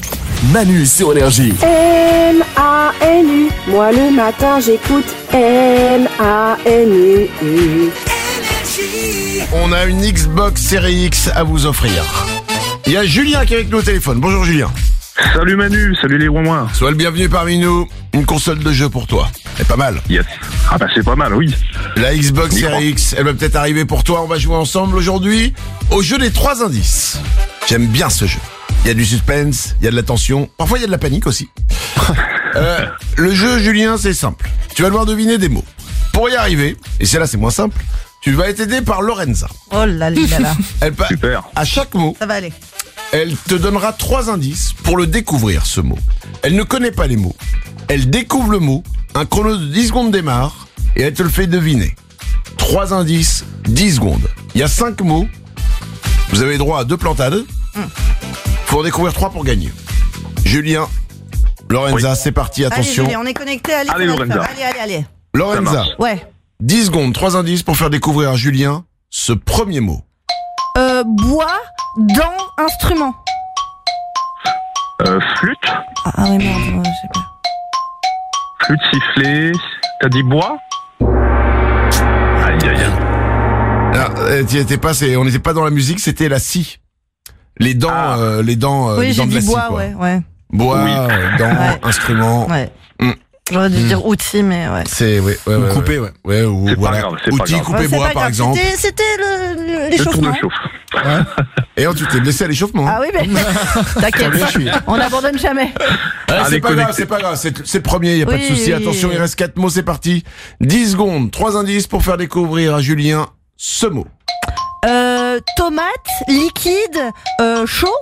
Manu sur Énergie. M A N U. Moi le matin j'écoute M A N U. On a une Xbox Series X à vous offrir. Il y a Julien qui est avec nous au téléphone. Bonjour Julien. Salut Manu, salut les Ouin-Ouin. Sois le bienvenu parmi nous. Une console de jeu pour toi. C'est pas mal. Yes. Ah bah c'est pas mal, oui. La Xbox Micro. Series X, elle va peut-être arriver pour toi. On va jouer ensemble aujourd'hui au jeu des trois indices. J'aime bien ce jeu. Il y a du suspense, il y a de la tension. Parfois il y a de la panique aussi. euh, le jeu, Julien, c'est simple. Tu vas devoir deviner des mots. Pour y arriver, et c'est là c'est moins simple, tu vas être aidé par Lorenza. Oh là là là. Elle pa- Super. À chaque mot, Ça va aller. elle te donnera trois indices pour le découvrir, ce mot. Elle ne connaît pas les mots. Elle découvre le mot, un chrono de dix secondes démarre, et elle te le fait deviner. Trois indices, dix secondes. Il y a cinq mots. Vous avez droit à deux plantades. Faut en découvrir trois pour gagner. Julien, Lorenza, Oui. c'est parti, Allez, attention. Julien, on est connectés. Allez, Allez, on va le Lorenza. faire. Allez, allez, allez. Lorenza, Ouais. dix secondes, trois indices pour faire découvrir à Julien ce premier mot. Euh, bois dans instrument. Euh, flûte, Ah, ah ouais, merde, ouais, je sais pas. flûte sifflée. T'as dit bois? Aïe aïe aïe. Ah, euh, t'y étais pas, c'est- on n'était pas dans la musique, c'était la scie. Les dents, Ah. euh, les dents, euh, Oui, les j'ai dents de dit la scie, bois, quoi. ouais, ouais. Bois, Oui. euh, dents, Ouais. instruments. Ouais. Mm. J'aurais dû Mm. dire outil, mais ouais. C'est, ouais, ouais, ouais, coupé, ouais. Ouais, ou C'est pas voilà. grave, c'est pas Outils grave. coupé Ouais, c'est bois, pas par grave. exemple. C'était, c'était le, le- Le l'échauffement. tourne-chauffe. Et oh, tu t'es blessé à l'échauffement. Ah oui, mais t'inquiète, Bien, je suis. on n'abandonne jamais. Ouais, Allez, c'est pas grave, connecté. c'est pas grave, c'est, c'est le premier, y a pas de Oui, souci. oui, Attention, oui. il reste quatre mots, c'est parti. dix secondes, trois indices pour faire découvrir à Julien ce mot. Euh, tomate, liquide, euh, chaud.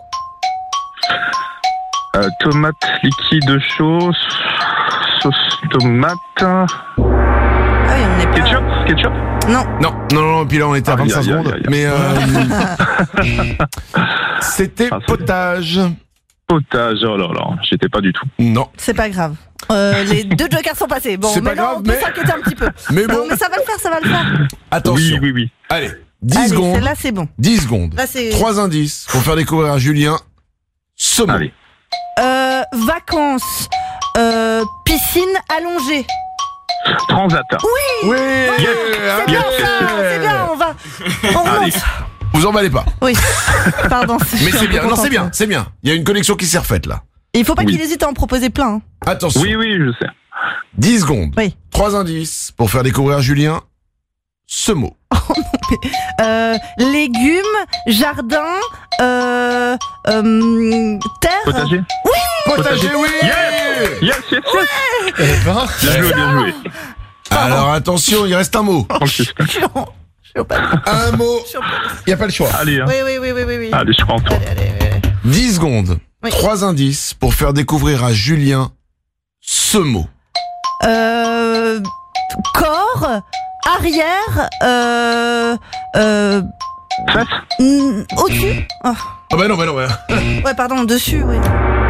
Euh, tomate liquide chaud, sauce tomate. Ah oui, on n'est pas... Ketchup, ketchup. Non. Non, non, non, puis là on était à Aïe, vingt-cinq aïe, secondes. aïe, aïe. Mais euh, c'était Ah, c'est- potage. Potage, oh là là, j'étais pas du tout. Non. C'est pas grave. Euh, les deux jokers sont passés. Bon, C'est pas maintenant, grave, on peut mais- s'inquiéter un petit peu. Mais bon. Non, mais ça va le faire, ça va le faire. Attention. Oui, oui, oui. Allez, dix Allez, secondes. celle-là, c'est bon. dix secondes. Là, c'est... Trois indices pour faire découvrir à Julien ce mot. Allez. Euh, vacances, euh, piscine allongée. Transat. Oui. Yes. ah, C'est bien yes, ça, c'est bien, on va... On Allez. remonte. Vous emballez pas. Oui, pardon. Mais je suis c'est un peu bien. Non, contente. c'est bien, c'est bien. Il y a une connexion qui s'est refaite là. Il faut pas Oui. qu'il hésite à en proposer plein. hein. Attention. Oui, oui, je sais. dix secondes. Oui. Trois indices pour faire découvrir à Julien ce mot. Euh, légumes, jardin, euh, euh, terre. Potager. Potager, oui. Yes, yes, yes, yes. Eh ben, Bien joué, bien joué. Alors attention, il reste un mot. Dans le suspense. Un mot. Il y a pas le choix. Allez, hein. Oui, oui, oui, oui, oui. oui. Allez, je prends toi. Allez, allez, allez. dix secondes. Oui. Trois indices pour faire découvrir à Julien ce mot. Euh, corps, arrière, euh, euh, Fesse. mm, au-dessus. Oh. Ah bah non, bah non, ouais. Ouais, pardon, dessus, oui.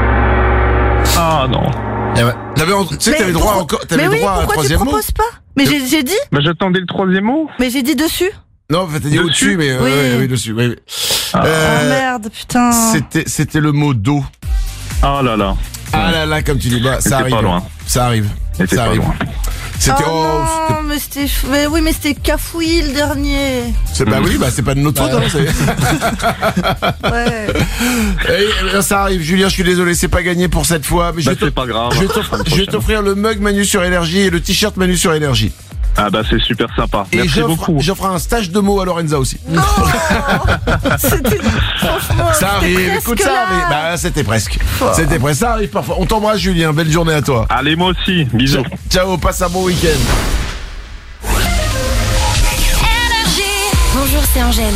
Ah non. Eh ouais. T'avais, en- tu sais que Mais t'avais droit pour- encore, t'avais Mais oui, droit à un pourquoi tu troisième mot. proposes pas? Mais j'ai, j'ai dit, Bah j'attendais le troisième mot. mais j'ai dit dessus. Non, en fait, t'as dit Dessus. au-dessus, mais euh, Oui. ouais, oui, dessus. Oui, oui. Ah. Euh, Oh merde, putain. C'était, c'était le mot d'eau. Ah là là. Ah là là, comme tu dis, bah, C'était ça pas arrive. loin. Ça arrive. C'était Ça pas arrive. loin. C'était, oh, oh, c'était- non, mais c'était, mais oui, mais c'était cafouillis le dernier. c'est, bah oui, bah c'est pas de notre faute, hein, c'est- Ouais. Et, et, ça arrive, Julien, je suis désolé, c'est pas gagné pour cette fois, mais je Bah vais t'off- c'est pas grave. je vais t'offrir- je vais t'offrir le mug Manu sur Énergie et le t-shirt Manu sur Énergie. Ah bah c'est super sympa. Et Merci j'offre, beaucoup. j'offre un stage de mots à Lorenza aussi. Non. C'était, franchement, Ça c'était arrive, presque écoute, ça là. arrive. Bah, c'était presque. C'était presque. Ça arrive parfois. On t'embrasse, Julien. Belle journée à toi. Allez, moi aussi. Bisous. Ciao, passe un bon week-end. Bonjour, c'est Angèle.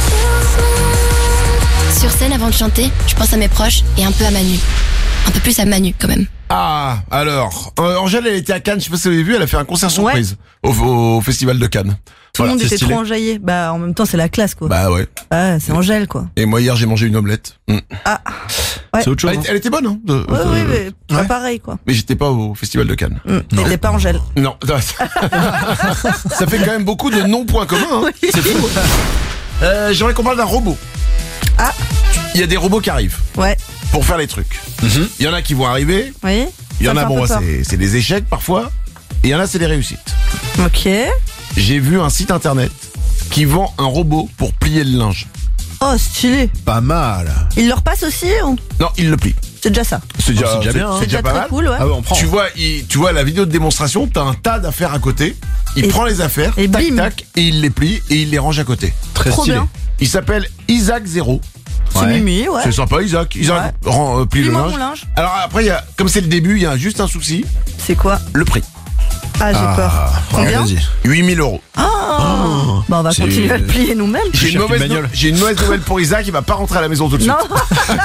Sur scène, avant de chanter, je pense à mes proches et un peu à Manu. Un peu plus à Manu, quand même. Ah, alors, euh, Angèle, elle était à Cannes, je sais pas si vous avez vu, elle a fait un concert surprise au, au festival de Cannes. Tout le Voilà, monde c'est était stylé. trop enjaillé. Bah, en même temps, c'est la classe, quoi. Bah ouais. Ah, c'est Angèle, quoi. Et moi, hier, j'ai mangé une omelette. Mm. Ah. Ouais. C'est autre chose. Elle, était- elle était bonne, hein. de- Ouais, de- oui, mais pas ouais. pareil, quoi. Mais j'étais pas au festival de Cannes. Mm. T'étais pas Angèle. Non. Ça fait quand même beaucoup de non-points communs, hein. Oui. C'est fou. Euh, j'aimerais qu'on parle d'un robot. Ah. Il y a des robots qui arrivent. Ouais. pour faire les trucs. Il y en a qui vont arriver. Oui. Il y ça en me a, fait bon, un peu peur. c'est, c'est des échecs parfois. Et il y en a, c'est des réussites. Ok. J'ai vu un site internet qui vend un robot pour plier le linge. Oh, stylé. Pas mal. Il leur passe aussi ou... Non, il le plie. C'est déjà ça. C'est déjà, Oh, c'est déjà bien, hein. c'est déjà C'est pas déjà mal. très cool, ouais. Ah ouais, on prend. Tu vois, il, tu vois la vidéo de démonstration, t'as un tas d'affaires à côté. Il Et- prend les affaires, et tac bim. tac, et il les plie et il les range à côté. Très Trop stylé. bien. Il s'appelle Isaac Zero. C'est Ouais. Mimi, ouais. C'est sympa, Isaac. Isaac rend, euh, plie le Plie-moi linge. mon linge. Alors après, il y a, comme c'est le début, il y a juste un souci, C'est quoi? le prix. Ah, j'ai peur. Combien? Vas-y. huit mille euros. Oh, Bah, on va c'est- continuer à le plier nous-mêmes. J'ai une, cher mauvaise qu'une bagnole. no- j'ai une mauvaise nouvelle pour Isaac, il va pas rentrer à la maison tout de suite. Non.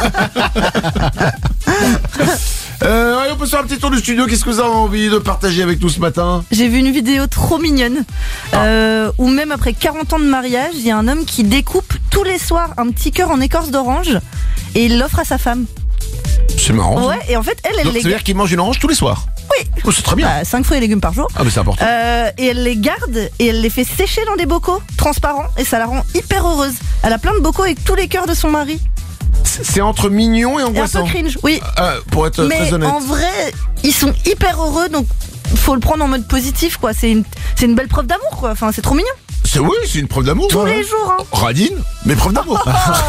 Euh, allez, on peut se faire un petit tour du studio. Qu'est-ce que vous avez envie de partager avec nous ce matin? J'ai vu une vidéo trop mignonne euh, où même après quarante ans de mariage, il y a un homme qui découpe tous les soirs un petit cœur en écorce d'orange et il l'offre à sa femme. C'est marrant. Ouais, et en fait, elle, elle Donc, les ça veut dire qu'il mange une orange tous les soirs? Oui. Oh, c'est très bien. cinq fruits et légumes par jour. Ah, mais c'est important. Euh, et elle les garde et elle les fait sécher dans des bocaux transparents et ça la rend hyper heureuse. Elle a plein de bocaux avec tous les cœurs de son mari. C'est c'est entre mignon et Et un angoissant. peu cringe, oui. Euh, pour être Mais très honnête. en vrai, ils sont hyper heureux donc faut le prendre en mode positif quoi. C'est une, c'est une belle preuve d'amour quoi. Enfin, c'est trop mignon. C'est oui, c'est une preuve d'amour. Tous hein. les jours, hein. Radine, mais preuve d'amour.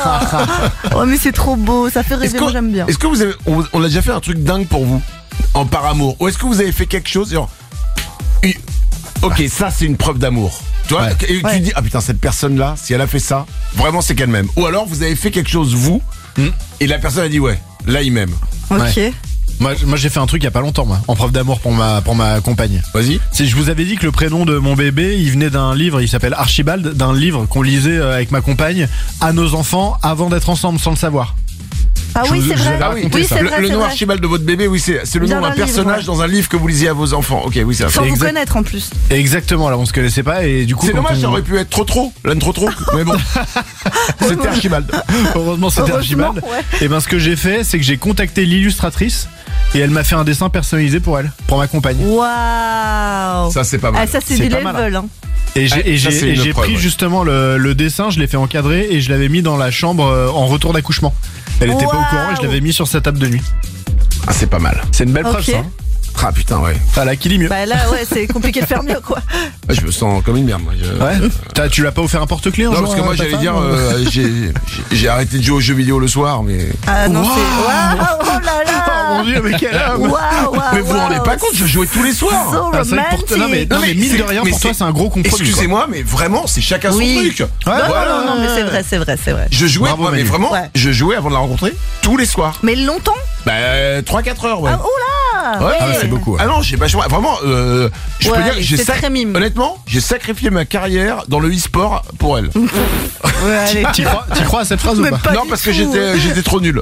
Oh, mais c'est trop beau, ça fait Est-ce rêver, qu'on- moi j'aime bien. Est-ce que vous avez, on, on a déjà fait un truc dingue pour vous en par amour, ou est-ce que vous avez fait quelque chose genre, une- ok, ça c'est une preuve d'amour. Tu vois, et tu Ouais. dis ah putain cette personne là, si elle a fait ça, vraiment c'est qu'elle m'aime. Ou alors vous avez fait quelque chose vous et la personne a dit ouais, là il m'aime. Ok. Ouais. Moi, moi j'ai fait un truc il y a pas longtemps moi, en preuve d'amour pour ma pour ma compagne. Vas-y. Si je vous avais dit que le prénom de mon bébé, il venait d'un livre, il s'appelle Archibald, d'un livre qu'on lisait euh, avec ma compagne à nos enfants avant d'être ensemble sans le savoir. Ah Je oui, vous- c'est je vous vrai. avais Ah oui, raconté Oui, ça. c'est le, vrai, le c'est nom vrai. Archibald de votre bébé, oui, c'est c'est le Vient nom d'un d'un livre, personnage ouais. dans un livre que vous lisiez à vos enfants. Ok, oui, c'est Sans vous Exact. connaître en plus. Exactement, là on se connaissait pas et du coup C'est quand dommage, on- ça aurait pu être trop trop, l'un trop trop, mais bon. C'était Archibald. Heureusement c'était Heureusement, Archibald. ouais. Et ben ce que j'ai fait, c'est que j'ai contacté l'illustratrice et elle m'a fait un dessin personnalisé pour elle, pour ma compagne. Waouh. Ça c'est pas mal. Ah, ça c'est C'est du pas mal. level. Hein. Et j'ai Ouais, et ça, j'ai- c'est et une j'ai preuve, pris ouais. justement le, le dessin, je l'ai fait encadrer et je l'avais mis dans la chambre euh, en retour d'accouchement. Elle était pas au Waouh. courant et je l'avais mis sur sa table de nuit. Ah c'est pas mal. C'est une belle preuve Ok. ça. hein. Ah putain ouais. Ah là qui lit mieux. Bah là, ouais, c'est compliqué de faire mieux quoi. Ah, je me sens comme une merde moi. Je- Ouais. T'as- tu l'as pas offert un porte-clés un Non, jour parce que à moi ta j'allais femme, dire, ou- euh, j'ai j'ai- j'ai arrêté de jouer aux jeux vidéo le soir, mais. Ah non, Waouh. c'est. Waouh, oh là là. Oh mon dieu, mais quel homme. Waouh, waouh. Mais vous vous rendez pas compte, je jouais tous les soirs. So Ah, c'est vrai que pour- non, mais, non, mais mine de c'est- rien, mais pour toi, c'est- c'est un gros compromis. Excusez-moi, mais vraiment, c'est chacun son Oui. truc. Non, Voilà. non, non, mais c'est vrai, c'est vrai, c'est vrai. Je jouais, Bravo, moi, mais Manu. vraiment, Ouais. je jouais avant de la rencontrer tous les soirs. Mais longtemps. Bah, trois quatre heures, ouais. Ah, oula. Ouais. Ah, ouais, c'est beaucoup. Ouais. Ah non, j'ai pas joué. Vraiment, euh, je Ouais, peux dire, mais j'ai c'est sac- très mime. honnêtement, j'ai sacrifié ma carrière dans le e-sport pour elle. Ouais, allez. T'y crois, t'y crois à cette phrase Mais ou pas, pas non, du parce que tout. j'étais, j'étais trop nul.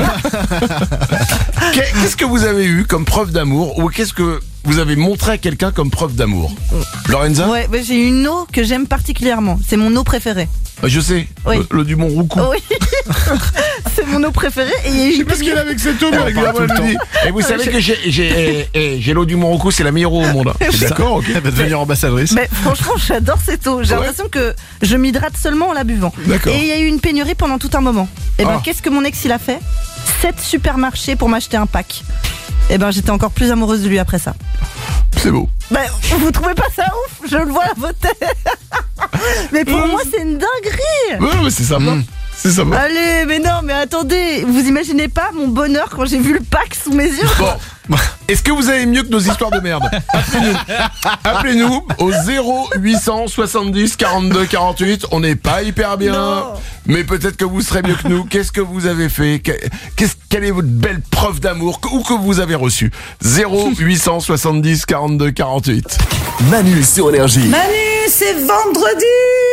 Qu'est- Qu'est-ce que vous avez eu comme preuve d'amour, ou qu'est-ce que vous avez montré à quelqu'un comme preuve d'amour? Lorenza? Ouais, bah, j'ai une eau que j'aime particulièrement. C'est mon eau préférée. Bah, je sais. Oui. Le, le du Mont Roucou. Oui. C'est mon eau préférée. Et il y a Je sais une pas ce qu'il y a avec cette eau, mais On régulièrement, parle tout elle le me dit. Et vous savez que j'ai, j'ai, eh, eh, j'ai l'eau du Mont Roucou, c'est la meilleure eau au monde. Je suis d'accord, ok. Elle va devenir ambassadrice. Mais franchement, j'adore cette eau. J'ai Ouais. l'impression que je m'hydrate seulement en la buvant. D'accord. Et il y a eu une pénurie pendant tout un moment. Et ben, Ah. qu'est-ce que mon ex il a fait? Sept supermarchés pour m'acheter un pack. Et ben, j'étais encore plus amoureuse de lui après ça. C'est beau. Ben, vous trouvez pas ça ouf? Je le vois à votre tête. Mais pour moi, c'est une dinguerie. Ouais, mais c'est sympa. C'est sympa. Allez, mais non, mais attendez, vous imaginez pas mon bonheur quand j'ai vu le pack sous mes yeux? Bon. Est-ce que vous avez mieux que nos histoires de merde? Appelez-nous. Appelez-nous au zéro huit cent soixante-dix quarante-deux quarante-huit. On n'est pas hyper bien, Non. mais peut-être que vous serez mieux que nous. Qu'est-ce que vous avez fait? Qu'est-ce, Quelle est votre belle preuve d'amour ou que vous avez reçue? zéro huit cent soixante-dix quarante-deux quarante-huit. Manu sur Énergie. Manu, c'est vendredi.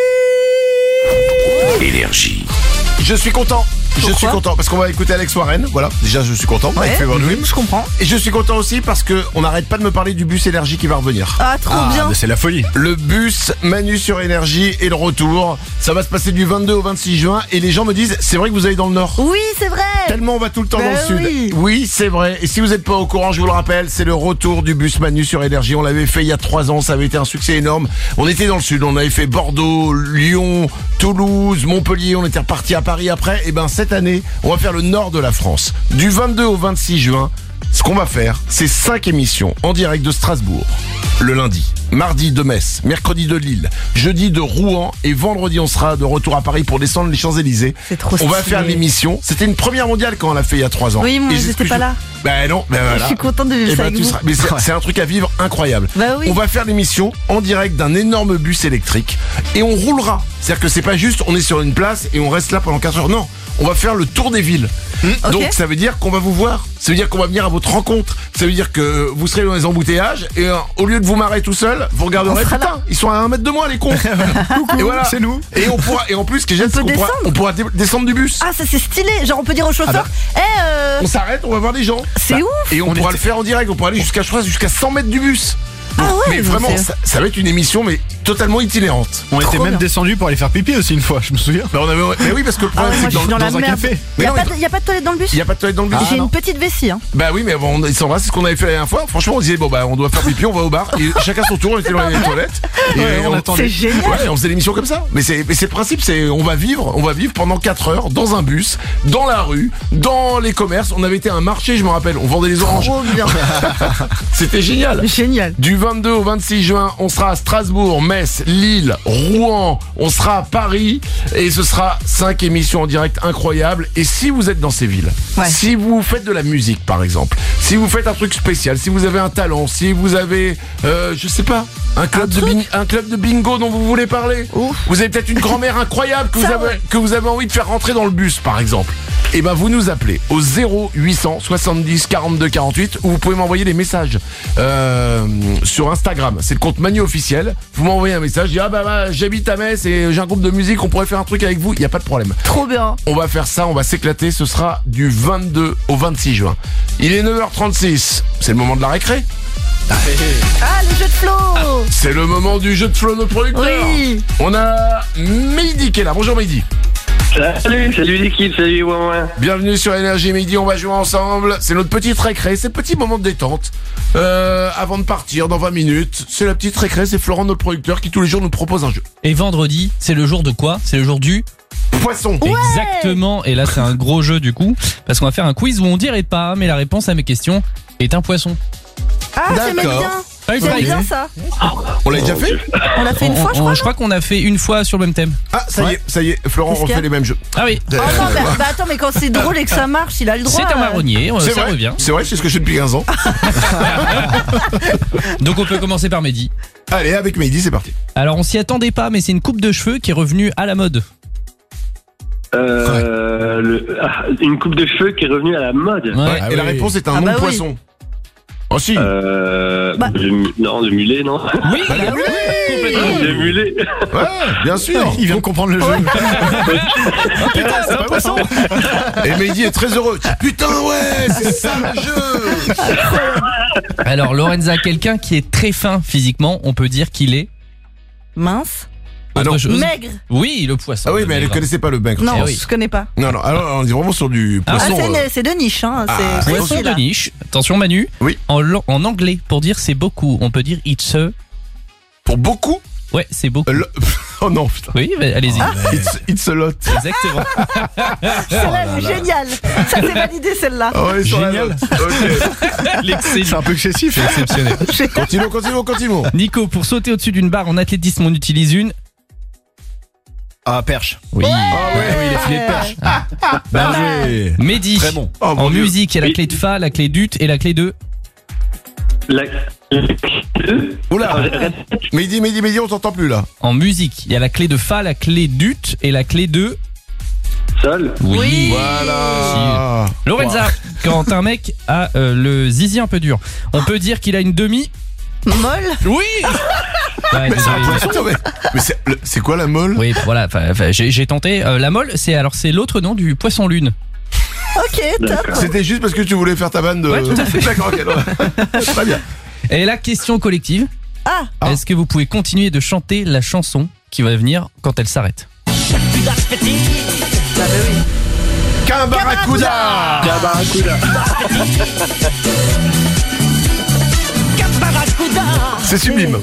Énergie. Je suis content. Je Pourquoi suis content parce qu'on va écouter Alex Warren. Voilà, déjà je suis content. Ouais, avec Fever Dream. je comprends. Et je suis content aussi parce que on n'arrête pas de me parler du bus énergie qui va revenir. Ah, trop bien. mais c'est la folie. Le bus Manu sur Énergie est de retour. Ça va se passer du vingt-deux au vingt-six juin et les gens me disent c'est vrai que vous allez dans le nord. Oui, c'est vrai. Tellement on va tout le temps Bah dans le sud. oui. Oui, c'est vrai. Et si vous n'êtes pas au courant, je vous le rappelle, c'est le retour du bus Manu sur Énergie. On l'avait fait il y a trois ans, ça avait été un succès énorme. On était dans le sud, on avait fait Bordeaux, Lyon, Toulouse, Montpellier. On était reparti à Paris après. Et ben cette cette année, on va faire le nord de la France. Du vingt-deux au vingt-six juin, ce qu'on va faire, c'est cinq émissions en direct de Strasbourg. Le lundi, mardi de Metz, mercredi de Lille, jeudi de Rouen et vendredi on sera de retour à Paris pour descendre les Champs-Élysées. C'est trop On va stylé. faire l'émission. C'était une première mondiale quand on l'a fait il y a trois ans. Oui, moi Et j'étais j'explique- pas là. Ben non, ben voilà. Je suis contente de vivre Eh ça ben, avec tu vous. seras- Mais c'est c'est un truc à vivre incroyable. Bah oui. On va faire l'émission en direct d'un énorme bus électrique et on roulera. C'est-à-dire que c'est pas juste on est sur une place et on reste là pendant quatre heures. Non, on va faire le tour des villes. Ok. Donc ça veut dire qu'on va vous voir. Ça veut dire qu'on va venir à votre rencontre. Ça veut dire que vous serez dans les embouteillages et euh, au lieu de vous marrer tout seul, vous regarderez On sera putain, ils sont à un mètre de moi les cons. Et voilà, c'est nous. Et on pourra et en plus ce qui est génial, On c'est peut qu'on pourra, descendre. on pourra dé- descendre du bus. Ah, ça c'est stylé. Genre, on peut dire au chauffeur, Ah eh, euh, On s'arrête, on va voir les gens. C'est Bah, ouf. Et on, On pourra était- le faire en direct. On pourra aller jusqu'à, je crois, jusqu'à cent mètres du bus. Ah ouais, mais donc vraiment, c'est- ça, ça va être une émission, mais totalement itinérante. On était Trop même bien. descendu pour aller faire pipi aussi une fois, je me souviens. Bah, on avait, mais oui, parce que le Ah problème, ouais, c'est moi que je suis dans, dans, la dans un merde. café. Il y, a Mais pas non, de- y a pas de toilette dans le bus. il n'y a pas de toilette dans le bus. J'ai une petite vessie. Hein. Bah oui, mais bon, ils s'en va, c'est ce qu'on avait fait la dernière fois. Franchement, on disait, bon, bah, on doit faire pipi, on va au bar. Et chacun son tour, on était dans les toilettes. Et Ouais, on attendait. C'est génial. Ouais, on faisait l'émission comme ça. Mais c'est, mais c'est le principe, c'est, on va vivre, on va vivre pendant quatre heures dans un bus, dans la rue, dans les commerces. On avait été à un marché, je me rappelle, on vendait les oranges. Trop bien. C'était génial. Génial. Du vingt-deux au vingt-six juin, on sera à Strasbourg, Metz, Lille, Rouen, on sera à Paris et ce sera cinq émissions en direct incroyables. Et si vous êtes dans ces villes, Ouais. si vous faites de la musique par exemple, si vous faites un truc spécial, si vous avez un talent, si vous avez, euh, je sais pas, un club, de, bing- un club de bingo dont vous voulez parler, Ouf. vous avez peut-être une grand-mère incroyable que vous, Ça, avez, ouais. que vous avez envie de faire rentrer dans le bus par exemple. Et ben vous nous appelez au zéro huit cent soixante-dix quarante-deux quarante-huit ou vous pouvez m'envoyer des messages euh, sur Instagram. C'est le compte Manu officiel. Vous m'envoyez un message, je dis ah bah, bah j'habite à Metz et j'ai un groupe de musique, on pourrait faire un truc avec vous. Il y a pas de problème. Trop bien. On va faire ça, on va s'éclater. Ce sera du vingt-deux au vingt-six juin. Il est neuf heures trente-six. C'est le moment de la récré. Ah, le jeu de flow. C'est le moment du jeu de flow notre producteur. Oui. On a Mehdi qui est là. Bonjour Mehdi. Salut, salut l'équipe, salut Ouin. Bienvenue sur Énergie Midi, on va jouer ensemble. C'est notre petite récré, c'est le petit moment de détente. Euh, avant de partir dans vingt minutes, c'est la petite récré, c'est Florent, notre producteur, qui tous les jours nous propose un jeu. Et vendredi, c'est le jour de quoi? C'est le jour du Poisson. Exactement. Et là, c'est un gros jeu du coup, parce qu'on va faire un quiz où on dirait pas, mais la réponse à mes questions est un poisson. Ah, j'aime D'accord. bien. Ah, il J'aime fallait. bien ça. On l'a déjà fait On l'a fait une On- fois, je on- crois. je crois qu'on a fait une fois sur le même thème. Ah, ça y est, ça y est, Florent Qu'est-ce qu'il y refait a les mêmes jeux. Ah oui. Euh, Oh non, bah, bah attends, mais quand c'est drôle et que ça marche, il a le droit. C'est un marronnier, euh, c'est ça vrai, revient. c'est vrai, c'est ce que je fais depuis quinze ans. Donc on peut commencer par Mehdi. Allez, avec Mehdi, c'est parti. Alors on s'y attendait pas, mais c'est une coupe de cheveux qui est revenue à la mode. Euh, le- ah, une coupe de cheveux qui est revenue à la mode. Ouais. Ouais, Ah et la oui. réponse est un Ah nom bah de oui. poisson. Oh si. Euh, Bah. le mu- non, le mulet, non. Oui, Bah, ah oui. oui, complètement. Le mulet. Ouais, bien sûr. Il vient de comprendre le jeu. Putain, c'est un poisson. Et Mehdi est très heureux. Putain, ouais, c'est ça le jeu. Alors Lorenza, quelqu'un qui est très fin physiquement, on peut dire qu'il est Mince. Ah non. autre chose. Maigre. Oui, le poisson. Ah oui, mais elle ne connaissait pas le maigre. Non, Eh oui. je connais pas. Non, non, alors on est vraiment sur du Ah, poisson. c'est euh, c'est de niche, hein. Ah, c'est c'est Poisson précis, de là. niche. Attention Manu. Oui. En, lo- en anglais, pour dire c'est beaucoup, on peut dire it's a. Pour beaucoup Ouais, c'est beaucoup. euh, le- Oh non, putain. Oui, mais allez-y. It's, it's a lot. Exactement. Celle-là, elle est géniale. Ça c'est validé, celle-là. Ah ouais, sur la Génial. note. Ok. L'excellent. C'est un peu excessif. C'est exceptionnel. Continuons, continuons, continuons. Nico, pour sauter au-dessus d'une barre en athlétisme, on utilise une. Ah, perche. Oui. Ah ouais, oui, les filets de perche. Bien joué. Mehdi. Très bon. Oh, mon En Dieu. musique, il y a la Oui. clé de Fa, la clé d'Ut et la clé de. La... Oula. Mehdi, Mehdi, Mehdi, on t'entend plus là. En musique, il y a la clé de Fa, la clé d'Ut et la clé de. Sol. Oui. Voilà. Lorenza, quand un mec a euh, le zizi un peu dur, on peut dire qu'il a une demi. Molle. Oui. Ouais, Mais c'est un désolé. poisson, mais, mais c'est, le- c'est quoi la molle? Oui, voilà, enfin, enfin, j'ai j'ai tenté. Euh, la molle, c'est alors c'est l'autre nom du poisson lune. Ok, top. C'était juste parce que tu voulais faire ta vanne de. Ouais, tout à fait. D'accord, ok. non. Très bien. Et la question collective. Ah. Est-ce que vous pouvez continuer de chanter la chanson qui va venir quand elle s'arrête? Ah bah oui. Qu'un barracuda. La barracuda. C'est sublime.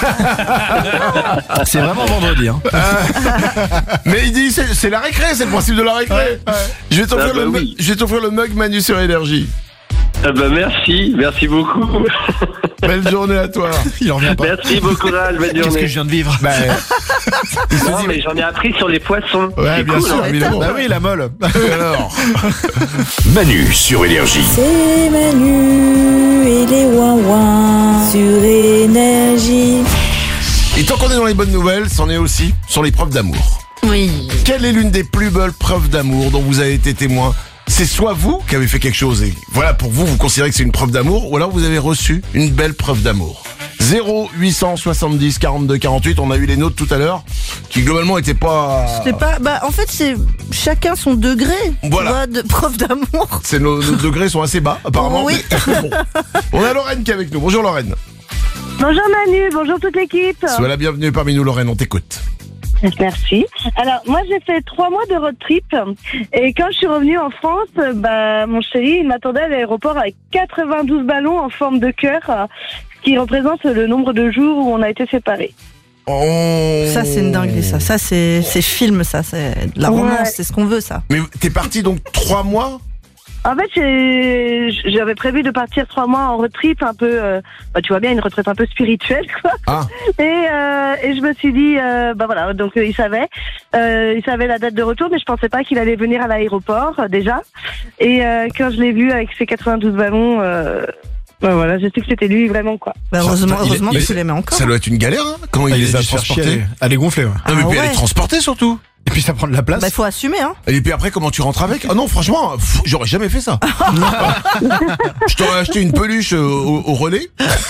C'est vraiment vendredi. Hein. Euh, mais il dit c'est, c'est la récré, c'est le principe de la récré. Ouais, ouais. Je vais t'offrir Ah bah le, oui. je vais t'offrir le mug Manu sur Énergie. Ah bah merci, merci beaucoup. Belle journée à toi. Il en revient pas. Merci, bon courage, belle journée. Qu'est-ce que je viens de vivre? Bah, non, mais j'en ai appris sur les poissons. ouais, C'est bien cool, sûr, hein. évidemment. Bah oui, la molle. Alors, Manu sur Énergie. C'est Manu et les ouin-ouin sur Énergie. et tant qu'on est dans les bonnes nouvelles, c'en est aussi sur les preuves d'amour. Oui. Quelle est l'une des plus belles preuves d'amour dont vous avez été témoin? C'est soit vous qui avez fait quelque chose et voilà, pour vous, vous considérez que c'est une preuve d'amour, ou alors vous avez reçu une belle preuve d'amour. zéro huit cent soixante-dix quarante-deux quarante-huit, on a eu les nôtres tout à l'heure, qui globalement étaient pas... C'est pas, bah, en fait, c'est chacun son degré, Voilà. tu vois, de preuve d'amour. C'est nos, nos degrés sont assez bas, apparemment. Oui. Mais- bon. On a Lorraine qui est avec nous. Bonjour Lorraine. Bonjour Manu, bonjour toute l'équipe. Sois la bienvenue parmi nous Lorraine, on t'écoute. Merci. Alors moi j'ai fait trois mois de road trip et quand je suis revenue en France, bah mon chéri il m'attendait à l'aéroport avec quatre-vingt-douze ballons en forme de cœur, ce qui représente le nombre de jours où on a été séparés. Oh. Ça, c'est une dinguerie, ça. Ça, c'est, c'est film, ça. C'est de la Ouais. romance, c'est ce qu'on veut, ça. Mais t'es parti donc trois mois? En fait, j'ai- j'avais prévu de partir trois mois en road trip, un peu, euh, bah, tu vois bien, une retraite un peu spirituelle, quoi. Ah. Et, euh, et je me suis dit, euh, bah voilà, donc euh, il savait, euh, il savait la date de retour, mais je pensais pas qu'il allait venir à l'aéroport euh, déjà. Et euh, quand je l'ai vu avec ses quatre-vingt-douze ballons, euh, bah voilà, j'ai su que c'était lui vraiment, quoi. Bah, heureusement, Il- heureusement il- que tu l'aimais encore. Ça doit être une galère, hein, quand il Ah, les a a dû se faire chier, transportés. Elle est- elle est gonflée, ouais. Non, mais Ah puis elle ouais. est transportée surtout. Et puis ça prend de la place. Bah, faut assumer, hein. Et puis après, comment tu rentres avec? Ah non, franchement, pff, j'aurais jamais fait ça. Je t'aurais acheté une peluche euh, au, au relais.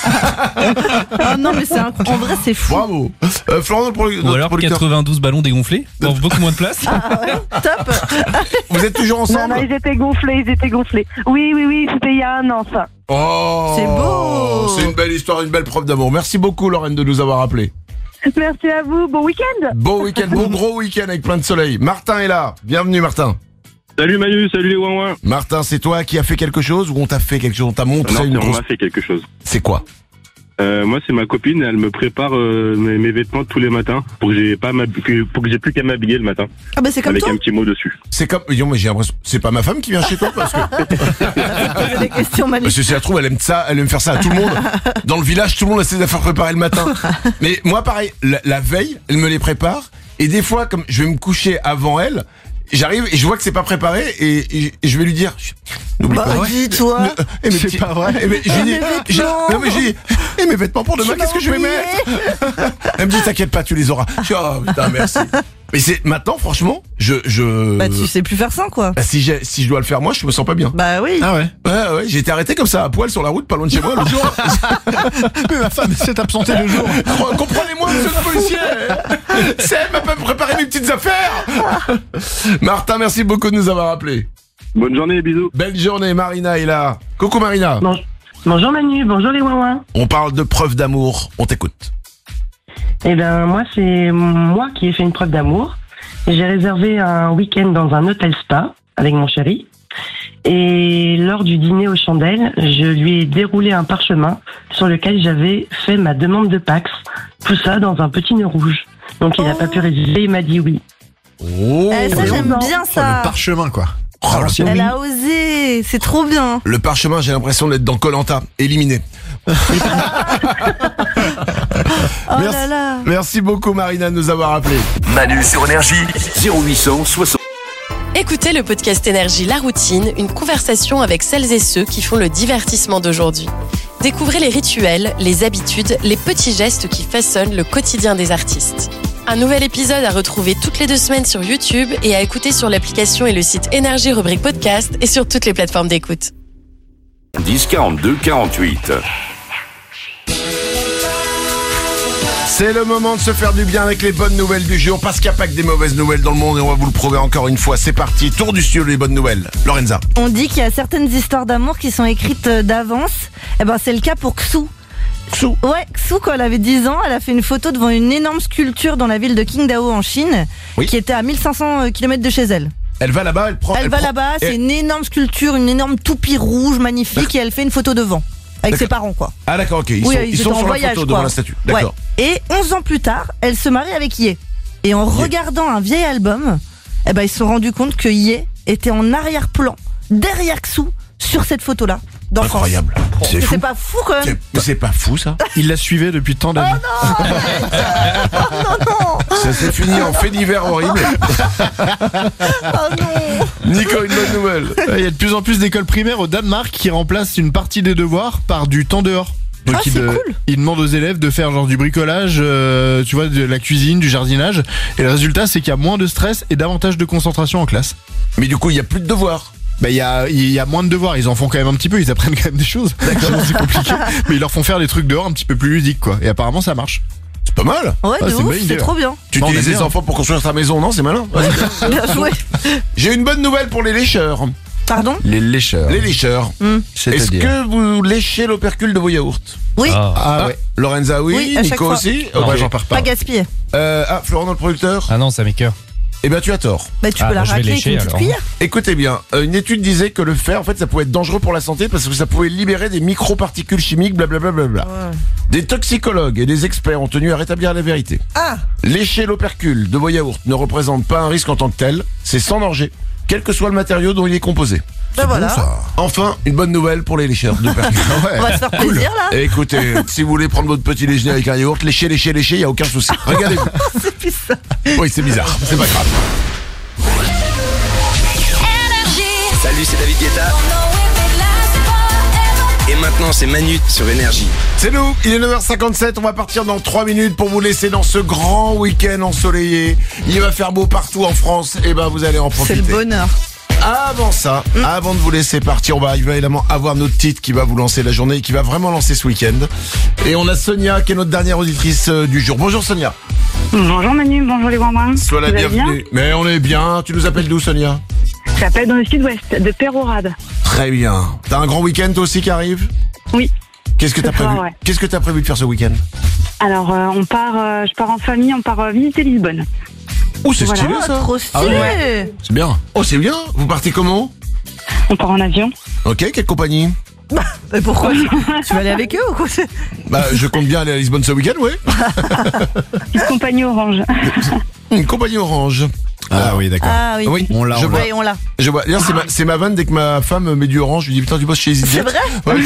Ah non, mais c'est un... en vrai, c'est fou. Bravo. Euh, Florent, notre produ- Ou notre alors producteur. quatre-vingt-douze ballons dégonflés pour beaucoup moins de place. Ah ouais, top. Vous êtes toujours Non, ensemble? non, ils étaient gonflés, ils étaient gonflés. Oui, oui, oui, c'était il y a un an, ça. Oh, C'est beau. C'est une belle histoire, une belle preuve d'amour. Merci beaucoup Lorraine de nous avoir appelés. Merci à vous, bon week-end. Bon week-end, bon gros week-end avec plein de soleil. Martin est là. Bienvenue Martin. Salut Manu, salut les ouin-ouin. Martin, c'est toi qui as fait quelque chose ou on t'a fait quelque chose? On t'a montré Non, une on grosse... m'a fait quelque chose. C'est quoi? Euh, moi, c'est ma copine. Elle me prépare euh, mes, mes vêtements tous les matins pour que j'ai pas m'hab- que- pour que j'ai plus qu'à m'habiller le matin. Ah bah, c'est comme avec toi. un petit mot dessus. C'est comme... Non, mais j'ai l'impression... C'est pas ma femme qui vient chez toi parce que... Poser des questions, Manu. Parce que si elle trouve, elle aime ça, elle aime faire ça à tout le monde. Dans le village, tout le monde a ses affaires préparées le matin. Mais moi, pareil, la, la veille, elle me les prépare. Et des fois, comme je vais me coucher avant elle, j'arrive et je vois que c'est pas préparé et, et- et je vais lui dire, n'oublie Bah, pas. dis-toi. Ne- eh, mes C'est petits- pas vrai. eh, mais j'ai Ah, dit, mes j'ai- vêtements. non mais j'ai dit, et mes vêtements pour demain, Tu qu'est-ce m'as que je vais oublié. mettre? Elle me dit, t'inquiète pas, tu les auras. Je dis, oh putain, merci. Mais c'est maintenant, franchement, je, je. Bah, tu sais plus faire ça, quoi. Bah, si j'ai, si je dois le faire moi, je me sens pas bien. Bah oui. Ah ouais. Ouais, ouais, j'ai été arrêté comme ça à poil sur la route, pas loin de chez moi l'autre jour. Mais ma femme s'est absentée deux jours. Oh, comprenez-moi, monsieur le policier. C'est elle m'a pas préparé mes petites affaires. Martin, merci beaucoup de nous avoir appelés. Bonne journée, bisous. Belle journée, Marina est là. Coucou Marina. Bon- Bonjour Manu, bonjour les ouin-ouin. On parle de preuves d'amour, on t'écoute. Eh ben moi c'est moi qui ai fait une preuve d'amour. J'ai réservé un week-end dans un hôtel spa avec mon chéri. Et lors du dîner aux chandelles, je lui ai déroulé un parchemin sur lequel j'avais fait ma demande de Pax. Tout ça dans un petit nœud rouge. Donc il n'a pas pu résister, il m'a dit oui. Oh, Eh, ça, j'aime bien Oh, ça. le parchemin, quoi. Oh, À le- l'ancienne. Elle a osé. C'est trop bien. Le parchemin, j'ai l'impression d'être dans Koh-Lanta, éliminé. Oh Merci. là là. Merci beaucoup Marina de nous avoir appelés. Manu sur Énergie, zéro huit cent soixante. Écoutez le podcast Énergie La Routine, une conversation avec celles et ceux qui font le divertissement d'aujourd'hui. Découvrez les rituels, les habitudes, les petits gestes qui façonnent le quotidien des artistes. Un nouvel épisode à retrouver toutes les deux semaines sur YouTube et à écouter sur l'application et le site Énergie rubrique podcast et sur toutes les plateformes d'écoute. dix quarante-deux quarante-huit. C'est le moment de se faire du bien avec les bonnes nouvelles du jour, parce qu'il n'y a pas que des mauvaises nouvelles dans le monde et on va vous le prouver encore une fois. C'est parti, tour du studio des bonnes nouvelles. Lorenza. On dit qu'il y a certaines histoires d'amour qui sont écrites euh, d'avance. Eh ben, c'est le cas pour Xu. Xu. Ouais, Xu, quand elle avait dix ans, elle a fait une photo devant une énorme sculpture dans la ville de Qingdao en Chine, Oui. qui était à mille cinq cents kilomètres de chez elle. Elle va là-bas, elle prend... Elle, va prend- là-bas, et- c'est une énorme sculpture, une énorme toupie rouge magnifique, et elle fait une photo devant. Avec D'accord. ses parents, quoi. Ah d'accord, ok. Ils Oui, sont, ils ils étaient sont en sur voyage, la photo quoi. devant la statue. D'accord. Ouais. Et onze ans plus tard, elle se marie avec Ye. Et en regardant un vieil album, eh ben, ils se sont rendus compte que Ye était en arrière-plan, derrière Xu, sur cette photo-là. d'enfance. Incroyable. C'est Mais fou. c'est pas fou quand même. C'est- Mais c'est pas fou ça. Il la suivait depuis tant d'années. Ça s'est fini en fait divers horrible. Nico, une bonne nouvelle. Il y a de plus en plus d'écoles primaires au Danemark qui remplacent une partie des devoirs par du temps dehors. Donc Ah, ils, c'est de- cool. ils demandent aux élèves de faire genre du bricolage, euh, tu vois, de la cuisine, du jardinage. Et le résultat, c'est qu'il y a moins de stress et davantage de concentration en classe. Mais du coup, il y a plus de devoirs. Bah, il y a, il y a moins de devoirs. Ils en font quand même un petit peu. Ils apprennent quand même des choses. C'est compliqué. Mais ils leur font faire des trucs dehors un petit peu plus ludiques, quoi. Et apparemment, ça marche. C'est pas mal. Ouais, Ah, de c'est une ouf, bonne idée, c'est ouais. trop bien. Tu Bon, on utilises est les bien. enfants pour construire ta maison, non? C'est malin. Ouais. Bien joué. J'ai une bonne nouvelle pour les lécheurs. Pardon? Les lécheurs. Les lécheurs. Hmm. Est-ce C'est-à-dire que vous léchez l'opercule de vos yaourts? Oui. Ah. Ah ouais. Lorenza, oui. Oui, à chaque Nico fois. aussi. Non, Ok. Ouais, j'en perds pas. Pas gaspiller. Euh, ah, Florent, notre producteur. Ah non, ça m'écoeure. Eh ben, tu as tort. Bah, tu Ah, peux la bah, je vais racler avec lécher, une petite alors. cuillère. Écoutez bien, euh, une étude disait que le fer, en fait, ça pouvait être dangereux pour la santé parce que ça pouvait libérer des microparticules chimiques, blablabla. Bla, bla, bla. Ouais. Des toxicologues et des experts ont tenu à rétablir la vérité. Ah, Lécher l'opercule de vos yaourts ne représente pas un risque en tant que tel, c'est sans danger, quel que soit le matériau dont il est composé. bah voilà. Enfin, une bonne nouvelle pour les lécheurs d'opercule. On va se faire plaisir là. Et écoutez, si vous voulez prendre votre petit déjeuner avec un yaourt, léchez, léchez, léchez, il n'y a aucun souci. Regardez-vous. C'est plus ça. Oui, c'est bizarre, c'est pas grave. Salut, c'est David Guetta. Et maintenant, c'est Manu sur Énergie. C'est nous, il est neuf heures cinquante-sept, on va partir dans trois minutes pour vous laisser dans ce grand week-end ensoleillé. Il va faire beau partout en France, et ben vous allez en C'est profiter. le bonheur. Avant ça, avant de vous laisser partir, on va évidemment avoir notre titre qui va vous lancer la journée et qui va vraiment lancer ce week-end. Et on a Sonia qui est notre dernière auditrice euh, du jour. Bonjour Sonia. Bonjour Manu, bonjour les Wouin. Sois la Vous allez bienvenue. Mais on est bien, tu nous appelles d'où Sonia? Je t'appelle dans le sud-ouest, de Pérorade. Très bien. T'as un grand week-end toi aussi qui arrive? Oui. Qu'est-ce que Ce t'as soir, prévu ouais. Qu'est-ce que t'as prévu de faire ce week-end? Alors, euh, on part, euh, je pars en famille, on part euh, visiter Lisbonne. Oh, c'est Voilà. stylé ça. Trop Ah stylé. ouais. C'est bien. Oh, c'est bien. Vous partez comment? On part en avion. Ok, quelle compagnie? Mais pourquoi? Tu vas aller avec eux ou quoi? Bah, je compte bien aller à Lisbonne ce week-end, ouais. Petite compagnie orange. Une compagnie orange. Ah oui, d'accord. Ah oui. Oui, On l'a, je on vois. Oui, on l'a. Je vois. D'ailleurs, c'est ma, c'est ma vanne dès que ma femme met du orange. Je lui dis putain, tu bosses chez EasyJet. C'est vrai? Ouais.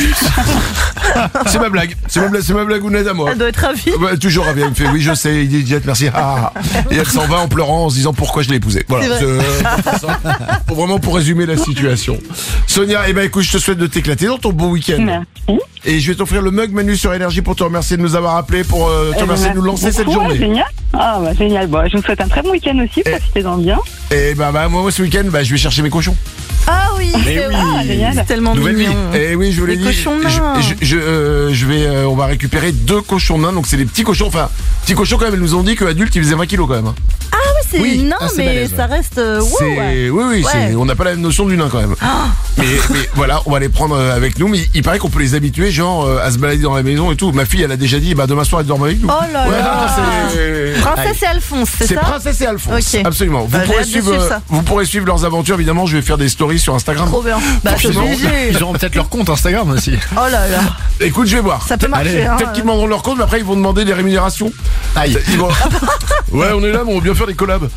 C'est ma blague. C'est ma blague. C'est ma blagounette à moi. Elle doit être ravie. Ouais, toujours ravie. Elle me fait oui, je sais, EasyJet, merci. Ah. Et elle s'en va en pleurant en se disant pourquoi je l'ai épousé. Voilà. C'est vrai. C'est ça. Pour vraiment pour résumer la situation. Sonia, eh ben écoute, je te souhaite de t'éclater dans ton beau week-end. Merci. Et je vais t'offrir le mug Manu sur Énergie pour te remercier de nous avoir appelé, pour euh, te Eh ben, remercier de nous merci lancer cette beaucoup, journée. Génial. Ah bah génial. Bon, je vous souhaite un très bon week-end aussi. Profitez-en bien. Et bah, bah moi, moi ce week-end, bah, je vais chercher mes cochons. Ah oui, Mais c'est oui. vrai. Ah, génial. C'est tellement Nouvelle vie. mignon. Et oui, je vous l'ai Les dit. cochons je, nains. je, je, euh, je vais, euh, on va récupérer deux cochons nains. Donc c'est des petits cochons. Enfin, petits cochons quand même. Ils nous ont dit que adultes ils faisaient vingt kilos quand même. hein. Ah ouais, c'est Oui. nain, Ah, c'est mais balèze, ouais. ça reste. euh, wow, C'est, ouais. oui, oui, Ouais. c'est, on n'a pas la même notion du nain quand même. mais, mais voilà, on va les prendre euh, avec nous. Mais il paraît qu'on peut les habituer, genre euh, à se balader dans la maison et tout. Ma fille, elle a déjà dit, bah demain soir elle dort avec nous. Oh là Ouais, là. non, c'est- Princesse et Alphonse, c'est C'est ça? Princesse et Alphonse. Ok. Absolument. Vous Bah, j'ai pourrez hâte de suivre, suivre ça. vous pourrez suivre leurs aventures. Évidemment, je vais faire des stories sur Instagram. Trop bien. Bah, c'est Forcément. obligé. Ils auront peut-être leur compte Instagram aussi. Oh là là. Écoute, je vais voir. Ça peut marcher, Allez, hein. peut-être qu'ils demanderont leur compte, mais après ils vont demander des rémunérations. Aïe. Ils vont- Ouais, on est là, mais on va bien faire des collabs.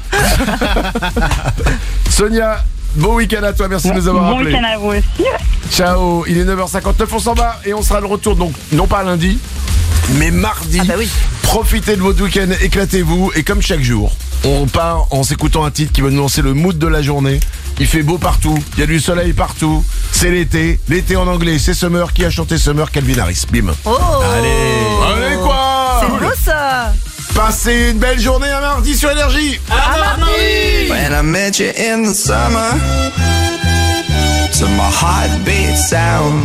Sonia, bon week-end à toi, merci de nous avoir Bon appelés. week-end à vous aussi. Ciao, il est neuf heures cinquante-neuf, on s'en va et on sera de retour, donc non pas lundi, mais mardi. Ah bah oui. Profitez de votre week-end, éclatez-vous, et comme chaque jour, on part en s'écoutant un titre qui va nous lancer le mood de la journée. Il fait beau partout, il y a du soleil partout, c'est l'été, l'été en anglais, c'est Summer. Qui a chanté Summer? Calvin Harris, bim. Oh. Allez, allez quoi? C'est beau ça. Passez une belle journée à mardi sur Énergie. À mardi. When I met you in the summer, to my heartbeat sound,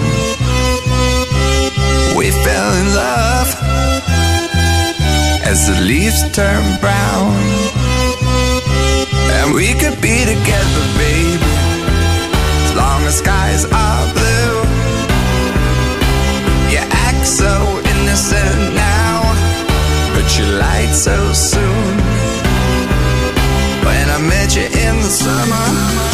we fell in love as the leaves turn brown, and we could be together, baby, as long as skies are blue. You act so innocent now, but you lied so soon. When I met you in the summer,